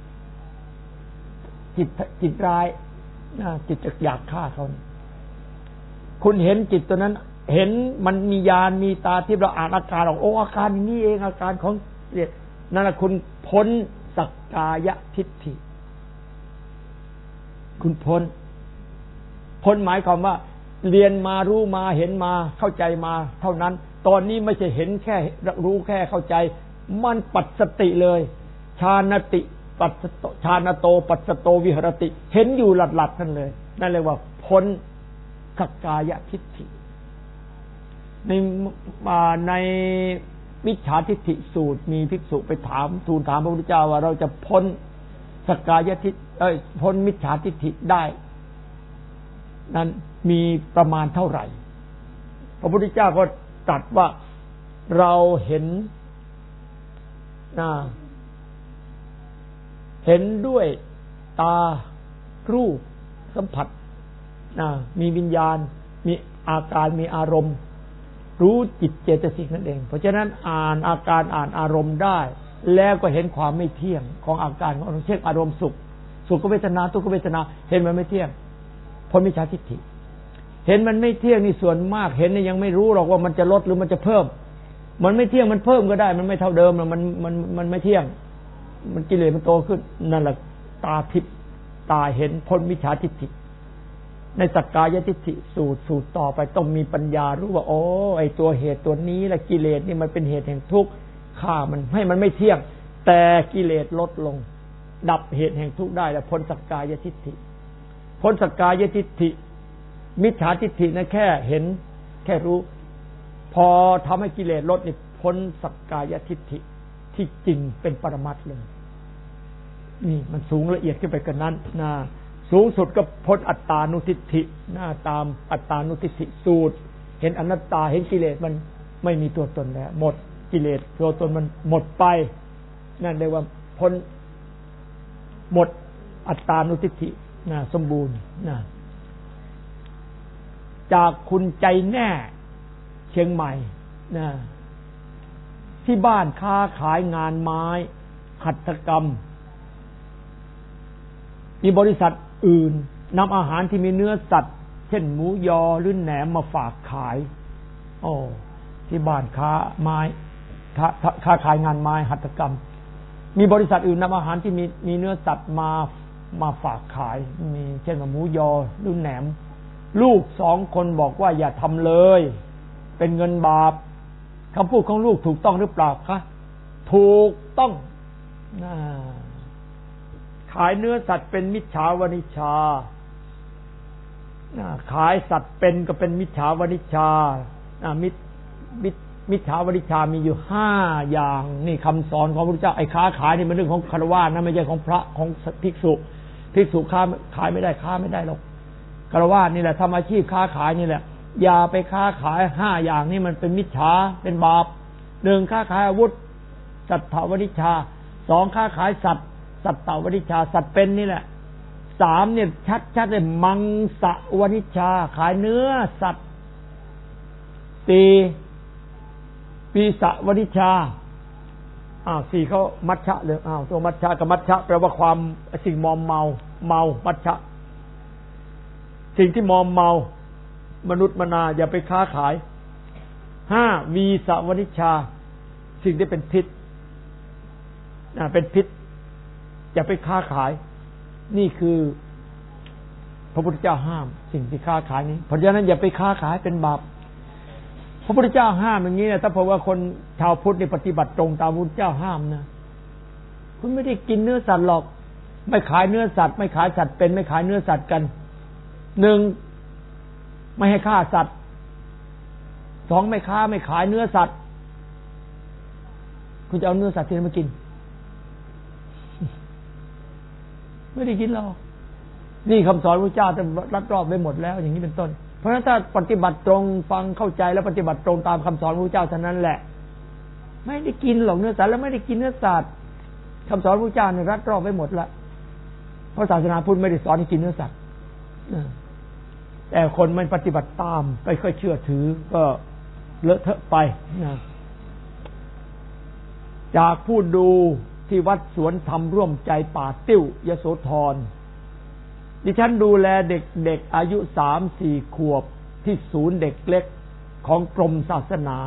จิตร้ายจิตจะอยากฆ่าเขาคุณเห็นจิตตัวนั้นเห็นมันมีญาณมีตาที่เราอ่านอาการออกอาการอย่างนี้เองอาการของกิเลสนั่นแหละคุณพ้นสักกายทิฏฐิคุณพ้นหมายความว่าเรียนมารู้มาเห็นมาเข้าใจมาเท่านั้นตอนนี้ไม่ใช่เห็นแค่รู้แค่เข้าใจมันปัสสติเลยชานติปัสสโตชานโตปัสสโตวิหรติเห็นอยู่หลัดๆนั่นเลยนั่นเรียกว่าพ้นสักกายทิฏฐิในมิจฉาทิฏฐิสูตรมีภิกษุไปทูลถามพระพุทธเจ้าว่าเราจะพ้นสักกายทิฏฐิพ้นมิจฉาทิฏฐิได้นั้นมีประมาณเท่าไหร่พระพุทธเจ้าก็ตรัสว่าเราเห็นด้วยตารูปสัมผัสมีวิญญาณมีอาการมีอารมณ์รู้จิตเจตสิกนั่นเองเพราะฉะนั้นอ่านอาการอ่านอารมณ์ได้แล้วก็เห็นความไม่เที่ยงของอาการของเช่นอารมณ์สุขเวทนาทุกขเวทนาเห็นมันไม่เที่ยงพ้นมิจฉาทิฏฐิเห็นมันไม่เที่ยงนี่ส่วนมากเห็นนี่ยังไม่รู้หรอกว่ามันจะลดหรือมันจะเพิ่มมันไม่เที่ยงมันเพิ่มก็ได้มันไม่เท่าเดิมมันไม่เที่ยงมันกิเลสมันโตขึ้นนั่นแหละตาทิพย์ตาเห็นพ้นมิจฉาทิฏฐิในสักกายทิฏฐิสูตรต่อไปต้องมีปัญญารู้ว่าไอ้ตัวเหตุตัวนี้แหละกิเลสนี่มันเป็นเหตุแห่งทุกข์ฆ่ามันให้มันไม่เที่ยงแต่กิเลสลดลงดับเหตุแห่งทุกข์ได้แล้วพ้นสักกายทิฏฐิพ้นสักกายทิฏฐิมิจฉาทิฏฐินะแค่เห็นแค่รู้พอทำให้กิเลสลดนี่พ้นสักกายทิฏฐิที่จริงเป็นปรมัตถ์เลยนี่มันสูงละเอียดขึ้นไปกว่านั้นนะสูงสุดก็พ้นอัตตานุทิฏฐิตามอัตตานุทิฏฐิสูตรเห็นอนัตตาเห็นกิเลสมันไม่มีตัวตนแล้วหมดกิเลสตัวตนมันหมดไปนั่นเรียกว่าพ้นหมดอัตตานุทิฏฐิสมบูรณ์จากคุณใจแน่เชียงใหม่ที่บ้านค้าขายงานไม้หัตถกรรมมีบริษัทอื่นนำอาหารที่มีเนื้อสัตว์เช่นหมูยอหรือแหนมมาฝากขายที่บ้านค้าไม้ค้าขายงานไม้หัตถกรรมมีบริษัทอื่นนำอาหารที่มีเนื้อสัตว์มาฝากขายมีเช่นหมูยอหรือแหนมลูก2 คนบอกว่าอย่าทำเลยเป็นเงินบาปคำพูดของลูกถูกต้องหรือเปล่าคะถูกต้องขายเนื้อสัตว์เป็นมิจฉาวณิชชาขายสัตว์เป็นก็เป็นมิจฉาวณิชชามิจฉาวณิชชามีอยู่5อย่างนี่คำสอนของพระพุทธเจ้าไอ้ค้าขายนี่มันเรื่องของฆราวาสนะไม่ใช่ของพระของภิกษุค้าขายไม่ได้ค้าไม่ได้หรอกฆราวาสนี่แหละทำอาชีพค้าขายนี่แหละอย่าไปค้าขาย5อย่างนี้มันเป็นมิจฉาเป็นบาป1ค้าขายอาวุธสัตถวณิชชา2ค้าขายสัตว์สัตถวณิชชาสัตว์เป็นนี่แหละ3เนี่ยชัดๆเลยมังสวณิชชาขายเนื้อสัตว์4ปีสวณิชชา4เขามัชชะเลยตัวมัชชะกับมัชชะแปลว่าความสิ่งมอมเมามัชชะสิ่งที่มอมเมามนุษย์มนาอย่าไปค้าขาย5วีสวณิชชาสิ่งที่เป็นพิษเป็นพิษอย่าไปค้าขายนี่คือพระพุทธเจ้าห้ามสิ่งที่ค้าขายนี้เพราะฉะนั้นอย่าไปค้าขายเป็นบาปพระพุทธเจ้าห้ามอย่างนี้นะถ้าเพราะว่าคนชาวพุทธนี่ปฏิบัติตรงตามพระพุทธเจ้าห้ามนะคุณไม่ได้กินเนื้อสัตว์หรอกไม่ขายเนื้อสัตว์ไม่ขายสัตว์เป็นไม่ขายเนื้อสัตว์กัน1ไม่ให้ฆ่าสัตว์2ไม่ค้าไม่ขายเนื้อสัตว์คุณจะเอาเนื้อสัตว์ที่ไหนมากินไม่ได้กินหรอกนี่คำสอนพระเจ้าจะรัดรอบไปหมดแล้วอย่างนี้เป็นต้นเพราะฉะนั้นถ้าปฏิบัติตรงฟังเข้าใจแล้วปฏิบัติตรงตามคำสอนพระเจ้าเท่านั้นแหละไม่ได้กินหรอกเนื้อสัตว์แล้วไม่ได้กินเนื้อสัตว์คำสอนพระเจ้าเนี่ยรัดรอบไปหมดละเพราะศาสนาพุทธไม่ได้สอนให้กินเนื้อสัตว์แต่คนไม่ปฏิบัติตามไม่ค่อยเชื่อถือก็เลอะเทอะไปนะจากผู้ดูที่วัดสวนธรรมร่วมใจป่าติ้วยโสธรดิฉันดูแลเด็กๆอายุ 3-4 ขวบที่ศูนย์เด็กเล็กของกรมศาสนา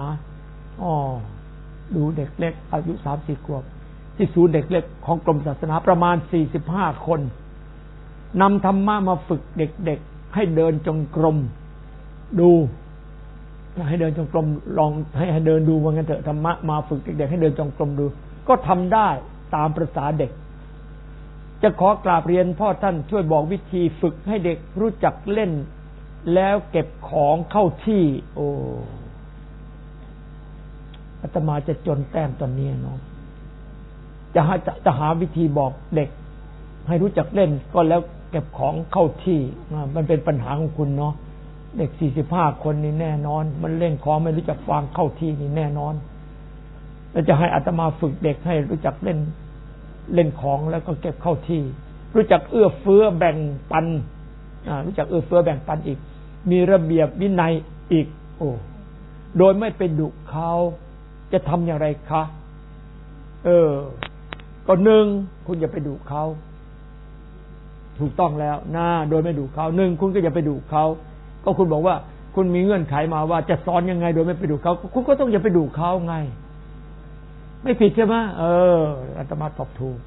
ดูเด็กเล็กอายุ 3-4 ขวบที่ศูนย์เด็กเล็กของกรมศาสนาประมาณ45 คนนำธรรมะมาฝึกเด็กๆให้เดินจงกรมดูให้เดินจงกรมลองให้เดินดูว่างั้นเถอะธรรมะมาฝึกเด็กๆให้เดินจงกรมดูก็ทำได้ตามประสาเด็กจะขอกราบเรียนพ่อท่านช่วยบอกวิธีฝึกให้เด็กรู้จักเล่นแล้วเก็บของเข้าที่อาตมาจะจนแต้มตอนนี้เนาะจะหาวิธีบอกเด็กให้รู้จักเล่นก็แล้วเก็บของเข้าที่มันเป็นปัญหาของคุณเนาะเด็ก45 คนนี่แน่นอนมันเล่นของไม่รู้จักวางเข้าที่นี่แน่นอนแล้วจะให้อาตมาฝึกเด็กให้รู้จักเล่นของแล้วก็เก็บเข้าที่รู้จักเอื้อเฟื้อแบ่งปันรู้จักเอื้อเฟื้อแบ่งปันอีกมีระเบียบวินัยอีกโดยไม่ไปดุเขาจะทำอย่างไรคะก็1คุณอย่าไปดุเขาถูกต้องแล้วโดยไม่ดุเขา1คุณก็อย่าไปดุเขาก็คุณบอกว่าคุณมีเงื่อนไขมาว่าจะสอนยังไงโดยไม่ไปดุเขาคุณก็ต้องอย่าไปดุเขาไงไม่ผิดใช่ไหมอาตมาตอบถูก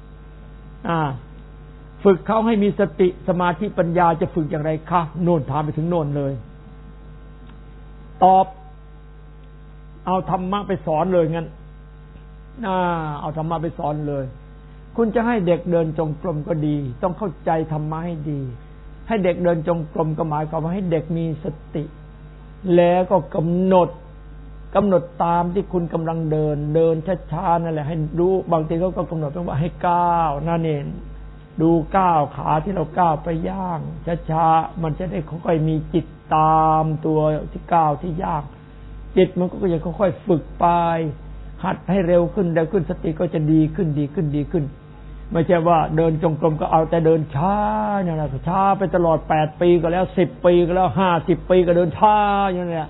ฝึกเขาให้มีสติสมาธิปัญญาจะฝึกอย่างไรคะโน่นถามไปถึงโน่นเลยตอบเอาธรรมะไปสอนเลยงั้นเอาธรรมะไปสอนเลยคุณจะให้เด็กเดินจงกรมก็ดีต้องเข้าใจธรรมะให้ดีให้เด็กเดินจงกรมก็หมายความว่าให้เด็กมีสติแล้วก็กำหนดตามที่คุณกำลังเดินช้าๆนั่นแหละให้รู้บางทีเขาก็กำหนดว่าให้ก้าวนั่นเองดูก้าวขาที่เราก้าวไปย่างช้าๆมันจะได้ค่อยๆมีจิตตามตัวที่ก้าวที่ย่างจิตมันก็จะค่อยๆฝึกไปหัดให้เร็วขึ้นสติก็จะดีขึ้นไม่ใช่ว่าเดินจงกรมก็เอาแต่เดินช้าเนี่ยนะช้าไปตลอด8 ปีก็แล้ว10 ปีก็แล้ว50 ปีก็เดินช้าอย่างนี้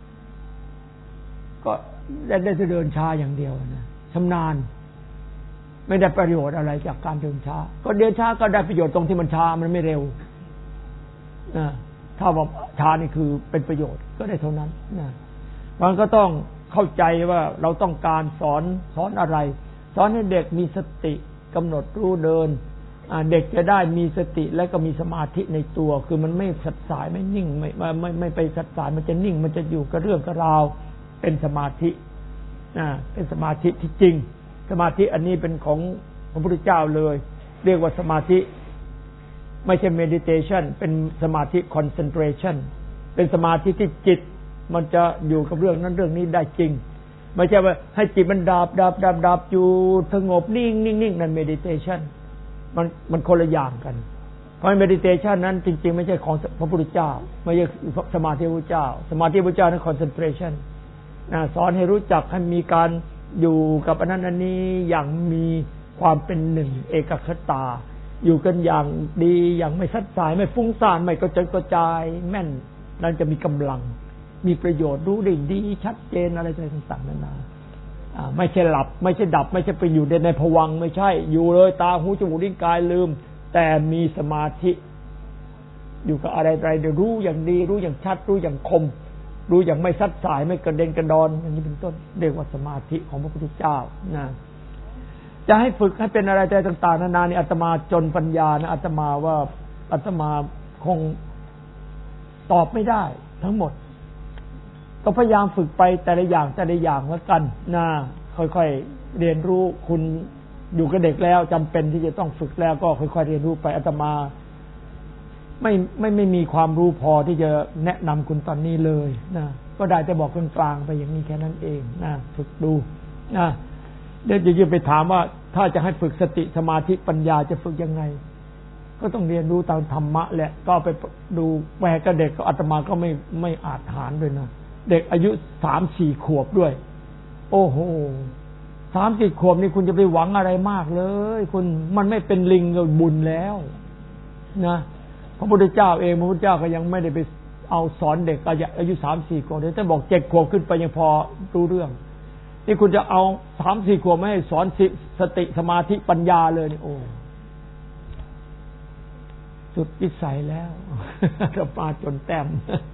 ก็ได้เดินช้าอย่างเดียวนะชำนาญไม่ได้ประโยชน์อะไรจากการเดินช้าก็เดินช้าก็ได้ประโยชน์ตรงที่มันช้ามันไม่เร็วถ้าว่าช้านี่คือเป็นประโยชน์ก็ได้เท่านั้นมันก็ต้องเข้าใจว่าเราต้องการสอนอะไรสอนให้เด็กมีสติกำหนดรู้เดินเด็กจะได้มีสติและก็มีสมาธิในตัวคือมันไม่สัดสายไม่นิ่งไม่ไปสัดสายมันจะนิ่งมันจะอยู่กับเรื่องกับราวเป็นสมาธิเป็นสมาธิที่จริงสมาธิอันนี้เป็นของพระพุทธเจ้าเลยเรียกว่าสมาธิไม่ใช่ meditation เป็นสมาธิ concentration เป็นสมาธิที่จิตมันจะอยู่กับเรื่องนั้นเรื่องนี้ได้จริงไม่ใช่ว่าให้จิตมันดับอยู่สงบนิ่งนั่น meditation มันคนละอย่างกันเพราะ meditation นั้นจริงๆไม่ใช่ของพระพุทธเจ้าไม่ใช่สมาธิพระพุทธเจ้าสมาธิพระพุทธเจ้านั้น concentration สอนให้รู้จักให้มีการอยู่กับอันนั้นอันนี้อย่างมีความเป็นหนึ่งเอกคตาอยู่กันอย่างดีอย่างไม่ซัดสายไม่ฟุ้งซ่านไม่กระจายแม่นนั่นจะมีกำลังมีประโยชน์รู้ได้ดีชัดเจนอะไรต่างๆนานาไม่ใช่หลับไม่ใช่ดับไม่ใช่ไปอยู่ในภวังค์ไม่ใช่อยู่เลยตาหูจมูกลิ้นกายลืมแต่มีสมาธิอยู่กับอะไรเดี๋ยวรู้อย่างดีรู้อย่างชัดรู้อย่างคมรู้อย่างไม่ซัดสายไม่กระเด็นกระดอนอย่างนี้เป็นต้นเรียกว่าสมาธิของพระพุทธเจ้านะจะให้ฝึกให้เป็นอะไรต่างๆนานานี่อาตมาจนปัญญานะอาตมาว่าอาตมาคงตอบไม่ได้ทั้งหมดก็พยายามฝึกไปแต่ละอย่างแล้วกันนะค่อยๆเรียนรู้คุณอยู่กับเด็กแล้วจำเป็นที่จะต้องฝึกแล้วก็ค่อยๆเรียนรู้ไปอาตมาไม่มีความรู้พอที่จะแนะนำคุณตอนนี้เลยนะก็ได้แต่บอกกลางๆไปอย่างนี้แค่นั้นเองนะฝึกดูนะเดี๋ยวจะไปถามว่าถ้าจะให้ฝึกสติสมาธิปัญญาจะฝึกยังไงก็ต้องเรียนรู้ตามธรรมะแหละก็ไปดูแม่กับเด็กก็อาตมาก็ไม่อาจหารด้วยนะเด็กอายุ3-4 ขวบด้วยโอ้โห3-4 ขวบนี่คุณจะไปหวังอะไรมากเลยคุณมันไม่เป็นลิงก็บุญแล้วนะพระพุทธเจ้าเองพระพุทธเจ้าก็ยังไม่ได้ไปเอาสอนเด็กอายุ 3-4 ขวบเลยแต่บอก7 ขวบขึ้นไปยังพอรู้เรื่องนี่คุณจะเอา 3-4 ขวบไม่ให้สอนสติสมาธิปัญญาเลยนี่โอ้สุดวิสัยแล้วเราปาจนแต้ม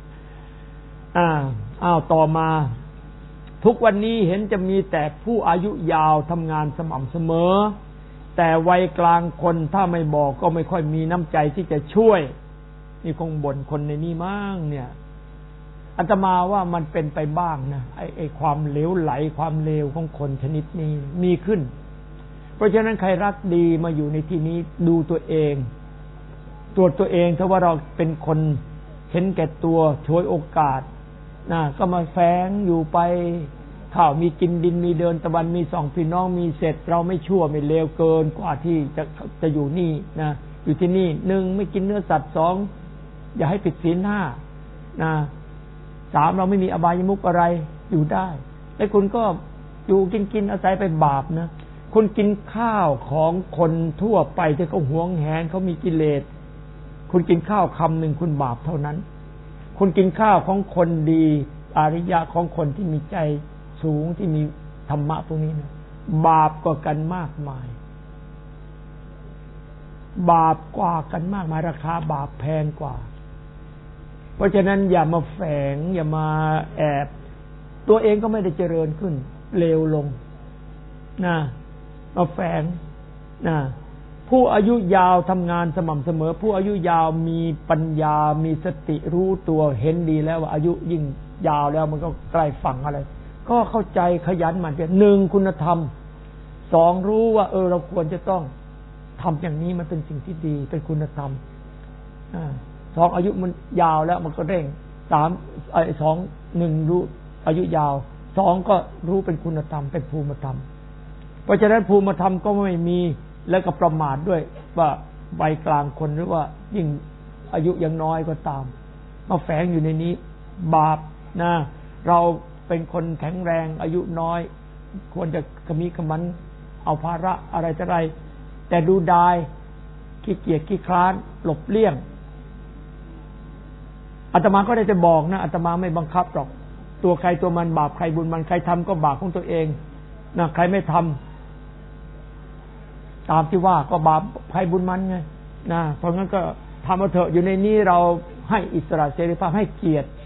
ต่อมาทุกวันนี้เห็นจะมีแต่ผู้อายุยาวทำงานสม่ำเสมอแต่วัยกลางคนถ้าไม่บอกก็ไม่ค่อยมีน้ำใจที่จะช่วยนี่คงบ่นคนในนี้มั่งเนี่ยอาตมาว่ามันเป็นไปบ้างนะไอ้ความเหลวไหลความเลวของคนชนิดนี้มีขึ้นเพราะฉะนั้นใครรักดีมาอยู่ในที่นี้ดูตัวเองตรวจตัวเองถ้าว่าเราเป็นคนเห็นแก่ตัวฉวยโอกาสก็มาแฝงอยู่ไปข้าวมีกินดินมีเดินตะวันมีสองพี่น้องมีเสร็จเราไม่ชั่วไม่เลวเกินกว่าที่จะอยู่นี่นะอยู่ที่นี่1ไม่กินเนื้อสัตว์2อย่าให้ผิดศีล5นะ3เราไม่มีอบายมุขอะไรอยู่ได้แต่คุณก็อยู่กินอาศัยไปบาปนะคุณกินข้าวของคนทั่วไปที่เขาหวงแหนเขามีกิเลสคุณกินข้าวคำหนึ่งคุณบาปเท่านั้นคุณกินข้าวของคนดีอริยะของคนที่มีใจสูงที่มีธรรมะพวกนี้นะบาปกว่ากันมากมายบาปกว่ากันมากมายราคาบาปแพงกว่าเพราะฉะนั้นอย่ามาแฝงอย่ามาแอบตัวเองก็ไม่ได้เจริญขึ้นเลวลงนะมาแฝงนะผู้อายุยาวทำงานสม่ำเสมอผู้อายุยาวมีปัญญามีสติรู้ตัวเห็นดีแล้วว่าอายุยิ่งยาวแล้วมันก็ใกล้ฝั่งอะไรก็เข้าใจขยันหมั่นเพียร1คุณธรรม2รู้ว่าเราควรจะต้องทำอย่างนี้มันเป็นสิ่งที่ดีเป็นคุณธรรม2อายุมันยาวแล้วมันก็เร่ง1รู้อายุยาว2ก็รู้เป็นคุณธรรมเป็นภูมิธรรมเพราะฉะนั้นภูมิธรรมก็ไม่มีแล้วก็ประมาทด้วยว่าวัยกลางคนหรือว่ายิ่งอายุยังน้อยก็ตามมาแฝงอยู่ในนี้บาปนะเราเป็นคนแข็งแรงอายุน้อยควรจะขมิขมันเอาภาระอะไรจะไรแต่ดูดายขี้เกียจขี้คร้านหลบเลี่ยงอาตมาก็ได้จะบอกนะอาตมาไม่บังคับหรอกตัวใครตัวมันบาปใครบุญมันใครทำก็บาปของตัวเองนะใครไม่ทำตามที่ว่าก็บาปใครบุญมันไงนะเพราะงั้นก็ทำมาเถอะอยู่ในนี้เราให้อิสระเสรีภาพให้เกียรติ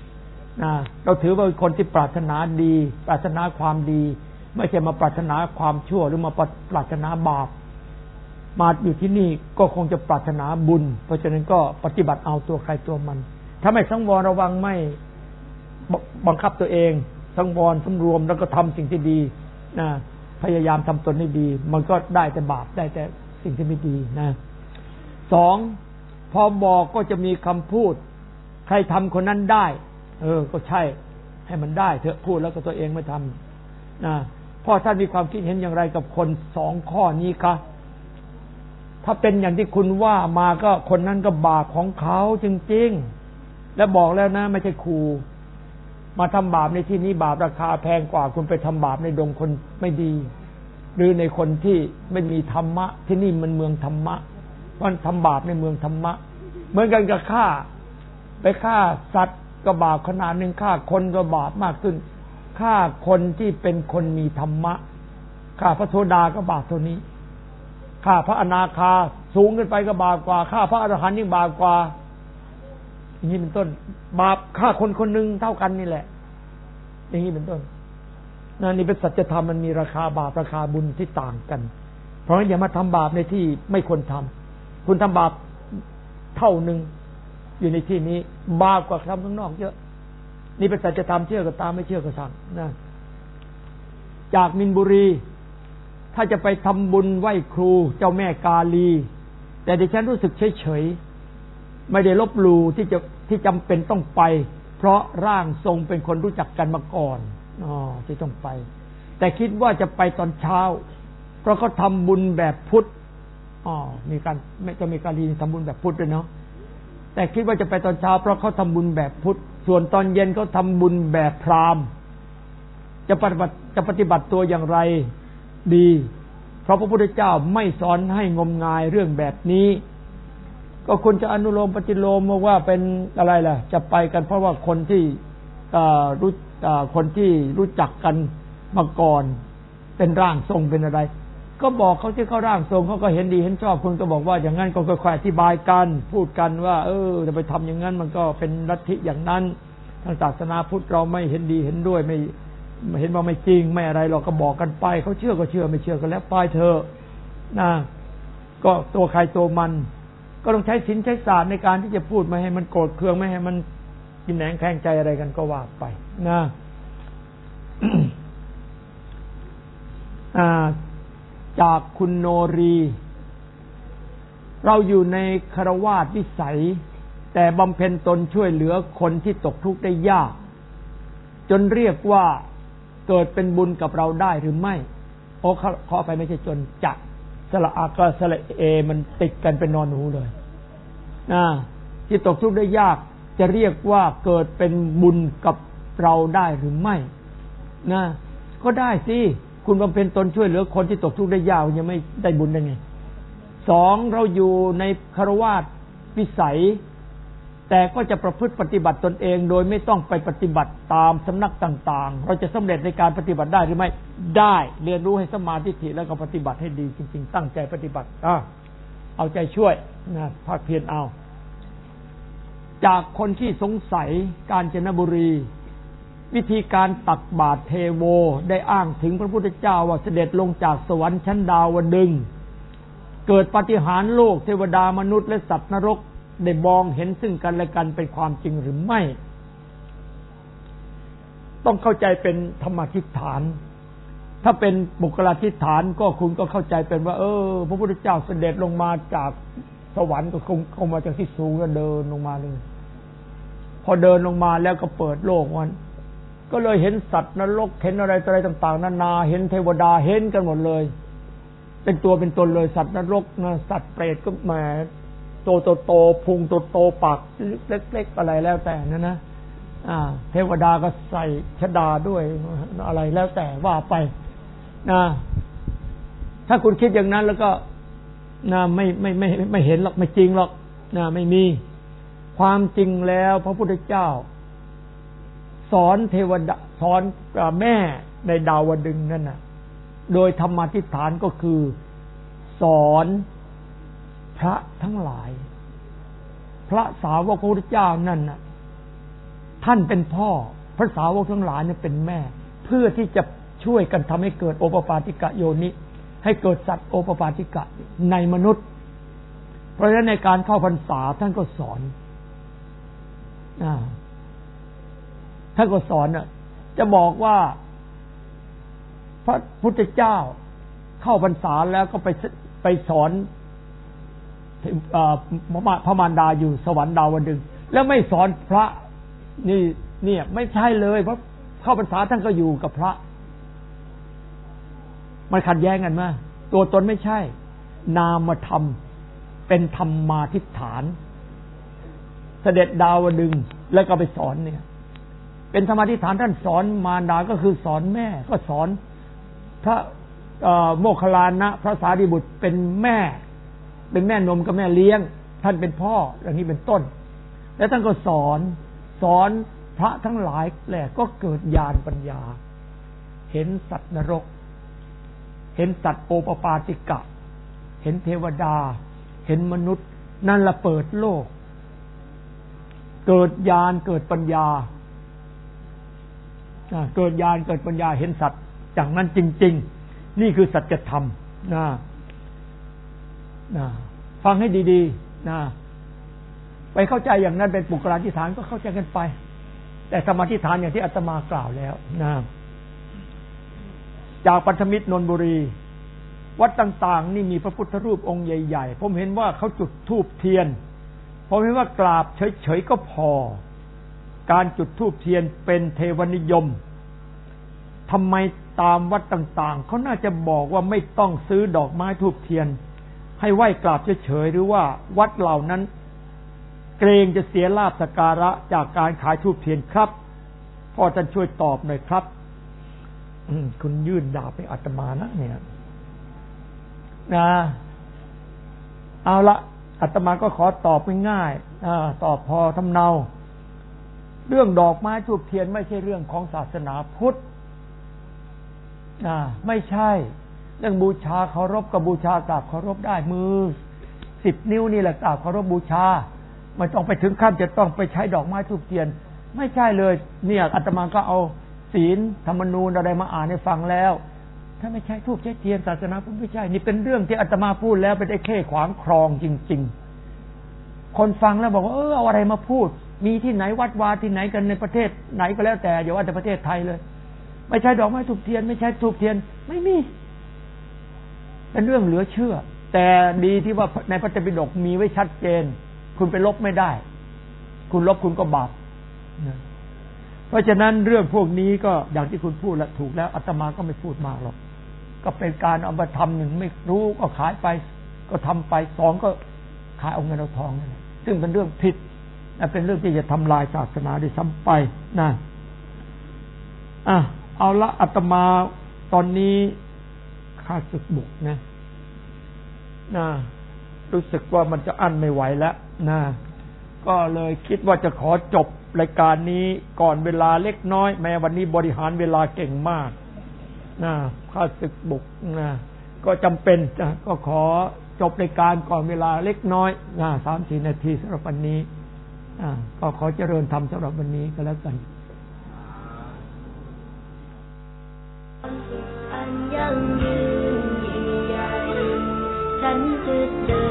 เราถือว่าเป็นคนที่ปรารถนาดีปรารถนาความดีไม่ใช่มาปรารถนาความชั่วหรือมาปรารถนาบาปมาอยู่ที่นี่ก็คงจะปรารถนาบุญเพราะฉะนั้นก็ปฏิบัติเอาตัวใครตัวมันถ้าไม่สังวรระวังไม่บังคับตัวเองสังวรสำรวมแล้วก็ทำสิ่งที่ดีพยายามทำตนให้ดีมันก็ได้แต่บาปได้แต่สิ่งที่ไม่ดีสองพอบอกก็จะมีคำพูดใครทำคนนั้นได้ก็ใช่ให้มันได้เถอะพูดแล้วก็ตัวเองไม่ทำพ่อท่านมีความคิดเห็นอย่างไรกับคนสองข้อนี้คะถ้าเป็นอย่างที่คุณว่ามาก็คนนั้นก็บาปของเขาจริงๆและบอกแล้วนะไม่ใช่ครูมาทำบาปในที่นี้บาปราคาแพงกว่าคุณไปทำบาปในดงคนไม่ดีหรือในคนที่ไม่มีธรรมะที่นี่มันเมืองธรรมะมันทำบาปในเมืองธรรมะเหมือนกันกับฆ่าไปฆ่าสัตว์ก็บาปขนาดหนึ่งฆ่าคนก็บาปมากขึ้นฆ่าคนที่เป็นคนมีธรรมะฆ่าพระโสดาก็บาปเท่านี้ฆ่าพระอนาคาสูงขึ้นไปก็บาปกว่าฆ่าพระอรหันต์ยิ่งบาปกว่าอย่างนี้เป็นต้นบาปฆ่าคนคนหนึ่งเท่ากันนี่แหละอย่างนี้เป็นต้นนี่เป็นสัจธรรมมันมีราคาบาปราคาบุญที่ต่างกันเพราะฉะนั้นอย่ามาทำบาปในที่ไม่ควรทำคุณทำบาปเท่านึงอยู่ในที่นี้บาปกว่าทำข้างนอกเยอะนี่เป็นสัจธรรมเชื่อก็ตามไม่เชื่อก็สั่งจากมินบุรีถ้าจะไปทำบุญไหว้ครูเจ้าแม่กาลีแต่ดิฉันรู้สึกเฉยๆไม่ได้ลบหลู่ที่จำเป็นต้องไปเพราะร่างทรงเป็นคนรู้จักกันมาก่อนที่ต้องไปแต่คิดว่าจะไปตอนเช้าเพราะเขาทำบุญแบบพุทธมีการไม่จะมีการีทำบุญแบบพุทธด้วยเนาะแต่คิดว่าจะไปตอนเช้าเพราะเขาทำบุญแบบพุทธส่วนตอนเย็นเขาทำบุญแบบพราหมณ์จะปฏิบัติตัวอย่างไรดีเพราะพระพุทธเจ้าไม่สอนให้งมงายเรื่องแบบนี้ก็ควรจะอนุโลมปฏิโลมว่าเป็นอะไรล่ะจะไปกันเพราะว่าคนที่รู้จักกันมาก่อนเป็นร่างทรงเป็นอะไรก็บอกเขาที่เขาร่างทรงเขาก็เห็นดีเห็นชอบคุณก็บอกว่าอย่างนั้นก็ค่อยๆอธิบายกันพูดกันว่าจะไปทำอย่างนั้นมันก็เป็นลัทธิอย่างนั้นทางศาสนาพุทธเราไม่เห็นดีเห็นด้วยไม่เห็นว่าไม่จริงไม่อะไรเราก็บอกกันไปเขาเชื่อก็เชื่อไม่เชื่อก็แล้วไปเถอะก็ตัวใครตัวมันก็ต้องใช้ศีลใช้ศาสตร์ในการที่จะพูดไม่ให้มันโกรธเคืองไม่ให้มันกินแหนงแข่งใจอะไรกันก็ว่าไปจากคุณโนรีเราอยู่ในคฤหัสถ์วิสัยแต่บำเพ็ญตนช่วยเหลือคนที่ตกทุกข์ได้ยากจนเรียกว่าเกิดเป็นบุญกับเราได้หรือไม่ขอไปไม่ใช่จนจะสระอาก็สระเอมันติดกันเป็นนอนหนูเลยที่ตกทุกข์ได้ยากจะเรียกว่าเกิดเป็นบุญกับเราได้หรือไม่ก็ได้สิคุณบำเพ็ญตนช่วยเหลือคนที่ตกทุกข์ได้ยากยังไม่ได้บุญได้ไงสองเราอยู่ในคฤหัสถ์วิสัยแต่ก็จะประพฤติปฏิบัติตนเองโดยไม่ต้องไปปฏิบัติตามสำนักต่างๆเราจะสำเร็จในการปฏิบัติได้หรือไม่ได้เรียนรู้ให้สมาธิแล้วก็ปฏิบัติให้ดีจริงๆตั้งใจปฏิบัติเอาใจช่วยภาคเพียรเอาจากคนที่สงสัยกาญจนบุรีวิธีการตักบาตรเทโวได้อ้างถึงพระพุทธเจ้าว่าเสด็จลงจากสวรรค์ชั้นดาวดึงส์เกิดปาฏิหาริย์โลกเทวดามนุษย์และสัตว์นรกได้มองเห็นซึ่งกันและกันเป็นความจริงหรือไม่ต้องเข้าใจเป็นธรรมทิฏฐานถ้าเป็นบุคลาธิฐานก็คุณก็เข้าใจเป็นว่าพระพุทธเจ้าเสด็จลงมาจากสวรรค์ก็คงมาจากที่สูงแล้วเดินลงมาเลยพอเดินลงมาแล้วก็เปิดโลกมันก็เลยเห็นสัตว์นรกเห็นอะไรต่างๆนานาเห็นเทวดาเห็นกันหมดเลยเป็นตัวเป็นตนเลยสัตว์นรกสัตว์เปรตก็แหมโตพุงโตปากเล็กๆอะไรแล้วแต่นะเทวดาก็ใส่ชฎาด้วยอะไรแล้วแต่ว่าไปถ้าคุณคิดอย่างนั้นแล้วก็ไม่เห็นหรอกไม่จริงหรอกไม่มีความจริงแล้วพระพุทธเจ้าสอนเทวดาสอนแม่ในดาวดึงส์นั่นน่ะโดยธรรมาธิฐานก็คือสอนพระทั้งหลายพระสาวกพระพุทธเจ้านั่นน่ะท่านเป็นพ่อพระสาวกทั้งหลายเนี่ยเป็นแม่เพื่อที่จะช่วยกันทำให้เกิดโอปปาติกะโยนิให้เกิดสัตว์โอปปาติกะในมนุษย์เพราะฉะนั้นในการเข้าพรรษาท่านก็สอนท่านก็สอนจะบอกว่าพระพุทธเจ้าเข้าพรรษาแล้วก็ไปสอนพระมารดาอยู่สวรรค์ดาวดึงส์แล้วไม่สอนพระนี่ไม่ใช่เลยเพราะเข้าพรรษาท่านก็อยู่กับพระมันขัดแย้งกันมาตัวตนไม่ใช่นามธรรมเป็นธรรมาธิฏฐานเสด็จดาวดึงส์แล้วก็ไปสอนเนี่ยเป็นธรรมาธิฏฐานท่านสอนมารดาก็คือสอนแม่ก็สอนพระโมคคัลลานะพระสารีบุตรเป็นแม่นมกับแม่เลี้ยงท่านเป็นพ่ออย่างนี้เป็นต้นแล้วท่านก็สอนพระทั้งหลายแหละก็เกิดญาณปัญญาเห็นสัตว์นรกเห็นสัตว์โอปปาติกะเห็นเทวดาเห็นมนุษย์นั่นละเปิดโลกเกิดญาณเกิดปัญญาเกิดญาณเกิดปัญญาเห็นสัตว์อย่างนั้นจริงๆนี่คือสัจธรรมฟังให้ดีๆไปเข้าใจอย่างนั้นเป็นปุกราธิฐานก็เข้าใจกันไปแต่สมาธิฐานอย่างที่อาตมากล่าวแล้วจากปัทมิตรนนทบุรีวัดต่างๆนี่มีพระพุทธรูปองค์ใหญ่ๆผมเห็นว่าเขาจุดธูปเทียนผมเห็นว่ากราบเฉยๆก็พอการจุดธูปเทียนเป็นเทวนิยมทำไมตามวัดต่างๆเขาน่าจะบอกว่าไม่ต้องซื้อดอกไม้ธูปเทียนให้ไหว้กราบเฉยๆหรือว่าวัดเหล่านั้นเกรงจะเสียลาภสักการะจากการขายธูปเทียนครับพ่อท่านช่วยตอบหน่อยครับคุณยื่นดาบไปอาตมานะเนี่ยเอาละอาตมาก็ขอตอบง่ายๆตอบพอทำเนาเรื่องดอกไม้ธูปเทียนไม่ใช่เรื่องของศาสนาพุทธไม่ใช่เรื่องบูชาเคารพกับบูชากราบเคารพได้มือ10 นิ้วนี่แหละกราบเคารพบูชาไม่ต้องไปถึงขั้นจะต้องไปใช้ดอกไม้ธูปเทียนไม่ใช่เลยเนี่ยอาตมาก็เอาศีลธรรมนูญอะไรมาอ่านให้ฟังแล้วถ้าไม่ใช่ธูปใช้เทียนศาสนาพุทธไม่ใช่นี่เป็นเรื่องที่อาตมาพูดแล้วไปได้แค่ขวางครองจริงๆคนฟังแล้วบอกว่าเอาอะไรมาพูดมีที่ไหนวัดวาที่ไหนกันในประเทศไหนก็แล้วแต่อย่าว่าแต่ประเทศไทยเลยไม่ใช่ดอกไม้ธูปเทียนไม่ใช่ธูปเทียนไม่มีเป็นเรื่องเหลือเชื่อแต่ดีที่ว่าในพระไตรปิฎกมีไว้ชัดเจนคุณไปลบไม่ได้คุณลบคุณก็บาปเพราะฉะนั้นเรื่องพวกนี้ก็อย่างที่คุณพูดแล้วถูกแล้วอาตมาก็ไม่พูดมากหรอกก็เป็นการเอามาทำหนึ่งไม่รู้ก็ขายไปก็ทำไป2ก็ขายเอาเงินเอาทองนั่นแหละซึ่งเป็นเรื่องผิดและเป็นเรื่องที่จะทำลายศาสนาด้วยซ้ำไปนะเอาละอาตมาตอนนี้ข้าศึกบุกนะรู้สึกว่ามันจะอั้นไม่ไหวแล้วก็เลยคิดว่าจะขอจบรายการนี้ก่อนเวลาเล็กน้อยแม้วันนี้บริหารเวลาเก่งมากข้าศึกบุกก็จำเป็นก็ขอจบรายการก่อนเวลาเล็กน้อย3-4 นาทีสำหรับวันนี้ก็ขอเจริญธรรมสำหรับวันนี้ก็แล้วกันอันยั่งยืนยิ่งใหญ่ฉันจะเดิน